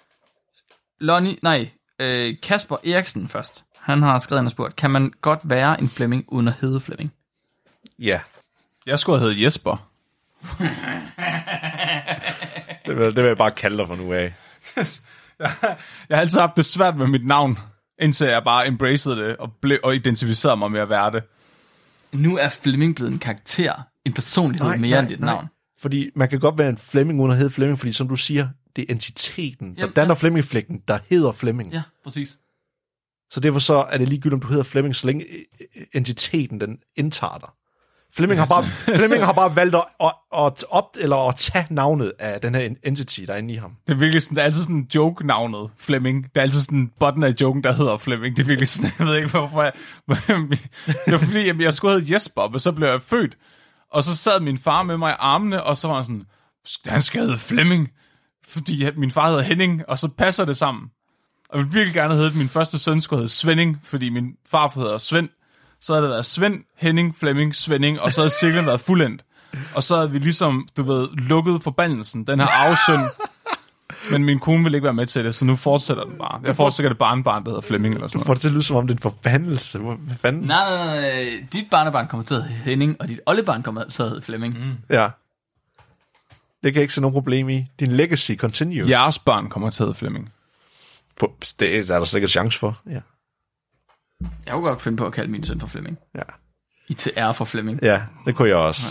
Kasper Eriksen først. Han har skrevet og spurgt, kan man godt være en Flemming uden at hedde Flemming? Ja. Jeg skulle have heddet Jesper. det vil jeg bare kalde dig fra nu af. Jeg har altid haft det svært med mit navn, indtil jeg bare embracede det og identificerede mig med at være det. Nu er Flemming blevet en karakter, en personlighed mere end dit navn. Fordi man kan godt være en Flemming uden at hedde Flemming, fordi som du siger, det er entiteten, der danner Flemming-flækken, der hedder Flemming. Ja, præcis. Så derfor så er det ligegyldigt, om du hedder Flemming, så længe entiteten den indtager dig. Flemming har bare valgt at tage navnet af den her entity, der er inde i ham. Det er virkelig sådan, det er altid sådan joke-navnet, Flemming. Det er altid sådan botten af joken, der hedder Flemming. Det er virkelig sådan, jeg ved ikke, hvorfor det var fordi, jeg skulle hedde Jesper, men så blev jeg født. Og så sad min far med mig i armene, og så var han sådan, han skal hedde Flemming, fordi min far hedder Henning, og så passer det sammen. Og jeg ville virkelig gerne hedde, at min første søn skulle hedde Svending, fordi min far hedder Svend. Så havde det været Svend, Henning, Flemming, Svending, og så havde cirklen været fuldendt. Og så havde vi ligesom, du ved, lukket forbandelsen, den her arvesøn. Men min kone ville ikke være med til det, så nu fortsætter den bare. Jeg fortsætter det barnebarn, der hedder Flemming eller sådan noget. Du får det til at lyde som om det er en forbandelse. Hvad fanden? Nej. Dit barnebarn kommer til at hedde Henning, og dit oldebarn kommer til at hedde Flemming. Ja. Det kan jeg ikke se nogen problem i. Din legacy continues. Jeres barn kommer til at hedde Flemming. Det er der sikkert chance for, ja. Jeg kunne godt finde på at kalde min søn for Flemming. Ja. I til ære for Flemming. Ja, det kunne jeg også.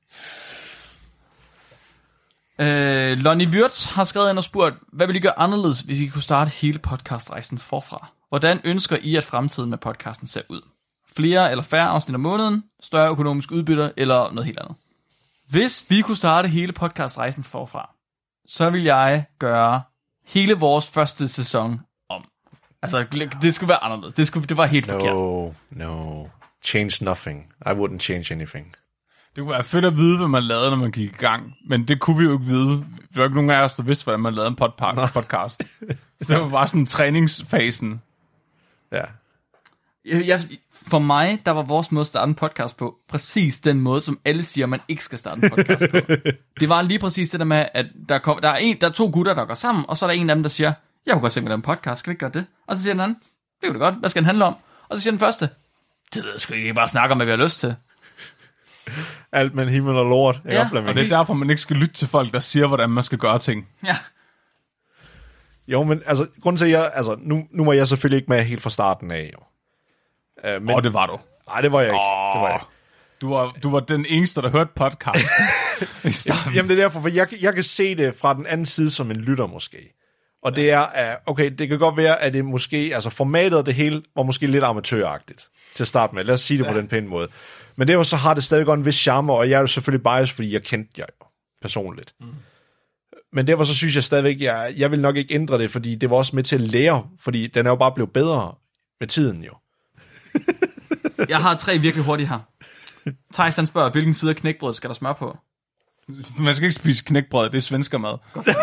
Lonnie Wirtz har skrevet ind og spurgt, hvad vil I gøre anderledes, hvis I kunne starte hele podcastrejsen forfra? Hvordan ønsker I, at fremtiden med podcasten ser ud? Flere eller færre afsnit om måneden, større økonomisk udbytte eller noget helt andet? Hvis vi kunne starte hele podcastrejsen forfra, så vil jeg gøre hele vores første sæson om. Altså, det skulle være anderledes. Det var helt forkert. No. Change nothing. I wouldn't change anything. Det kunne være fedt at vide, hvad man lavede, når man gik i gang. Men det kunne vi jo ikke vide. Der var ikke nogen af os, der vidste, hvordan man lavede en podcast. Så det var bare sådan træningsfasen. Ja. For mig, der var vores måde at starte en podcast på, præcis den måde, som alle siger, man ikke skal starte en podcast på. Det var lige præcis det der med, at der er 2 gutter, der går sammen, og så er der en af dem, der siger, jeg kunne godt se med den podcast, skal vi ikke gøre det? Og så siger den anden, det kunne det godt, hvad skal den handle om? Og så siger den første, det ved jeg sgu ikke, bare snakke om, hvad vi har lyst til. Alt mellem himmel og lort. Ja, og det er derfor, man ikke skal lytte til folk, der siger, hvordan man skal gøre ting. Ja. Jo, men altså, grunden til, at nu var jeg selvfølgelig ikke med helt fra starten af, jo. Men, det var du. Nej, det var jeg ikke. Du var den eneste, der hørte podcasten i starten. Jamen, det er derfor, for jeg kan se det fra den anden side som en lytter, måske. Og det er, okay, det kan godt være, at det måske, altså formatet af det hele, var måske lidt amatøragtigt til at starte med. Lad os sige det på den pæne måde. Men det var så har det stadig godt en vis charme, og jeg er jo selvfølgelig biased, fordi jeg kendte jer jo personligt. Men derfor så synes jeg stadigvæk, jeg vil nok ikke ændre det, fordi det var også med til at lære, fordi den er jo bare blevet bedre med tiden jo. Jeg har 3 virkelig hurtige her. Thijs, han spørger, hvilken side af knækbrød skal der smør på? Man skal ikke spise knækbrød, det er svenskermad.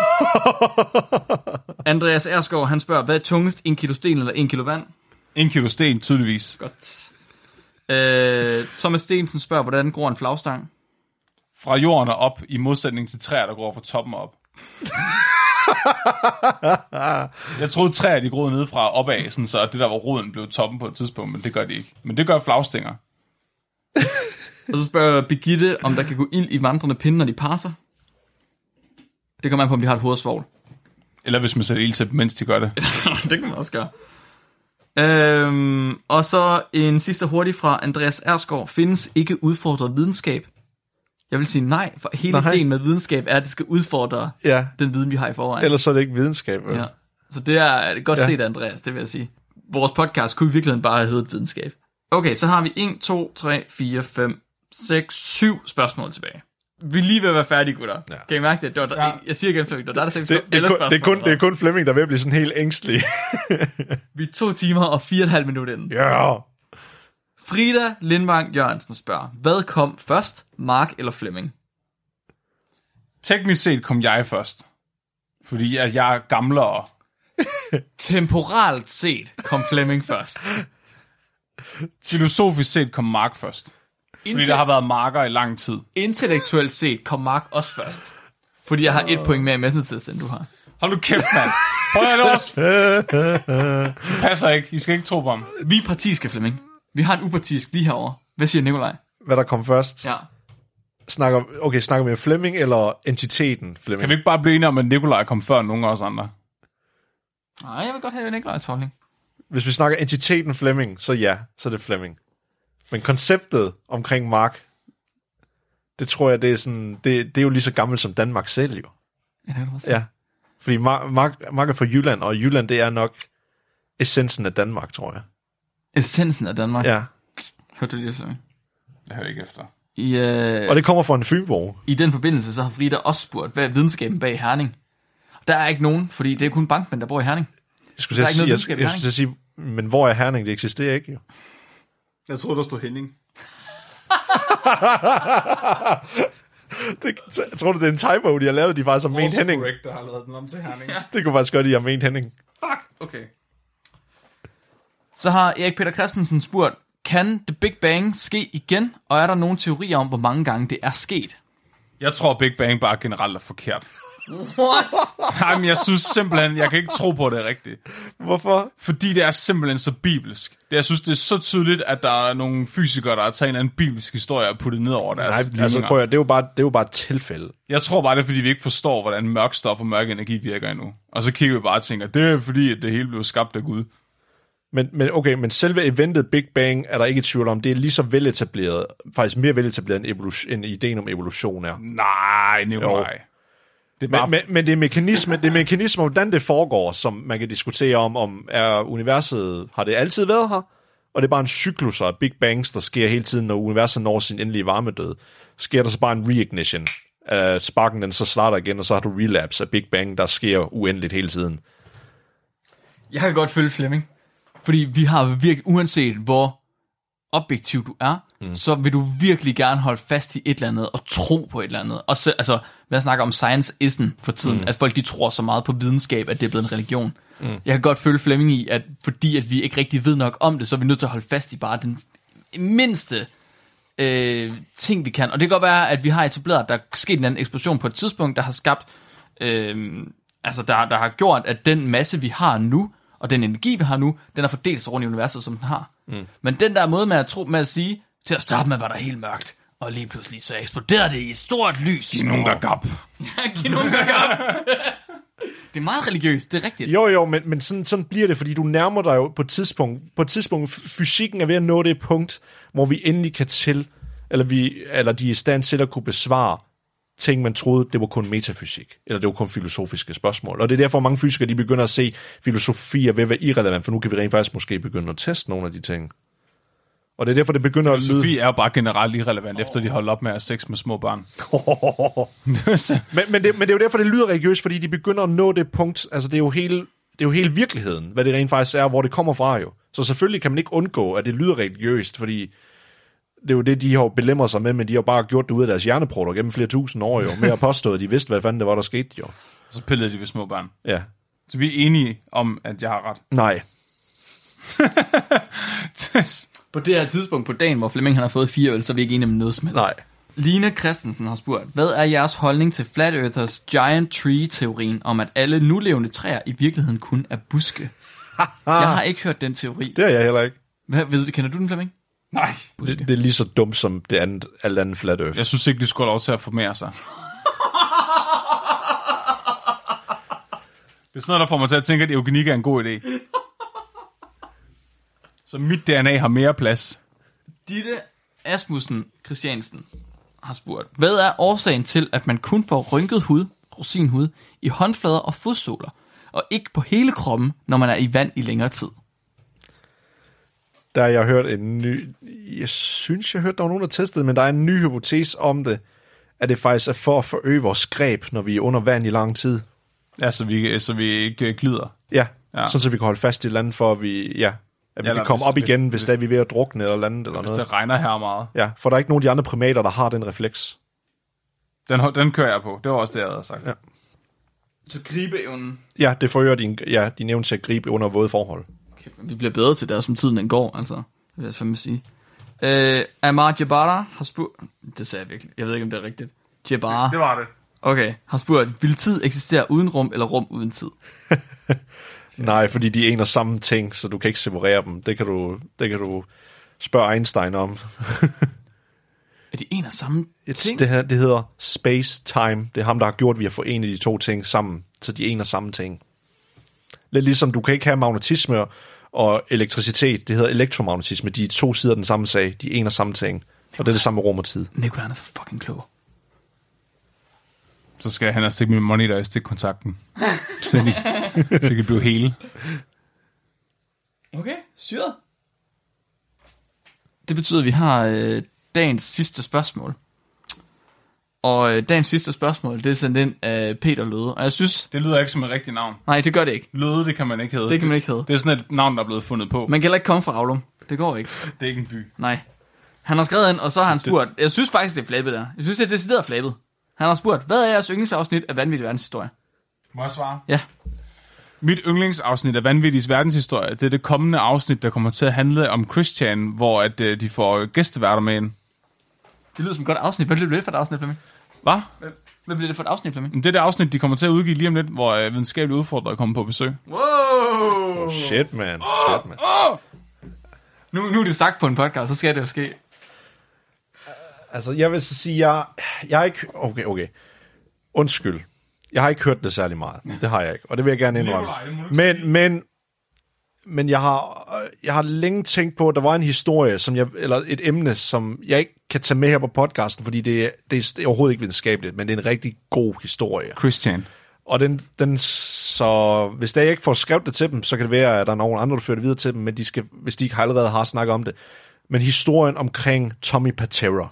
Andreas Erskov, han spørger, hvad er tungest, 1 kilo sten eller 1 kilo vand? 1 kilo sten, tydeligvis. Godt. Thomas Stensen spørger, hvordan gror en flagstang? Fra jorden og op, i modsætning til træer, der går fra toppen op. Jeg troede træer, de groede nedefra og opad, sådan, så det der var roden blev toppen på et tidspunkt, men det gør de ikke. Men det gør flagstænger. Og så spørger Birgitte, om der kan gå ild i vandrende pinde, når de passer. Det kommer an på, om de har et hovedsvogl. Eller hvis man sætter ild til dem, mens de gør det. Det kan man også gøre. Og så en sidste hurtig fra Andreas Ersgaard. Findes ikke udfordret videnskab? Jeg vil sige nej, for hele ideen med videnskab er, at det skal udfordre den viden, vi har i forvejen. Ellers så er det ikke videnskab. Ja. Så det er godt set, Andreas, det vil jeg sige. Vores podcast kunne i virkeligheden bare have heddet videnskab. Okay, så har vi 1, 2, 3, 4, 5, 6, 7 spørgsmål tilbage. Vi er lige ved at være færdige, gutter. Ja. Kan I mærke det? Jeg siger igen, Flemming, der er det er kun Flemming, der er ved at blive sådan helt ængstelig. Vi er 2 timer og 4,5 minutter inden. Ja. Frida Lindvang Jørgensen spørger, hvad kom først, Mark eller Flemming? Teknisk set kom jeg først, fordi at jeg er gamlere. Temporalt set kom Flemming først. Filosofisk set kom Mark først. Fordi der har været marker i lang tid. Intellektuelt set kom Mark også først. Fordi jeg har 1 point mere i messengertid, end du har. Hold nu kæft, mand. Prøv at det også. Det passer ikke. I skal ikke tro på ham. Vi er partiske, Flemming. Vi har en upartisk lige herovre. Hvad siger Nikolaj? Hvad der kom først? Ja. Snakker vi med Flemming eller entiteten Flemming? Kan vi ikke bare blive enige om, at Nikolaj kom før nogen af os andre? Nej, jeg vil godt have Nikolajs holdning. Hvis vi snakker entiteten Flemming, så ja, så er det Flemming. Men konceptet omkring Mark, det tror jeg, det er sådan, det er jo lige så gammelt som Danmark selv, jo. Ja, det kan du ja. Fordi Mark er fra Jylland, og Jylland, det er nok essensen af Danmark, tror jeg. Essensen af Danmark? Ja. Hørte du lige, Flemming? Jeg hørte ikke efter. Og det kommer fra en Fynbo. I den forbindelse, så har Frida også spurgt, hvad er videnskaben bag Herning? Der er ikke nogen, fordi det er kun bankmænd, der bor i Herning. Jeg skulle sige, men hvor er Herning? Det eksisterer ikke, jo. Jeg troede, der stod Henning. Jeg tror, det er en typo, de har lavet. De faktisk har ment Henning. Correct, der har lavet den om til Herning. Ja. Det kunne faktisk godt, de har ment Henning. Fuck, okay. Så har Erik Peter Christensen spurgt, kan The Big Bang ske igen? Og er der nogen teorier om, hvor mange gange det er sket? Jeg tror, Big Bang bare generelt er forkert. What? Jamen, jeg synes simpelthen, jeg kan ikke tro på, det er rigtigt. Hvorfor? Fordi det er simpelthen så bibelsk. Jeg synes, det er så tydeligt, at der er nogle fysikere, der har taget en anden bibelsk historie og puttet ned over deres prøv at, det er jo bare et tilfælde. Jeg tror bare, det er, fordi vi ikke forstår, hvordan mørk stof og mørk energi virker endnu. Og så kigger vi bare og tænker, det er fordi, at det hele blev skabt af Gud. Men selve eventet Big Bang er der ikke tvivl om. Det er lige så veletableret, faktisk mere veletableret end ideen om evolution er. Nej. Det er bare... men det er mekanisme, hvordan det foregår, som man kan diskutere om er universet, har det altid været her? Og det er bare en cyklus af Big Bangs, der sker hele tiden, når universet når sin endelige varmedød. Sker der så bare en reignition. Sparken den så starter igen, og så har du relapse af Big Bang, der sker uendeligt hele tiden. Jeg kan godt følge Flemming. Fordi vi har virkelig, uanset hvor objektiv du er, så vil du virkelig gerne holde fast i et eller andet, og tro på et eller andet. Og så, altså, hvad jeg snakker om science-ism for tiden, at folk de tror så meget på videnskab, at det er blevet en religion. Jeg kan godt følge Flemming i, at fordi at vi ikke rigtig ved nok om det, så er vi nødt til at holde fast i bare den mindste ting, vi kan. Og det kan godt være, at vi har etableret, at der er sket en anden eksplosion på et tidspunkt, der har skabt, der har gjort, at den masse, vi har nu, og den energi, vi har nu, den er fordelt sig rundt i universet, som den har. Men den der måde med at sige, til at starte med var der helt mørkt, og lige pludselig så eksploderede det i et stort lys. Giv nogen, der gab. Giv nogen, der gab. Det er meget religiøst, det er rigtigt. Jo, men sådan bliver det, fordi du nærmer dig jo på et tidspunkt, fysikken er ved at nå det punkt, hvor vi endelig kan eller de er i stand til at kunne besvare ting, man troede, det var kun metafysik, eller det var kun filosofiske spørgsmål. Og det er derfor, mange fysikere, de begynder at se filosofi er ved at være irrelevant, for nu kan vi rent faktisk måske begynde at teste nogle af de ting. Og det er derfor, det begynder at lyde... Filosofi er jo bare generelt irrelevant, efter de holder op med at have sex med små børn. men det er jo derfor, det lyder religiøst, fordi de begynder at nå det punkt, altså det er jo hele virkeligheden, hvad det rent faktisk er, hvor det kommer fra jo. Så selvfølgelig kan man ikke undgå, at det lyder religiøst, fordi det er jo det, de har belemret sig med, men de har bare gjort det ud af deres hjerneprodukter gennem flere tusind år jo, med at påstå, at de vidste, hvad fanden det var, der skete jo. Så pillede de ved små børn. Ja. Så vi er enige om, at jeg har ret. Nej. På det her tidspunkt på dagen, hvor Flemming han har fået 4 øl, så er vi ikke enige om noget som helst. Nej. Line Christensen har spurgt, hvad er jeres holdning til Flat Earthers Giant Tree-teorien om, at alle nulevende træer i virkeligheden kun er buske? Jeg har ikke hørt den teori. Det har jeg heller ikke. Hvad ved du? Kender du den, Flemming? Nej. Det er lige så dumt som det andet, alt andet Flat Earth. Jeg synes ikke, de skulle have lov til at formere sig. Det er sådan noget, der får mig til at tænke, at eugenik er en god idé. Så mit DNA har mere plads. Ditte Asmussen Christiansen har spurgt, hvad er årsagen til, at man kun får rynket hud, rosinhud, i håndflader og fodsåler, og ikke på hele kroppen, når man er i vand i længere tid? Der har jeg hørt en ny... Jeg synes, jeg hørte, der var nogen, der testede, men der er en ny hypotese om det, at det faktisk er for at forøge vores greb, når vi er under vand i lang tid. Ja, så vi ikke glider. Ja, sådan så vi kan holde fast i et eller andet, for at vi... Ja, at vi kan komme op igen, hvis vi er ved at drukne eller andet. Eller hvis noget. Det regner her meget. Ja, for der er ikke nogen af de andre primater, der har den refleks. Den kører jeg på. Det var også det, jeg havde sagt. Ja. Så gribeevnen... Ja, det forøger din evne til at gribe under våde forhold. Okay, vi bliver bedre til det, som tiden den går, altså. Det vil jeg fandme sige. Amar Jabara har spurgt... Det sagde jeg virkelig. Jeg ved ikke, om det er rigtigt. Jabara. Det var det. Okay, har spurgt, vil tid eksistere uden rum, eller rum uden tid? Nej, fordi de er en og samme ting, så du kan ikke separere dem. Det kan du spørge Einstein om. Er de en og samme ting? Det hedder space-time. Det er ham, der har gjort, at vi har forenet de to ting sammen, så de er en og samme ting. Lidt ligesom, du kan ikke have magnetisme og elektricitet. Det hedder elektromagnetisme. De er to sider af den samme sag. De er en og samme ting. Og det er det samme med rum og tid. Nikolaj er så fucking klog. Så skal han stikke min monitor i stikkontakten. Så de kan blive hele. Okay, syret. Det betyder, at vi har dagens sidste spørgsmål. Og dagens sidste spørgsmål, det er sendt ind af Peter Løde. Og jeg synes... Det lyder ikke som et rigtigt navn. Nej, det gør det ikke. Løde, det kan man ikke hedde. Det kan man ikke hedde. Det er sådan et navn, der er blevet fundet på. Man kan heller ikke komme fra Aulum. Det går ikke. Det er ikke en by. Nej. Han har skrevet ind, og så har han spurgt... Jeg synes faktisk, det er flabet der. Jeg synes, det er decideret flabet. Han har spurgt, hvad er jeres yndlingsafsnit af Vanvittig Verdenshistorie? Må jeg svare? Ja. Mit yndlingsafsnit af Vanvittigs Verdenshistorie, det er det kommende afsnit, der kommer til at handle om Christian, hvor at, de får gæsteværter med ind. Det lyder som et godt afsnit. Hvad bliver det for et afsnit, Flemming? Hvad? Hvad bliver det for et afsnit, Flemming? Det er det afsnit, de kommer til at udgive lige om lidt, hvor videnskabelige udfordrere kommer på besøg. Wow! Oh, shit, man. Nu er det sagt på en podcast, så skal det jo ske. Altså, jeg vil så sige, jeg har ikke... Okay. Undskyld. Jeg har ikke hørt det særlig meget. Det har jeg ikke, og det vil jeg gerne indrømme. Men jeg har længe tænkt på, at der var en historie, eller et emne, som jeg ikke kan tage med her på podcasten, fordi det er overhovedet ikke videnskabeligt, men det er en rigtig god historie. Christian. Og så hvis jeg ikke får skrevet det til dem, så kan det være, at der er nogen andre, der fører det videre til dem, men hvis de ikke allerede har snakket om det. Men historien omkring Tommy Patera,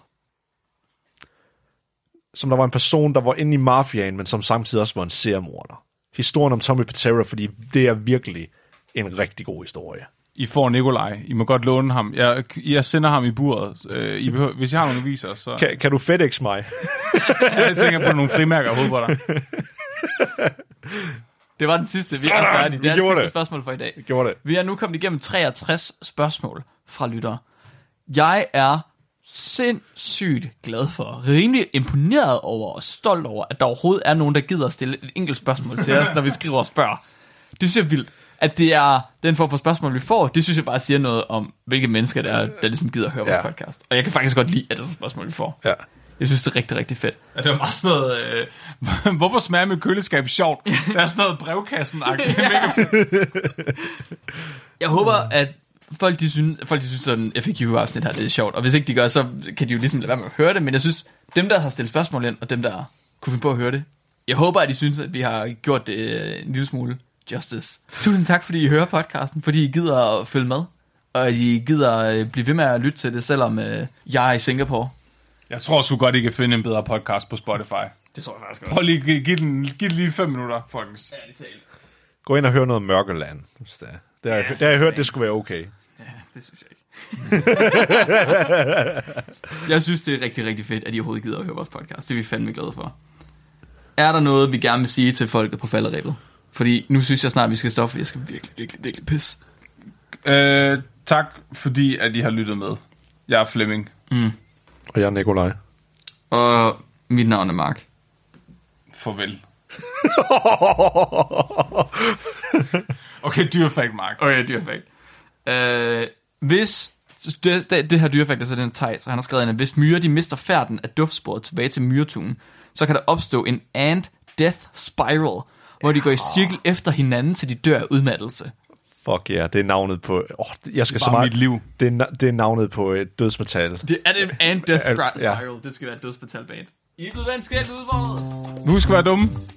som der var en person, der var inde i mafiaen, men som samtidig også var en seriemorder. Historien om Tommy Patera, fordi det er virkelig en rigtig god historie. I får Nikolaj. I må godt låne ham. Jeg sender ham i buret. Hvis jeg har nogle aviser, så... Kan du FedEx mig? Jeg tænker på nogle frimærker og på dig. Det var den sidste. Vi er færdige. Det er det sidste spørgsmål for i dag. Vi gjorde det. Vi er nu kommet igennem 63 spørgsmål fra lyttere. Jeg er sindssygt glad for, rimelig imponeret over og stolt over, at der overhovedet er nogen, der gider at stille et enkelt spørgsmål til os, når vi skriver og spørger. Det synes jeg er vildt. At det er den form for spørgsmål, vi får, det synes jeg bare siger noget om, hvilke mennesker der ligesom gider at høre vores podcast. Og jeg kan faktisk godt lide, at det er spørgsmål, vi får. Ja. Jeg synes, det er rigtig, rigtig fedt. Ja, det var meget sådan noget... hvorfor smager mit køleskab sjovt? Der er sådan noget brevkassen-agtigt. Jeg håber, at folk de synes sådan FAQ-afsnit her, det er sjovt. Og hvis ikke de gør, så kan de jo ligesom lade være med at høre det. Men jeg synes, dem der har stillet spørgsmål ind, og dem der kunne finde på at høre det, jeg håber, at de synes, at vi har gjort det en lille smule justice. Tusind tak, fordi I hører podcasten, fordi I gider at følge med. Og I gider blive ved med at lytte til det, selvom jeg er i Singapore. Jeg tror sgu godt, I kan finde en bedre podcast på Spotify. Det tror jeg faktisk også. Prøv lige, giv det lige 5 minutter, folkens. Ja, det talt. Gå ind og hør noget Mørkeland. Det har jeg hørt, det skulle være okay. Ja, det synes jeg ikke. Jeg synes, det er rigtig, rigtig fedt, at I overhovedet gider at høre vores podcast. Det er vi fandme glade for. Er der noget, vi gerne vil sige til folket på falderebet? Fordi nu synes jeg snart, vi skal stoppe, for jeg skal virkelig pisse. Tak, fordi at I har lyttet med. Jeg er Flemming. Og jeg er Nikolaj. Og mit navn er Mark. Farvel. Okay, dyrefakt, Mark. Okay, dyrefakt. Hvis... Det her dyrefakt er så den Thijs, så han har skrevet ind, at hvis myrer de mister færden af duftsporet tilbage til myretunen, så kan der opstå en ant death spiral, hvor de går i cirkel efter hinanden, til de dør af udmattelse. Fuck ja, yeah, det er navnet på... jeg skal det så meget... mit liv. Det er navnet på et dødsmetal. Det er det ant death spiral. Det skal være et dødsmetal band. I er blevet vanskabet udfordret. Nu skal være dumme.